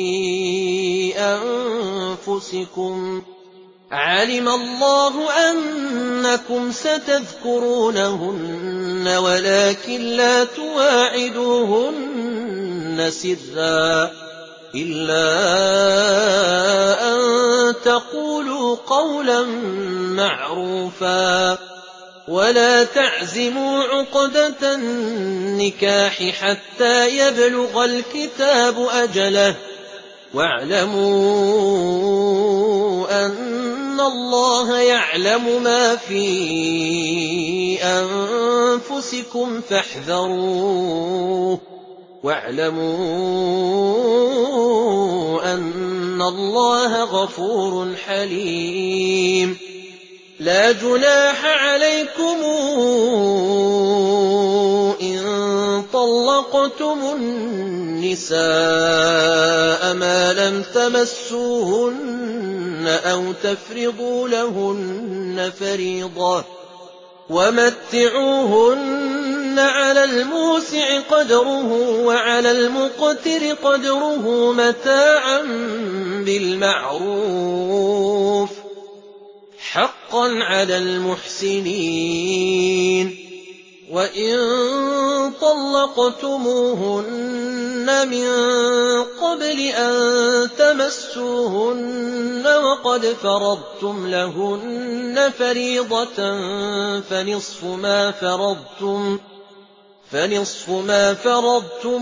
أَنفُسِكُمْ ۚ عَلِمَ اللَّهُ أَنَّكُمْ سَتَذْكُرُونَهُنَّ وَلَٰكِن لَّا تُوَاعِدُوهُنَّ سِرًّا إِلَّا أَن تَقُولُوا قَوْلًا مَّعْرُوفًا ۚ وَلَا تَعْزِمُوا عُقْدَةَ النِّكَاحِ حَتَّىٰ يَبْلُغَ الْكِتَابُ أَجَلَهُ ۚ وَاعْلَمُوا أَنَّ اللَّهَ يَعْلَمُ مَا فِي أَنفُسِكُمْ فَاحْذَرُوهُ ۚ وَاعْلَمُوا أَنَّ اللَّهَ غَفُورٌ حَلِيمٌ. لَا جُنَاحَ عَلَيْكُمْ إِن طَلَّقْتُمُ النِّسَاءَ مَا لَمْ تَمَسُّوهُنَّ أَوْ تَفْرِضُوا لَهُنَّ فَرِيضَةً ۚ وَمَتِّعُوهُنَّ عَلَى الْمُوسِعِ قَدْرُهُ وَعَلَى الْمُقْتِرِ قَدْرُهُ مَتَاعًا بِالْمَعْرُوفِ ۖ حَقًّا عَلَى الْمُحْسِنِينَ. وَإِن طَلَّقْتُمُوهُنَّ مِن قَبْلِ أَن تَمَسُّوهُنَّ وَقَدْ فَرَضْتُمْ لَهُنَّ فَرِيضَةً فَنِصْفُ مَا فَرَضْتُمْ فَنِصْفُ مَا فَرَضْتُمْ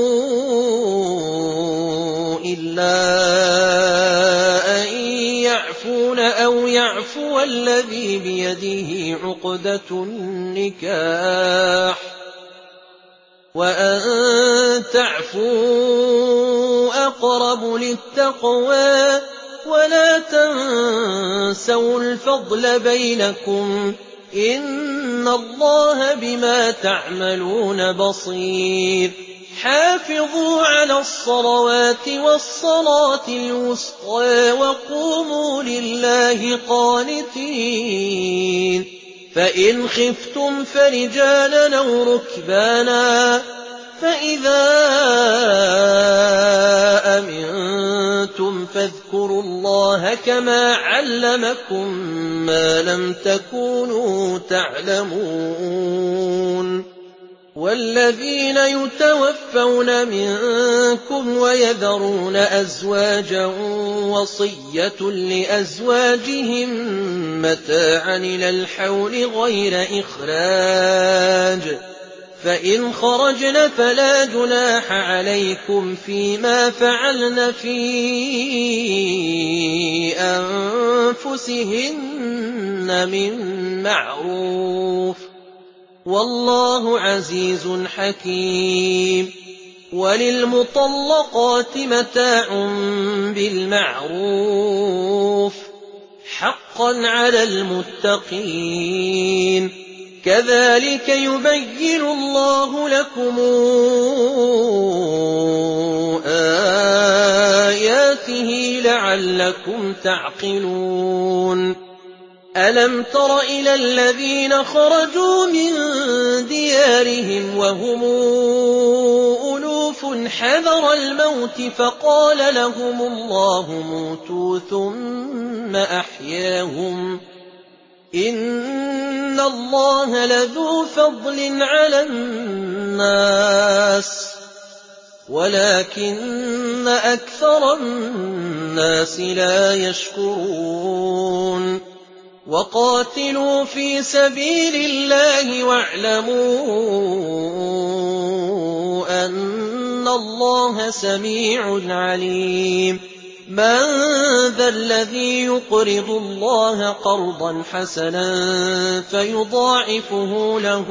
إِلَّا أَن يَعْفُونَ أَوْ يَعْفُوَ الَّذِي بِيَدِهِ عُقْدَةُ النِّكَاحِ ۚ وَأَن تَعْفُوا أَقْرَبُ لِلتَّقْوَىٰ ۚ وَلَا تَنسَوُا الْفَضْلَ بَيْنَكُمْ ۚ إِنَّ اللَّهَ بِمَا تَعْمَلُونَ بَصِيرٌ. حَافِظُوا عَلَى الصَّلَوَاتِ وَالصَّلَاةِ الْوُسْطَىٰ وَقُومُوا لِلَّهِ قَانِتِينَ. فَإِنْ خِفْتُمْ فَرِجَالًا أَوْ رُكْبَانًا، فَإِذَا أَمِنتُمْ فَاذْكُرُوا اللَّهَ كَمَا عَلَّمَكُم مَّا لَمْ تَكُونُوا تَعْلَمُونَ. وَالَّذِينَ يُتَوَفَّوْنَ مِنكُمْ وَيَذَرُونَ أَزْوَاجًا وَصِيَّةً لِّأَزْوَاجِهِم مَّتَاعًا إِلَى الْحَوْلِ غَيْرَ إِخْرَاجٍ ۚ فَإِنْ خَرَجْنَ فَلَا جُنَاحَ عَلَيْكُمْ فِيمَا فَعَلْنَ فِي أَنفُسِهِنَّ مِن مَّعْرُوفٍ ۗ وَاللَّهُ عَزِيزٌ حَكِيمٌ. وَلِلْمُطَلَّقَاتِ مَتَاعٌ بِالْمَعْرُوفِ ۖ حَقًّا عَلَى الْمُتَّقِينَ. كَذَٰلِكَ يُبَيِّنُ اللَّهُ لَكُمْ آيَاتِهِ لَعَلَّكُمْ تَعْقِلُونَ. أَلَمْ تَرَ إِلَى الَّذِينَ خَرَجُوا مِن دِيَارِهِمْ وَهُمْ أُلُوفٌ حَذَرَ الْمَوْتِ فَقَالَ لَهُمُ اللَّهُ مُوتُوا ثُمَّ أَحْيَاهُمْ ۚ إِنَّ اللَّهَ لَذُو فَضْلٍ عَلَى النَّاسِ وَلَٰكِنَّ أَكْثَرَ النَّاسِ لَا يَشْكُرُونَ. وَقَاتِلُوا فِي سَبِيلِ اللَّهِ وَاعْلَمُوا أَنَّ اللَّهَ سَمِيعٌ عَلِيمٌ. مَّن ذَا الَّذِي يُقْرِضُ اللَّهَ قَرْضًا حَسَنًا فَيُضَاعِفُهُ لَهُ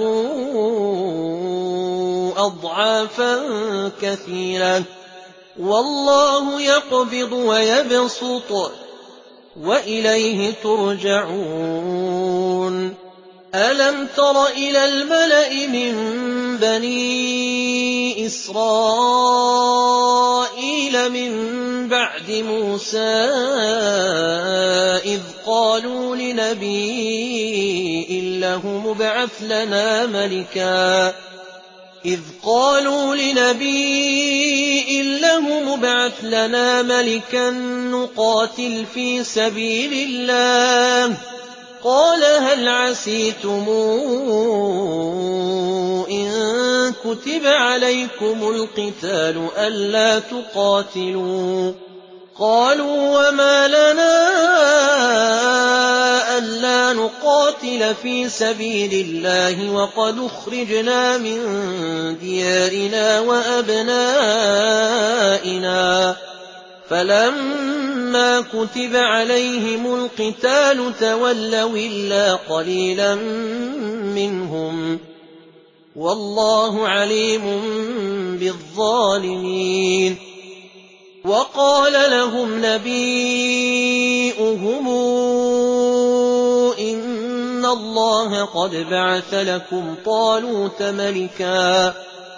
أَضْعَافًا كَثِيرَةً ۚ وَاللَّهُ يَقْبِضُ وَيَبْسُطُ وَإِلَيْهِ تُرْجَعُونَ. أَلَمْ تَرَ إِلَى الْمَلَإِ مِن بَنِي إِسْرَائِيلَ مِن بَعْدِ مُوسَىٰ إِذْ قَالُوا لِنَبِيٍّ لَّهُ ابْعَثْ لَنَا مَلِكًا إذ قالوا لنبي له مبعث لنا ملكا نقاتل في سبيل الله قال هل عسيتم إن كتب عليكم القتال ألا تقاتلوا قالوا وما لنا ألا نقاتل في سبيل الله وقد أخرجنا من ديارنا وأبنائنا فلما كتب عليهم القتال تولوا إلا قليلا منهم والله عليم بالظالمين. وقال لهم نبيؤهم إن الله قد بعث لكم طالوت ملكا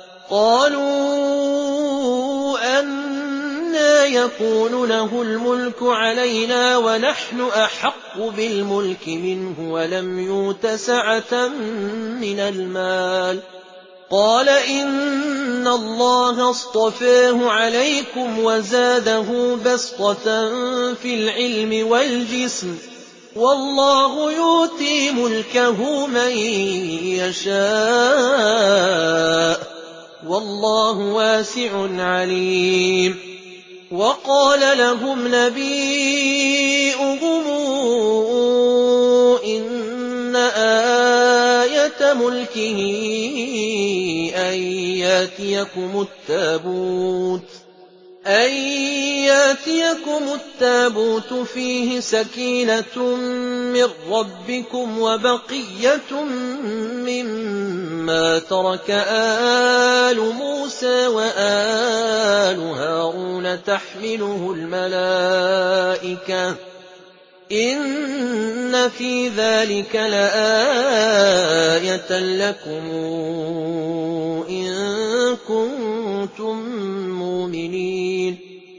قالوا أنى يكون له الملك علينا ونحن أحق بالملك منه ولم يؤت سعة من المال قال إن الله اصطفاه عليكم وزاده بسطة في العلم والجسم والله يؤتي ملكه من يشاء والله واسع عليم. وقال لهم نبيؤهم إن آية ملكه أن ياتيكم التابوت أن ياتيكم التابوت فيه سكينة من ربكم وبقية مما ترك آل موسى وآل هارون تحمله الملائكة إن في ذلك لآية لكم إن كنتم مؤمنين.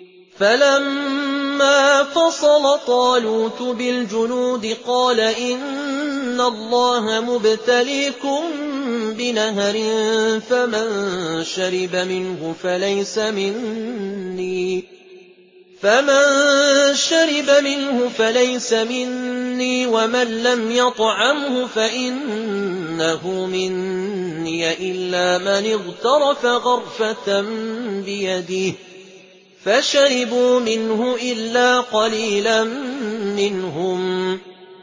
فلما فصل طالوت بالجنود قال إن الله مبتليكم بنهر فمن شرب منه فليس مني فمن شرب منه فليس مني ومن لم يطعمه فإنه مني هي إلا من اغترف غرفة بيده فشربوا منه إلا قليلا منهم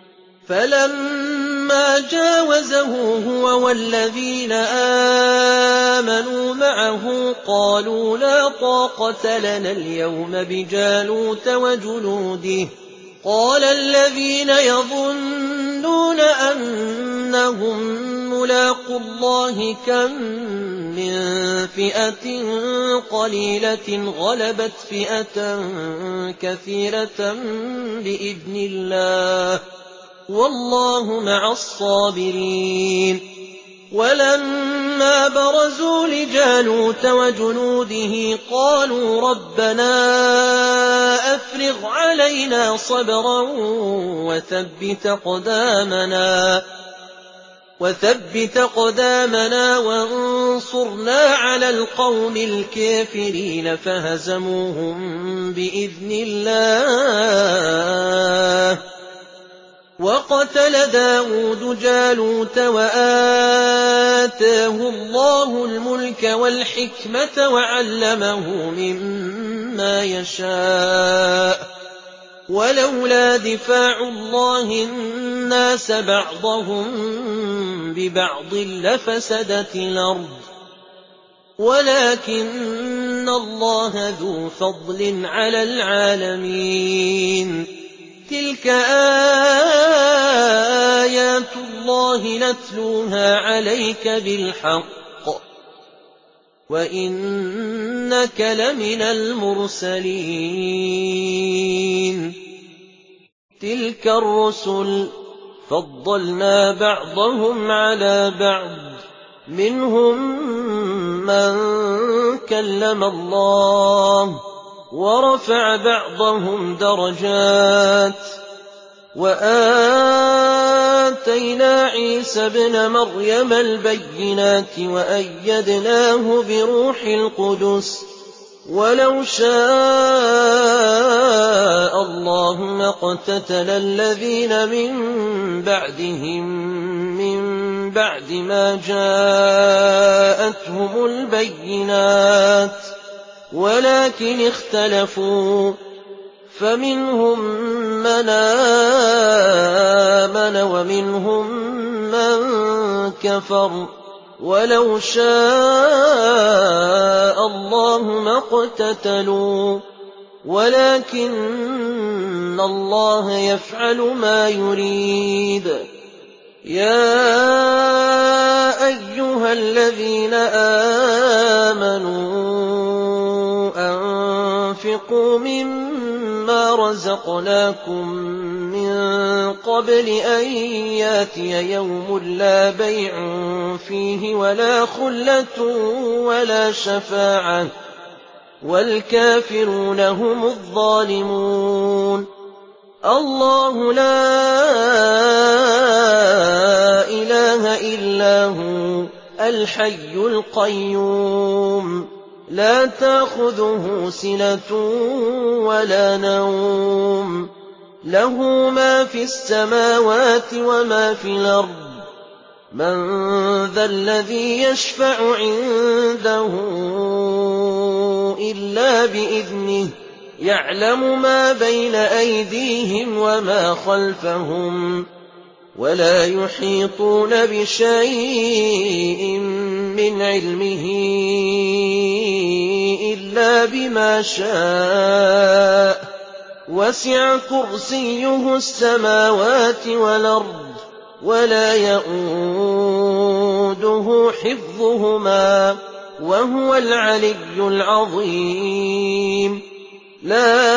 فلما جاوزه هو والذين آمنوا معه قالوا لا طاقة لنا اليوم بجالوت وجنوده قال الذين يظنون أنهم ملاقو الله كم من فئة قليلة غلبت فئة كثيرة بإذن الله والله مع الصابرين ولما برزوا لجالوت وجنوده قالوا ربنا أفرغ علينا صبرا وثبت أقدامنا وثبت أقدامنا وانصرنا على القوم الكافرين فهزموهم بإذن الله وقتل داود جالوت وآتاه الله الملك والحكمة وعلمه مما يشاء ولولا دفاع الله الناس بعضهم ببعض لفسدت الأرض ولكن الله ذو فضل على العالمين تلك آيات الله نتلوها عليك بالحق وإنك لمن المرسلين تلك الرسل فضلنا بعضهم على بعض منهم من كلم الله ورفع بعضهم درجات وآتينا عيسى ابن مريم البينات وأيدناه بروح القدس ولو شاء الله ما اقتتل الذين من بعدهم من بعد ما جاءتهم البينات ولكن اختلفوا فمنهم من آمن ومنهم من كفر ولو شاء الله ما اقتتلوا ولكن الله يفعل ما يريد يا أيها الذين آمنوا أنفقوا مما رزقناكم من قبل أن ياتي يوم لا بيع فيه ولا خلة ولا شفاعة والكافرون هم الظالمون الله لا إله إلا هو الحي القيوم لا تأخذه سنة ولا نوم له ما في السماوات وما في الأرض من ذا الذي يشفع عنده إلا بإذنه يعلم ما بين أيديهم وما خلفهم ولا يحيطون بشيء من علمه إلا بما شاء وسع كرسيه السماوات والأرض ولا يئوده حفظهما وهو العلي العظيم لا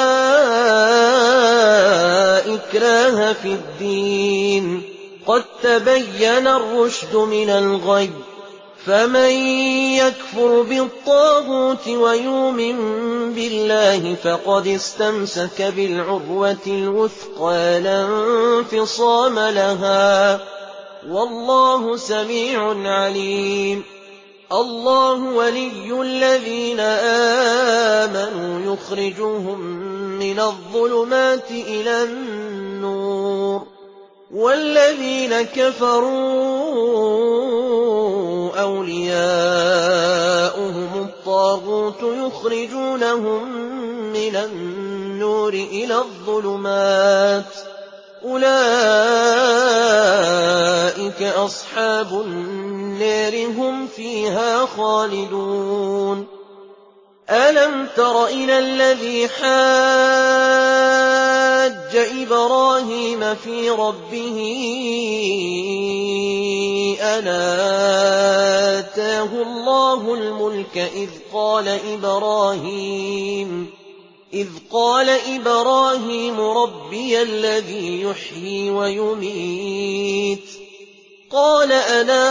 إكراه في الدين قد تبين الرشد من الغي فمن يكفر بالطاغوت ويؤمن بالله فقد استمسك بالعروة الوثقى لا انفصام لها والله سميع عليم الله ولي الذين آمنوا يخرجهم من الظلمات إلى النور والذين كفروا يُخْرِجُونَهُم مِّنَ النُّورِ إِلَى الظُّلُمَاتِ ۗ أُولَٰئِكَ أَصْحَابُ النَّارِ ۖ هُمْ فِيهَا خَالِدُونَ أَلَمْ تَرَ إِلَى الَّذِي حَاجَّ إِبْرَاهِيمَ في رَبِّهِ أَنْ آتَاهُ اللَّهُ الْمُلْكَ إِذْ قَالَ إِبْرَاهِيمُ إذ قال إبراهيم ربي الذي يحيي ويميت قال أنا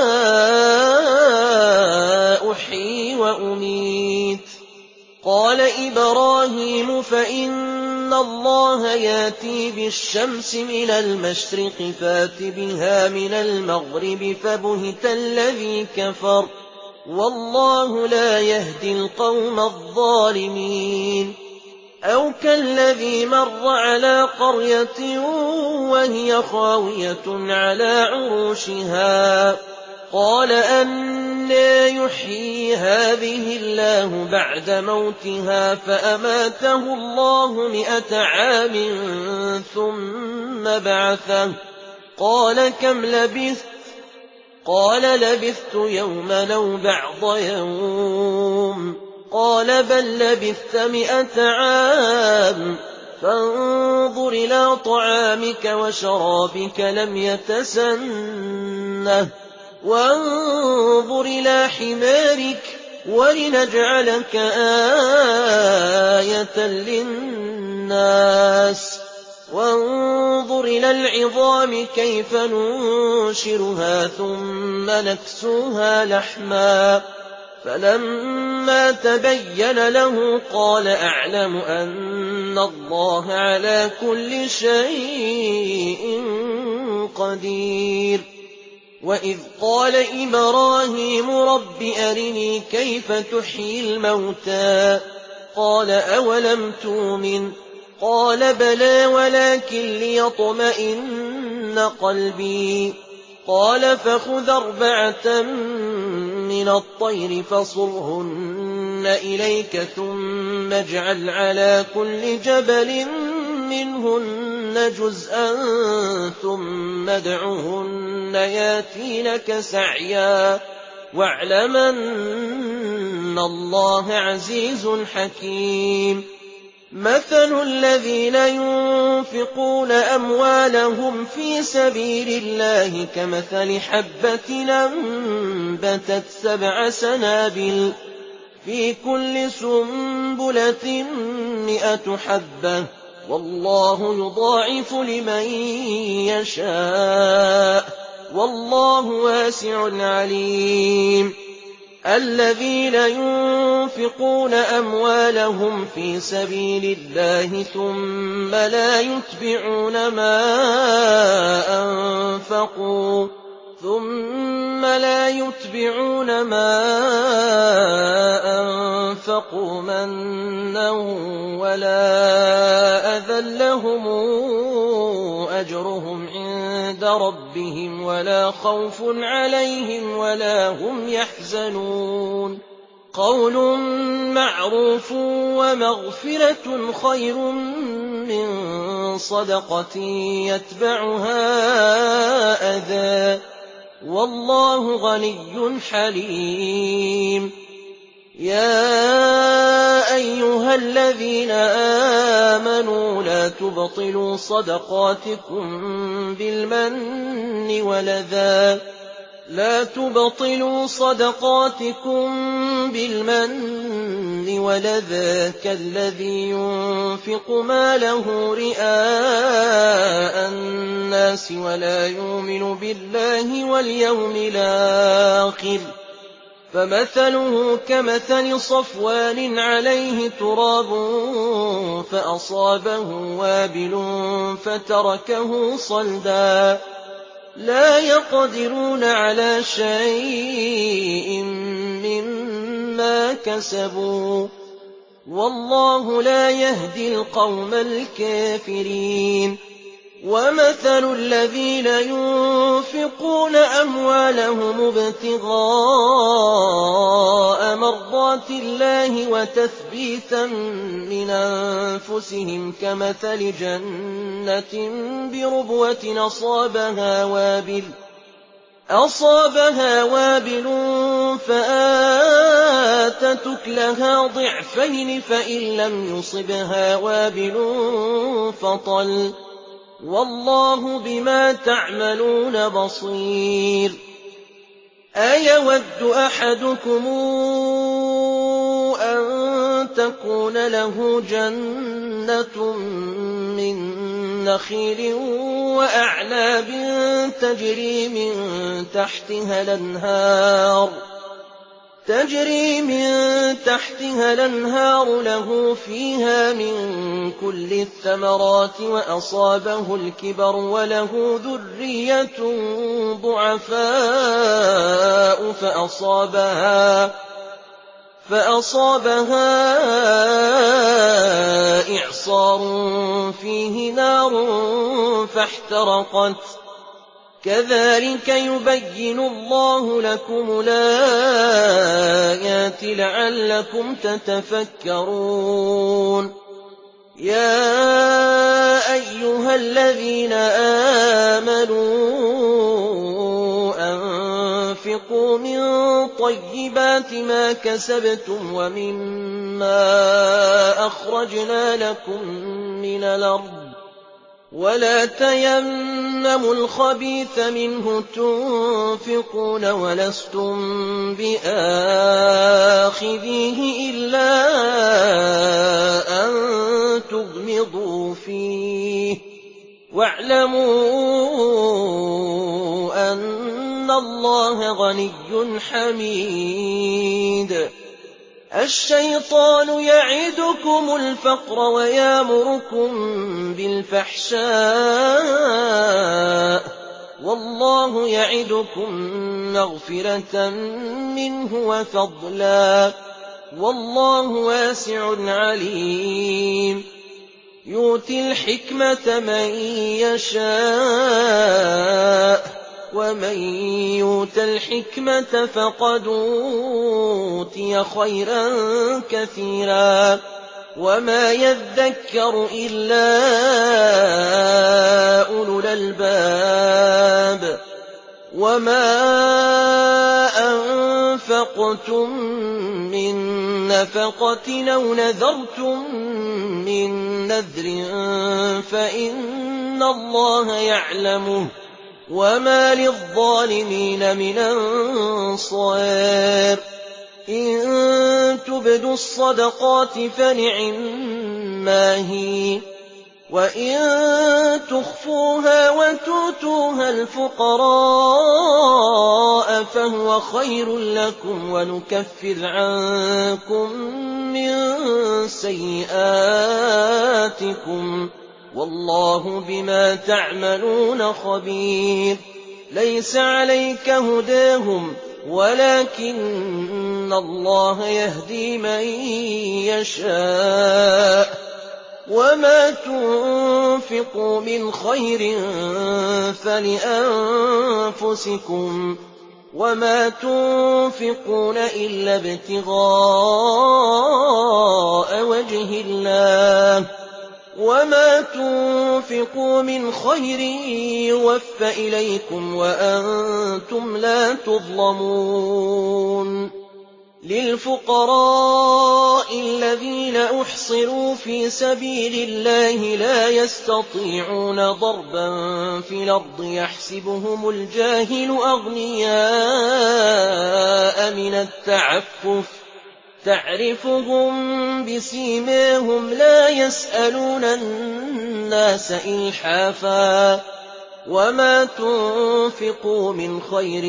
أحيي وأميت قال إبراهيم فإن الله ياتي بالشمس من المشرق فات بها من المغرب فبهت الذي كفر والله لا يهدي القوم الظالمين أو كالذي مر على قرية وهي خاوية على عروشها قال أنى يحيي هذه الله بعد موتها فأماته الله مئة عام ثم بعثه قال كم لبثت قال لبثت يوما أو بعض يوم قال بل لبثت مئة عام فانظر إلى طعامك وشرابك لم يتسنه وانظر إلى حمارك ولنجعلك آية للناس وانظر إلى العظام كيف ننشرها ثم نكسوها لحما فلما تبين له قال أعلم أن الله على كل شيء قدير وإذ قال إبراهيم رب أرني كيف تحيي الموتى قال أولم تؤمن قال بلى ولكن ليطمئن قلبي قال فخذ أربعة من الطير فصرهن إليك ثم اجعل على كل جبل منهن جزءا ثم ادعهن ياتينك سعيا واعلم أن الله عزيز حكيم مثل الذين ينفقون أموالهم في سبيل الله كمثل حبة أنبتت سبع سنابل في كل سنبلة مئة حبة والله يضاعف لمن يشاء والله واسع عليم الذين ينفقون أموالهم في سبيل الله ثم لا يتبعون ما أنفقوا ثم لا يتبعون ما أنفقوا منا ولا أذى لهم أجرهم عند ربهم ولا خوف عليهم ولا هم يحزنون قول معروف ومغفرة خير من صدقة يتبعها أذى والله غني حليم يا أيها الذين آمنوا لا تبطلوا صدقاتكم بالمن والأذى لا تبطلوا صدقاتكم بالمن والأذى كالذي ينفق ماله رئاء الناس ولا يؤمن بالله واليوم الآخر فمثله كمثل صفوان عليه تراب فأصابه وابل فتركه صلدا لا يقدرون على شيء مما كسبوا والله لا يهدي القوم الكافرين وَمَثَلُ الَّذِينَ يُنفِقُونَ أَمْوَالَهُمُ ابْتِغَاءَ مَرْضَاتِ اللَّهِ وَتَثْبِيتًا مِّنْ أَنفُسِهِمْ كَمَثَلِ جَنَّةٍ بِرَبْوَةٍ أَصَابَهَا وَابِلٌ أَصَابَهَا وَابِلٌ فَآتَتْ أُكُلَهَا ضِعْفَيْنِ فَإِن لَّمْ يُصِبْهَا وَابِلٌ فَطَلٌّ ۗ وَاللَّهُ بِمَا تَعْمَلُونَ بَصِيرٌ أَيَوَدُّ أَحَدُكُمْ أَن تَكُونَ لَهُ جَنَّةٌ مِّن نَّخِيلٍ وَأَعْنَابٍ تَجْرِي مِن تَحْتِهَا الْأَنْهَارُ تجري من تحتها الأنهار له فيها من كل الثمرات وأصابه الكبر وله ذرية ضعفاء فأصابها, فأصابها إعصار فيه نار فاحترقت كذلك يبين الله لكم الآيات لعلكم تتفكرون يا أيها الذين آمنوا أنفقوا من طيبات ما كسبتم ومما أخرجنا لكم من الأرض ولا تيمموا الخبيث منه تنفقون ولستم بآخذيه إلا أن تغمضوا فيه واعلموا أن الله غني حميد الشيطان يعدكم الفقر ويامركم بالفحشاء والله يعدكم مغفرة منه وفضلا والله واسع عليم يؤتي الحكمة من يشاء ومن يؤت الحكمة فقد أوتي خيرا كثيرا وما يذكر إلا أولو الألباب وما أنفقتم من نفقة أو نذرتم من نذر فإن الله يعلمه وما للظالمين من أنصار إن تبدوا الصدقات فنعما هي وإن تخفوها وتؤتوها الفقراء فهو خير لكم ونكفر عنكم من سيئاتكم والله بما تعملون خبير ليس عليك هداهم ولكن الله يهدي من يشاء وما تنفقوا من خير فلأنفسكم وما تنفقون إلا ابتغاء وجه الله وما تنفقوا من خير يوف إليكم وأنتم لا تظلمون للفقراء الذين أحصروا في سبيل الله لا يستطيعون ضربا في الأرض يحسبهم الجاهل أغنياء من التعفف تعرفهم بسيماهم لا يسألون الناس إلحافا وما تنفقوا من خير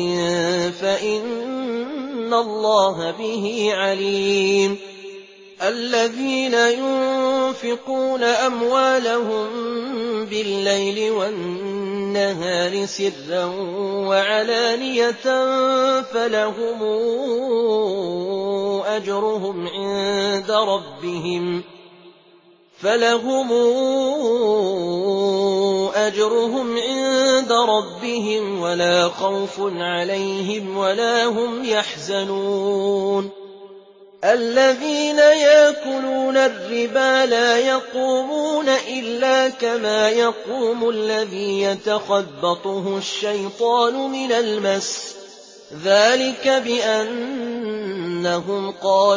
فإن الله به عليم الذين ينفقون أموالهم بالليل والنهار سرا وعلانية فلهم أجرهم عند ربهم فلهم أجرهم عند ربهم ولا خوف عليهم ولا هم يحزنون الذين يأكلون الربا لا يقومون إلا كما يقوم الذي يتخبطه الشيطان من المس ذلك بأنهم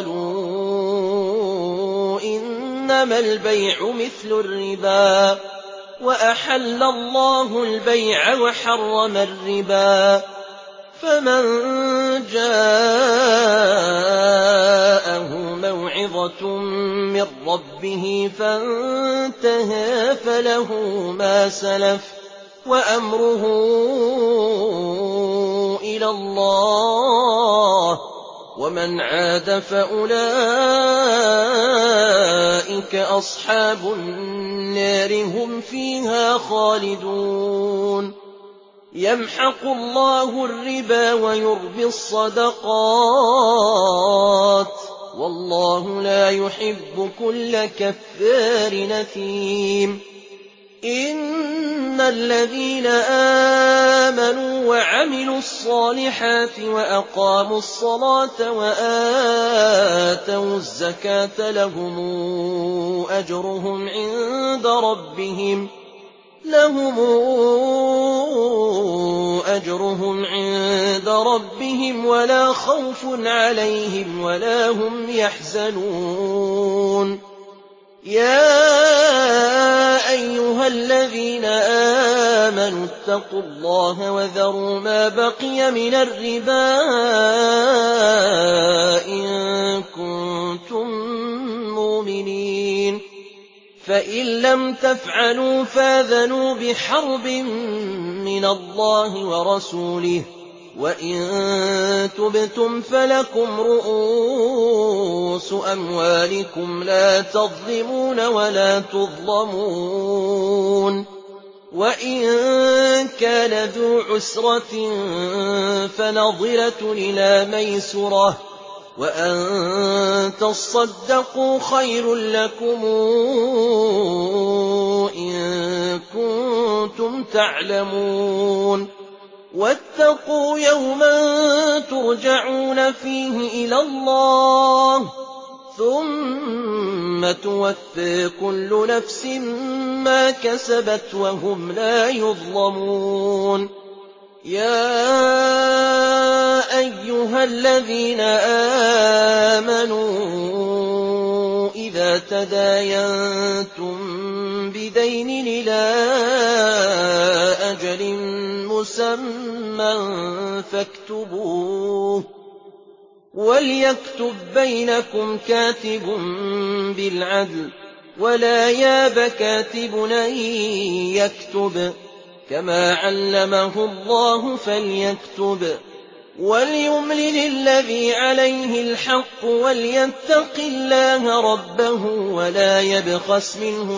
قالوا إنما البيع مثل الربا وأحل الله البيع وحرم الربا فمن جاءه موعظة من ربه فانتهى فله ما سلف وأمره إلى الله ومن عاد فأولئك أصحاب النار هم فيها خالدون يمحق الله الربا ويربي الصدقات والله لا يحب كل كفار نثيم إن الذين آمنوا وعملوا الصالحات وأقاموا الصلاة وآتوا الزكاة لهم أجرهم عند ربهم لهم أجرهم عند ربهم ولا خوف عليهم ولا هم يحزنون يا أيها الذين آمنوا اتقوا الله وذروا ما بقي من الربا إن كنتم مؤمنين فإن لم تفعلوا فاذنوا بحرب من الله ورسوله وإن تبتم فلكم رؤوس أموالكم لا تظلمون ولا تظلمون وإن كان ذو عسرة فنظرة إلى ميسرة وأن تصدقوا خير لكم إن كنتم تعلمون واتقوا يوما ترجعون فيه إلى الله ثم توفي كل نفس ما كسبت وهم لا يظلمون يا أيها الذين آمنوا إذا تداينتم بدين إلى أجل مسمى فاكتبوه وليكتب بينكم كاتب بالعدل ولا ياب كاتب أن يكتب كما علمه الله فليكتب وليملل الذي عليه الحق وليتق الله ربه ولا يبخس منه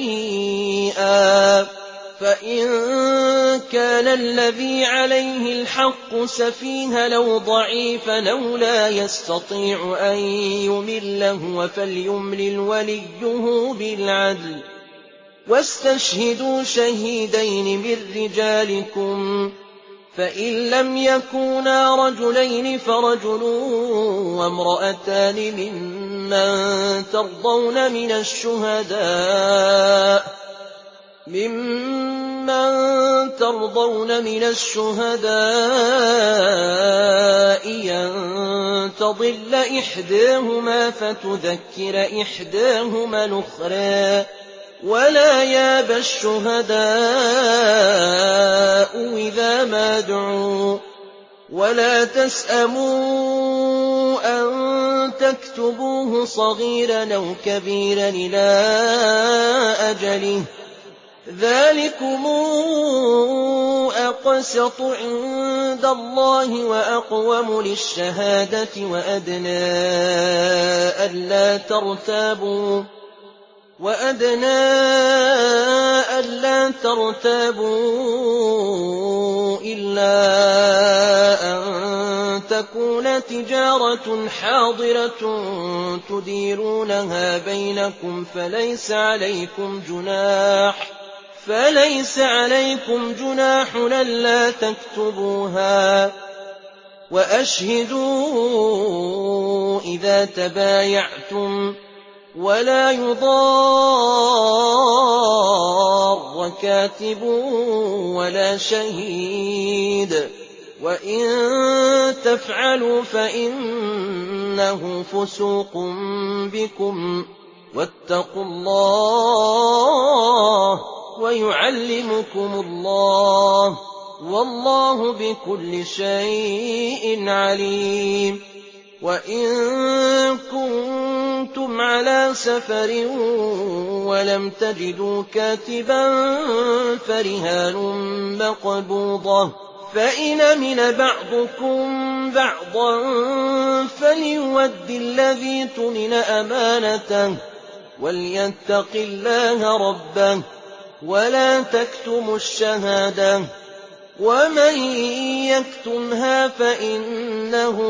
شيئا فإن كان الذي عليه الحق سفيها لو ضعيفا أو لا يستطيع أن يمل هو فليملل وليه بالعدل واستشهدوا شهيدين من رجالكم فإن لم يكونا رجلين فرجل وامرأتان ممن ترضون من الشهداء ممن ترضون من الشهداء أن تضل إحداهما فتذكر إحداهما الأخرى ولا ياب الشهداء إذا ما دعوا ولا تسأموا أن تكتبوه صغيرا أو كبيرا إلى أجله ذلكم أقسط عند الله وأقوم للشهادة وأدنى ألا ترتابوا وأدنى ألا ترتابوا إلا أن تكون تجارة حاضرة تديرونها بينكم فليس عليكم جناح فليس عليكم جناح ألا تكتبوها. وأشهدوا إذا تبايعتم ولا يضار كاتب ولا شهيد، وإن تفعلوا فإنه فسوق بكم، واتقوا الله ويعلمكم الله، والله بكل شيء عليم. وإن كنتم على سفر ولم تجدوا كاتبا فرهان مقبوضة، فإن أمن بعضكم بعضا فليؤد الذي اؤتمن أمانته وليتق الله ربه ولا تكتموا الشهادة، ومن يكتمها فإنه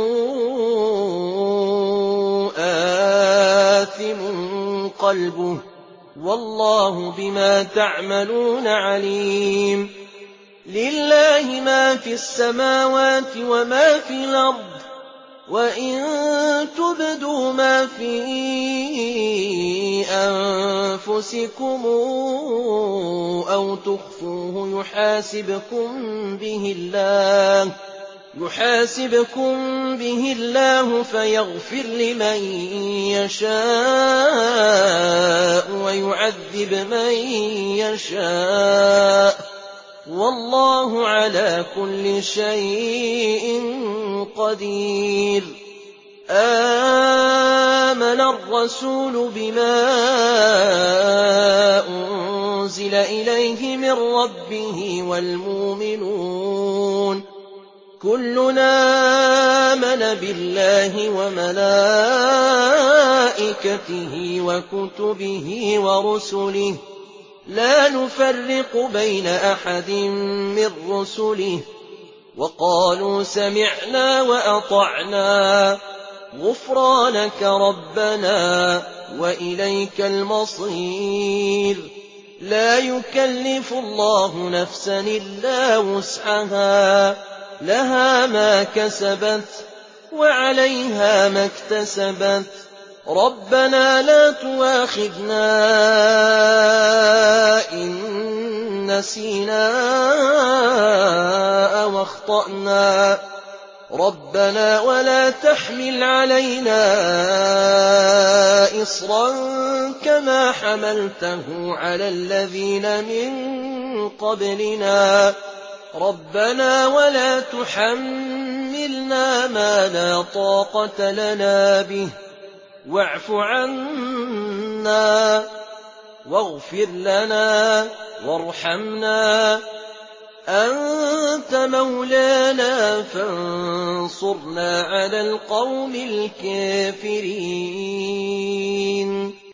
آثم قلبه، والله بما تعملون عليم. لله ما في السماوات وما في الأرض، وإن تبدوا ما في أنفسكم أو تخفوه يحاسبكم به الله يحاسبكم به الله فيغفر لمن يشاء ويعذب من يشاء، والله على كل شيء قدير. آمن الرسول بما أنزل إليه من ربه والمؤمنون كلنا آمن بالله وملائكته وكتبه ورسله لا نفرق بين أحد من رسله، وقالوا سمعنا وأطعنا غفرانك ربنا وإليك المصير. لا يكلف الله نفسا إلا وسعها، لها ما كسبت وعليها ما اكتسبت. ربنا لا تؤاخذنا إن نسينا أو أخطأنا، ربنا ولا تحمل علينا إصرا كما حملته على الذين من قبلنا، ربنا ولا تحملنا ما لا طاقة لنا به، واعف عنا واغفر لنا وارحمنا، أنت مولانا فانصرنا على القوم الكافرين.